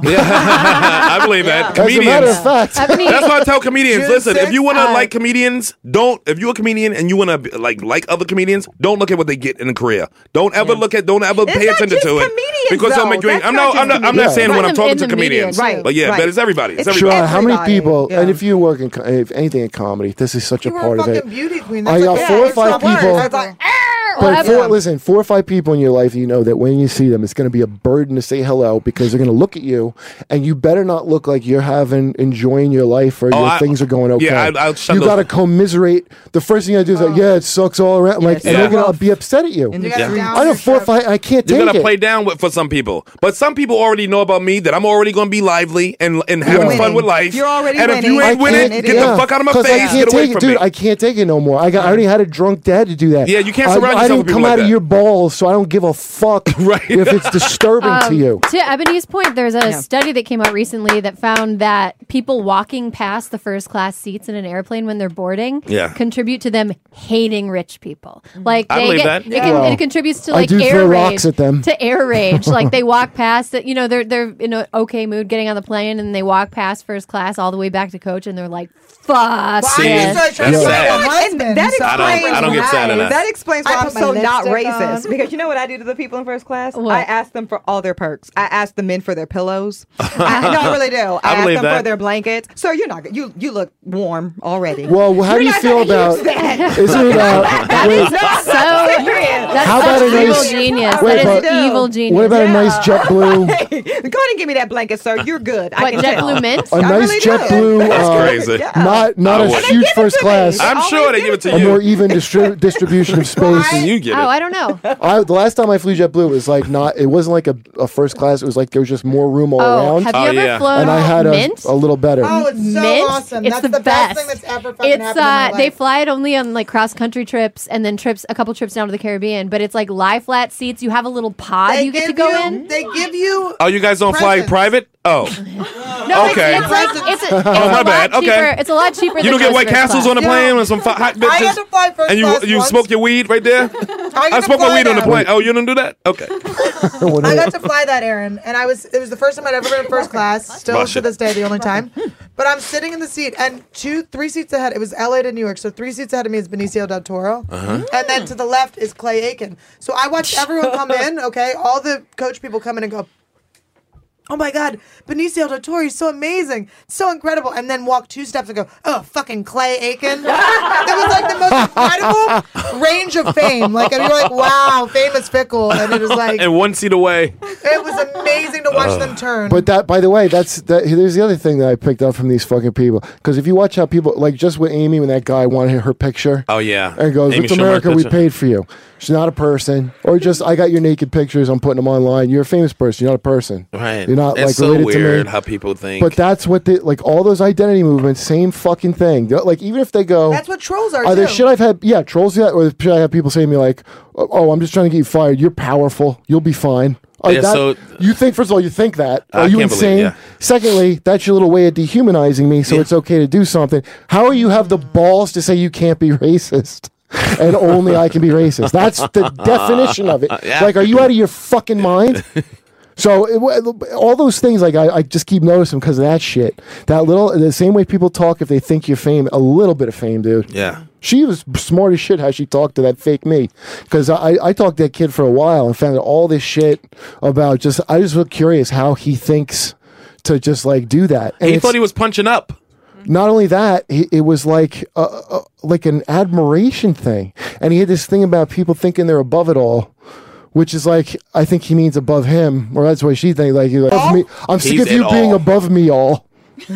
I believe that. As a matter Comedians. of fact, Ebony- That's why I tell comedians, June listen, if sixth, you want to uh, like comedians, don't, if you're a comedian and you want to like like other comedians, don't look at what they get in a career. Don't ever look at, don't ever It's pay not attention just to it. comedians, Because they'll though. make you, That's I'm not not, just I'm not, I'm not comedians. saying when Right. I'm talking In to the media, comedians. right, But yeah, right. but it's everybody. It's It's everybody. Sean, how many Everybody, people? yeah. And if you work in co- if anything in comedy, this is such You a were part a of it. fucking beauty queen. I That's got like, four yeah, or it's five not work. people. I was like, But Well, four, Evan- listen, four or five people in your life, you know that when you see them, it's going to be a burden to say hello because they're going to look at you, and you better not look like you're having enjoying your life or Oh, your I- things are going okay. yeah, I- I'll shun you those- got to commiserate. The first thing you got to do is like, yeah, it sucks all around. Like, Yeah, and they're yeah. going to be upset at you. In the You gotta Yeah. down I know your four or ship. five. I can't You take gotta it. play down with for some people, but some people already know about me that I'm already gonna be lively and and having Yeah. fun with life. You're already and if you winning. ain't I winning, can't- get yeah. the fuck out of my 'Cause face. I can't Get away take it, from dude. me. I can't take it no more. I got. I already had a drunk dad to do that. Yeah, you can't I- surround I, yourself don't with people come like out of that. your balls, so I don't give a fuck Right. if it's disturbing to Um, you. To Ebony's point, there's a study that came out recently that found that people walking past the first class seats in an airplane when they're boarding Yeah. contribute to them hating rich people. Like I they believe get, that. It, Yeah. can, Well, it contributes to I like do air throw rage. rocks at them. To air rage, like they walk past it. You know, they're they're in an okay mood getting on the plane, and they walk past first class all the way back to coach, and they're like, "Fuck Well, I See, used this." to try to that's say sad. my husband, And that so- I don't- I don't get sad at why- that. That explains why I I'm put also not lipstick racist on. because you know what I do to the people in first class? What? I ask them for all their perks. I ask the men for their pillows. I, no, I really do. I, I ask believe them that. for their blankets. Sir, you're not. You you look warm already. Well, how You're do you not feel gonna about? use that. Is it about? That wait, is so. That's How about such a evil nice- genius. Wait, that is but- evil genius. what about a nice JetBlue? Go ahead and give me that blanket, sir. You're good. I What, can tell. JetBlue mint? A I nice really do. JetBlue. That's uh, crazy. Yeah. Not not I a would. huge They give it first to me. class. I'm Always sure they give give it it to A you. more even distri- distribution of space. And you get Oh, it. I don't know. I, the last time I flew JetBlue, it was like not. It wasn't like a, a first class. It was like there was just more room all Oh, around. have you Oh, ever yeah. flown and I had a, mint? a little better. Oh, it's so mint? awesome. It's That's the the, best. best thing that's ever fucking It's happened in my uh, life. they fly it only on like cross country trips and then trips, a couple trips down to the Caribbean. But it's like lie flat seats. You have a little pod They you get to give go you- in. They give you. Oh, you guys don't fly Presents. private? Oh. No, Okay. it's, it's like it's, a, it's Oh, a my lot bad. cheaper. Okay. It's a lot cheaper. You than don't get most White first Castles class. on the Yeah. plane and some fi- hot bitches? I had to fly first and you class you once. smoke your weed right there? I, I got to smoke my fly weed on the that. plane. Oh, you don't do that? Okay. I got to fly that, Aaron, and I was. It was the first time I'd ever been in first class. Still Russia. to this day, the only time. But I'm sitting in the seat, and two, three seats ahead. It was L A to New York, so three seats ahead of me is Benicio del Toro, Uh-huh. and then to the left is Clay Aiken. So I watched everyone come in. Okay, all the coach people come in and go, oh my God, Benicio del Toro, he's so amazing, so incredible. And then walk two steps and go, oh, fucking Clay Aiken. That was like the most incredible range of fame. Like, and you're like, wow, fame is fickle. And it was like, And one seat away. it was amazing to watch them turn. But that, by the way, that's that. There's the other thing that I picked up from these fucking people. Because if you watch how people, like just with Amy, when that guy wanted her picture, Oh, yeah. and goes, Amy "It's Schumer America, we picture. paid for you." She's not a person, or just I got your naked pictures. I'm putting them online. You're a famous person. You're not a person. Right. You're not It's like so related weird to me. how people think. But that's what they like. All those identity movements, same fucking thing. Like even if they go, That's what trolls are, Are there too. shit I've had? Yeah, trolls do that, or shit I have people say to me like, "Oh, I'm just trying to get you fired. You're powerful. You'll be fine." Like Yeah, that- so- you think first of all you think that? I Are you can't believe- insane? yeah. Secondly, that's your little way of dehumanizing me, so it's okay to do something. How are you have the balls to say you can't be racist? And only I can be racist. That's the definition of it. Yeah. Like, are you out of your fucking mind? So it, all those things, like I, I just keep noticing because of that shit. That little, the same way people talk if they think you're fame, a little bit of fame, dude. Yeah. She was smart as shit how she talked to that fake me. Because I, I talked to that kid for a while and found out all this shit about just, I just was curious how he thinks to just like do that. And He it's- thought he was punching up. not only that, he, it was like a, a, like an admiration thing, and he had this thing about people thinking they're above it all, which is like I think he means above him, or that's what she thinks. Like, he's like above me. I'm sick He's of you it being all. above me all.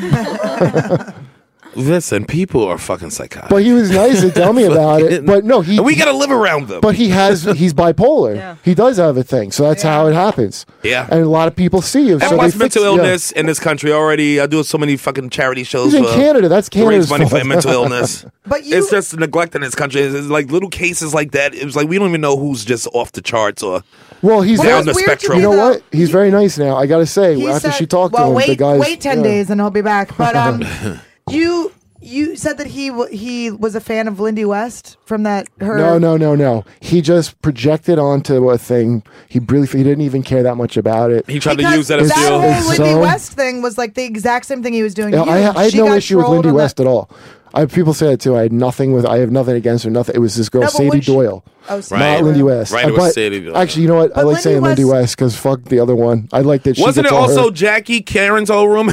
Listen, people are fucking psychotic. But he was nice to tell me about it. But no, he And we got to live around them. But he has he's bipolar. He does have a thing, so that's how it happens. Yeah. and a lot of people see you. And so plus they mental fix- yeah. illness in this country already. I do so many fucking charity shows. He's in for- Canada. That's to raise Canada's money for fault. mental illness. But you- it's just neglect in this country. It's, it's like little cases like that. It was like we don't even know who's just off the charts or Well, he's down the it's weird to spectrum. me, You know though. what? He's very nice now. I got to say, He after said- she talked well, to him, wait, the guys. wait ten yeah. days and he'll be back. But um, you you said that he w- he was a fan of Lindy West from that her. No, no, no, no. He just projected onto a thing. He really, he didn't even care that much about it. He tried Because to use that as that fuel. whole It's Lindy so- West thing was like the exact same thing he was doing. Yeah, to you. I, I had She no got issue with trolled Lindy on West that. at all. I people say that too. I had nothing with. I have nothing against her. Nothing. It was this girl No, but Sadie when she- Doyle, Oh, Sadie not Right. Lindy West. Right, it was But Sadie Doyle. Actually, you know what? I But like Lindy saying Lindy West- West because fuck the other one. I like that she Wasn't gets it all also her- Jackie Karen's old room? Now,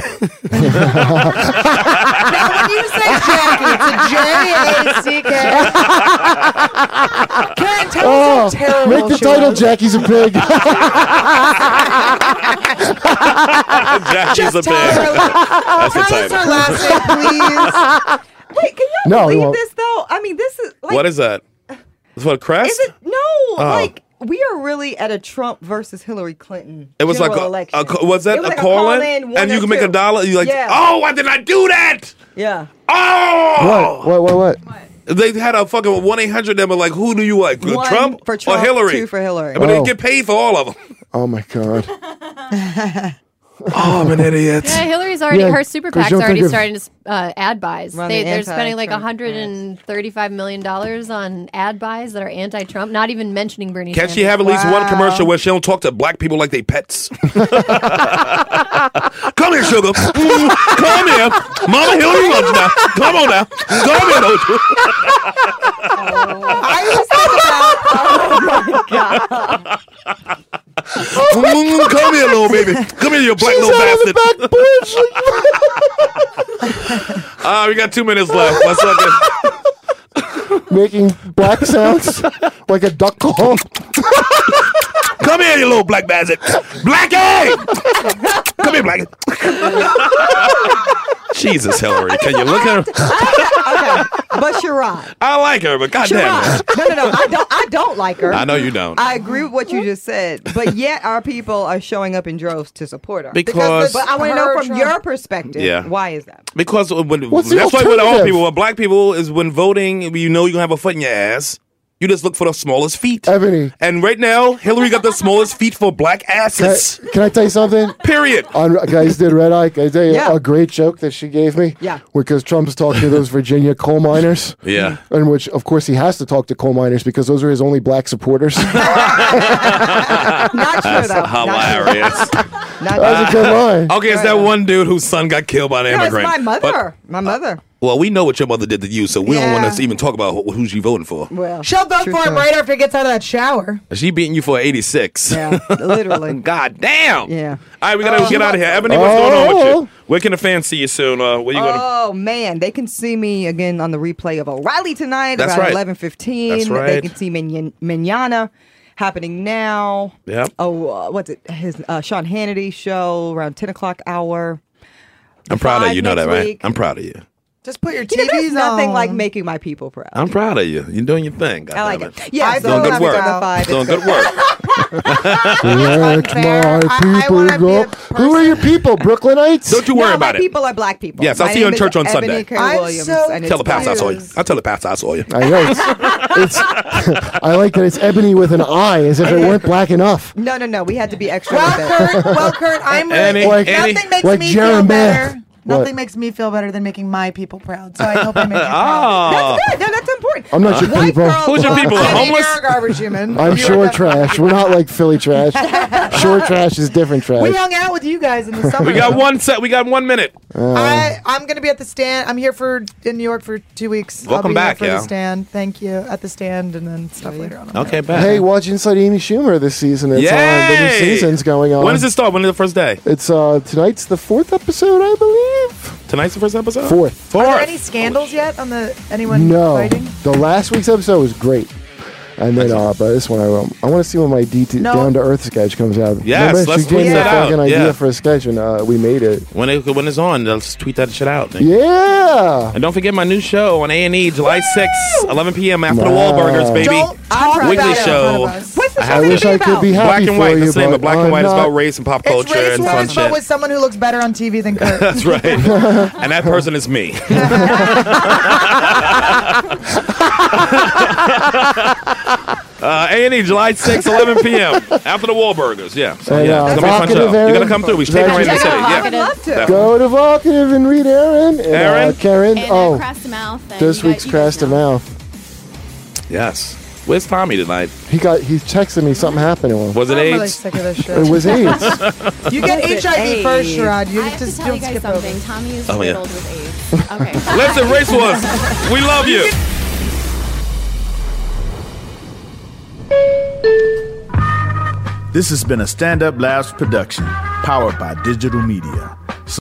when you say Jackie, it's a J A C K. Karen, tell Oh, us how terrible make the she title was. Jackie's a pig. Jackie's a Just tell pig. her, That's the tell us her title. last name, please. Wait, can y'all No, he believe won't. this though? I mean, this is like, What is that? Is what crest? Is it no? Oh. Like we are really at a Trump versus Hillary Clinton. It was like general a, election. a ca- was that It was a like call in? call-in, one And you or can make two. a dollar. You like, Yeah. oh, why did I do that? Yeah. Oh, What? What? What? What? They had a fucking one eight hundred. They were like, who do you like, One Trump, for Trump, or Hillary? two for Hillary. But Oh. they get paid for all of them. Oh my god. Oh, I'm an idiot. Yeah, Hillary's already Yeah, her super 'cause PAC's you don't already think of- starting to uh, ad buys. Run They, the they're spending like anti-Trump one hundred thirty-five million dollars on ad buys that are anti-Trump. Not even mentioning Bernie. Can't Sanders. she have at least one Wow. commercial where she don't talk to black people like they pets? Come here, sugar. Come here. Mama Hillary loves you now. Come on now. Come here, don't you? I always think about Mm, come here, little baby. Come here, you black She's little out on the bastard. back porch. Ah, we got two minutes left. Let's look at. Making black sounds like a duck call. Come here, you little black bastard. Blackie! Come here, Blackie. Jesus, Hillary. Can you look at her? Okay, but Sherrod. I like her, but goddamn. Sherrod. No, no, no. I don't. I don't like her. I know you don't. I agree with what you just said, but yet our people are showing up in droves to support her. Because- but I want to know Her from Trump. your perspective. Yeah. Why is that? Because when, What's that's the why with all alternative? people, with black people, is when voting, you know you're going to have a foot in your ass. You just look for the smallest feet. Ebony. And right now, Hillary got the smallest feet for black Can I, asses. can I tell you something? Period. On, guys did Red Eye. Can I tell you Yeah. a great joke that she gave me? Yeah. Because Trump's talking to those Virginia coal miners. Yeah. In which, of course, he has to talk to coal miners because those are his only black supporters. Not true, though. Hilarious. Not true. Not That was a good line. Okay, it's that one dude whose son got killed by an No, it's immigrant. my mother. But- my mother. well, we know what your mother did to you, so we don't Yeah. want to even talk about who, who she voting for. Well, She'll vote true for him story. right after he gets out of that shower. She beating you for eighty-six. Yeah, literally. God damn. Yeah. All right, we gotta Oh. get out of here. Ebony, what's going on with Oh. you? Where can the fans see you soon? Uh, where you gonna? Oh man, they can see me again on the replay of O'Reilly tonight That's about right. eleven fifteen. That's right. They can see Min- Manana happening now. Yep. Oh, uh, what's it? His uh, Sean Hannity show around ten o'clock hour. I'm proud of Five you. You know that, next right? week. I'm proud of you. Just put your You know, T Vs there's nothing on. like making my people proud. I'm proud of you. You're doing your thing. I like goddammit. it. Yeah, I so Doing good happy work. to the five. Doing It's good work. Let Unfair. my I- I people wanna be go. a Who are your people? Brooklynites? Don't you worry no, about my it. people are black people. Yes, I'll My see you name in church is on Ebony Sunday. Kerr I'm Williams, so and it's Tell the pastor I saw you. confused. I'll tell the pastor I saw you. I know. It's, it's I like that it's ebony with an eye, as if it weren't black enough. No, no, no. We had to be extra Well, with it. Kurt, well, Kurt, I'm really, Annie, Like- Annie. nothing makes like me Jeremy. feel better. What? Nothing makes me feel better than making my people proud. So I hope I make you proud. Oh. That's good. No, that's important. I'm not your White people. girl Who's your talk. people? The I mean, homeless? you're a garbage human. I'm You're shore a- trash. We're not like Philly trash. Shore trash is different trash. We hung out with you guys in the summer. We got one set. We got one minute. I, I'm going to be at the stand. I'm here for in New York for two weeks. Welcome I'll be back, here for yeah. the stand. Thank you. At the stand and then stuff later on. Okay, bad. Hey, watch Inside Amy Schumer this season. It's on. The new Yay! season's going on. When does it start? When is the first day? It's uh tonight's the fourth episode, I believe. Tonight's the first episode? Fourth. Fourth. Are there any scandals yet on the anyone No, fighting? the last week's episode was great, and then uh, but this one I um, I want to see when my D T No. down to earth sketch comes out. Yes, Remember, let's she gave tweet me that a out. fucking idea Yeah. for a sketch, and uh, we made it. When it when it's on, let's tweet that shit out. Yeah. And don't forget my new show on A and E, July sixth, eleven p.m. after the Wow. Wahlburgers, baby. Don't talk Weekly about it in show. front of us. What's the I show have- I gonna wish be I about? could be happy Black and for white. you, That's the name but of Black and I'm White. It's not. about race and pop It's culture race and fun wars, but shit. with someone who looks better on T V than Kurt. That's right. And that person is me. Uh, A and E, July sixth, eleven p.m. after the Wahlburgers. Yeah. So, And, yeah, uh, it's going to be a fun Vocative show. You're Aaron. going to come through. We Is stay that right in the you? city. Yeah, Yeah. I would love to. Definitely. Go to Vocative and read Aaron. And, Aaron? Uh, Karen. And oh, uh, Crass to Mouth. and this you guys- week's you guys Crash to know. Mouth. Yes. Where's Tommy tonight? He got. He texted me something happened to him. Was it I'm really AIDS? sick of this shit. It was AIDS. You get Was it H I V first, AIDS? Sherrod. You I have to just tell you don't guys skip over. something. Tommy is Oh, yeah. riddled with AIDS. Okay. Listen, Race Wars. We love you. This has been a Stand Up Labs production, powered by Digital Media.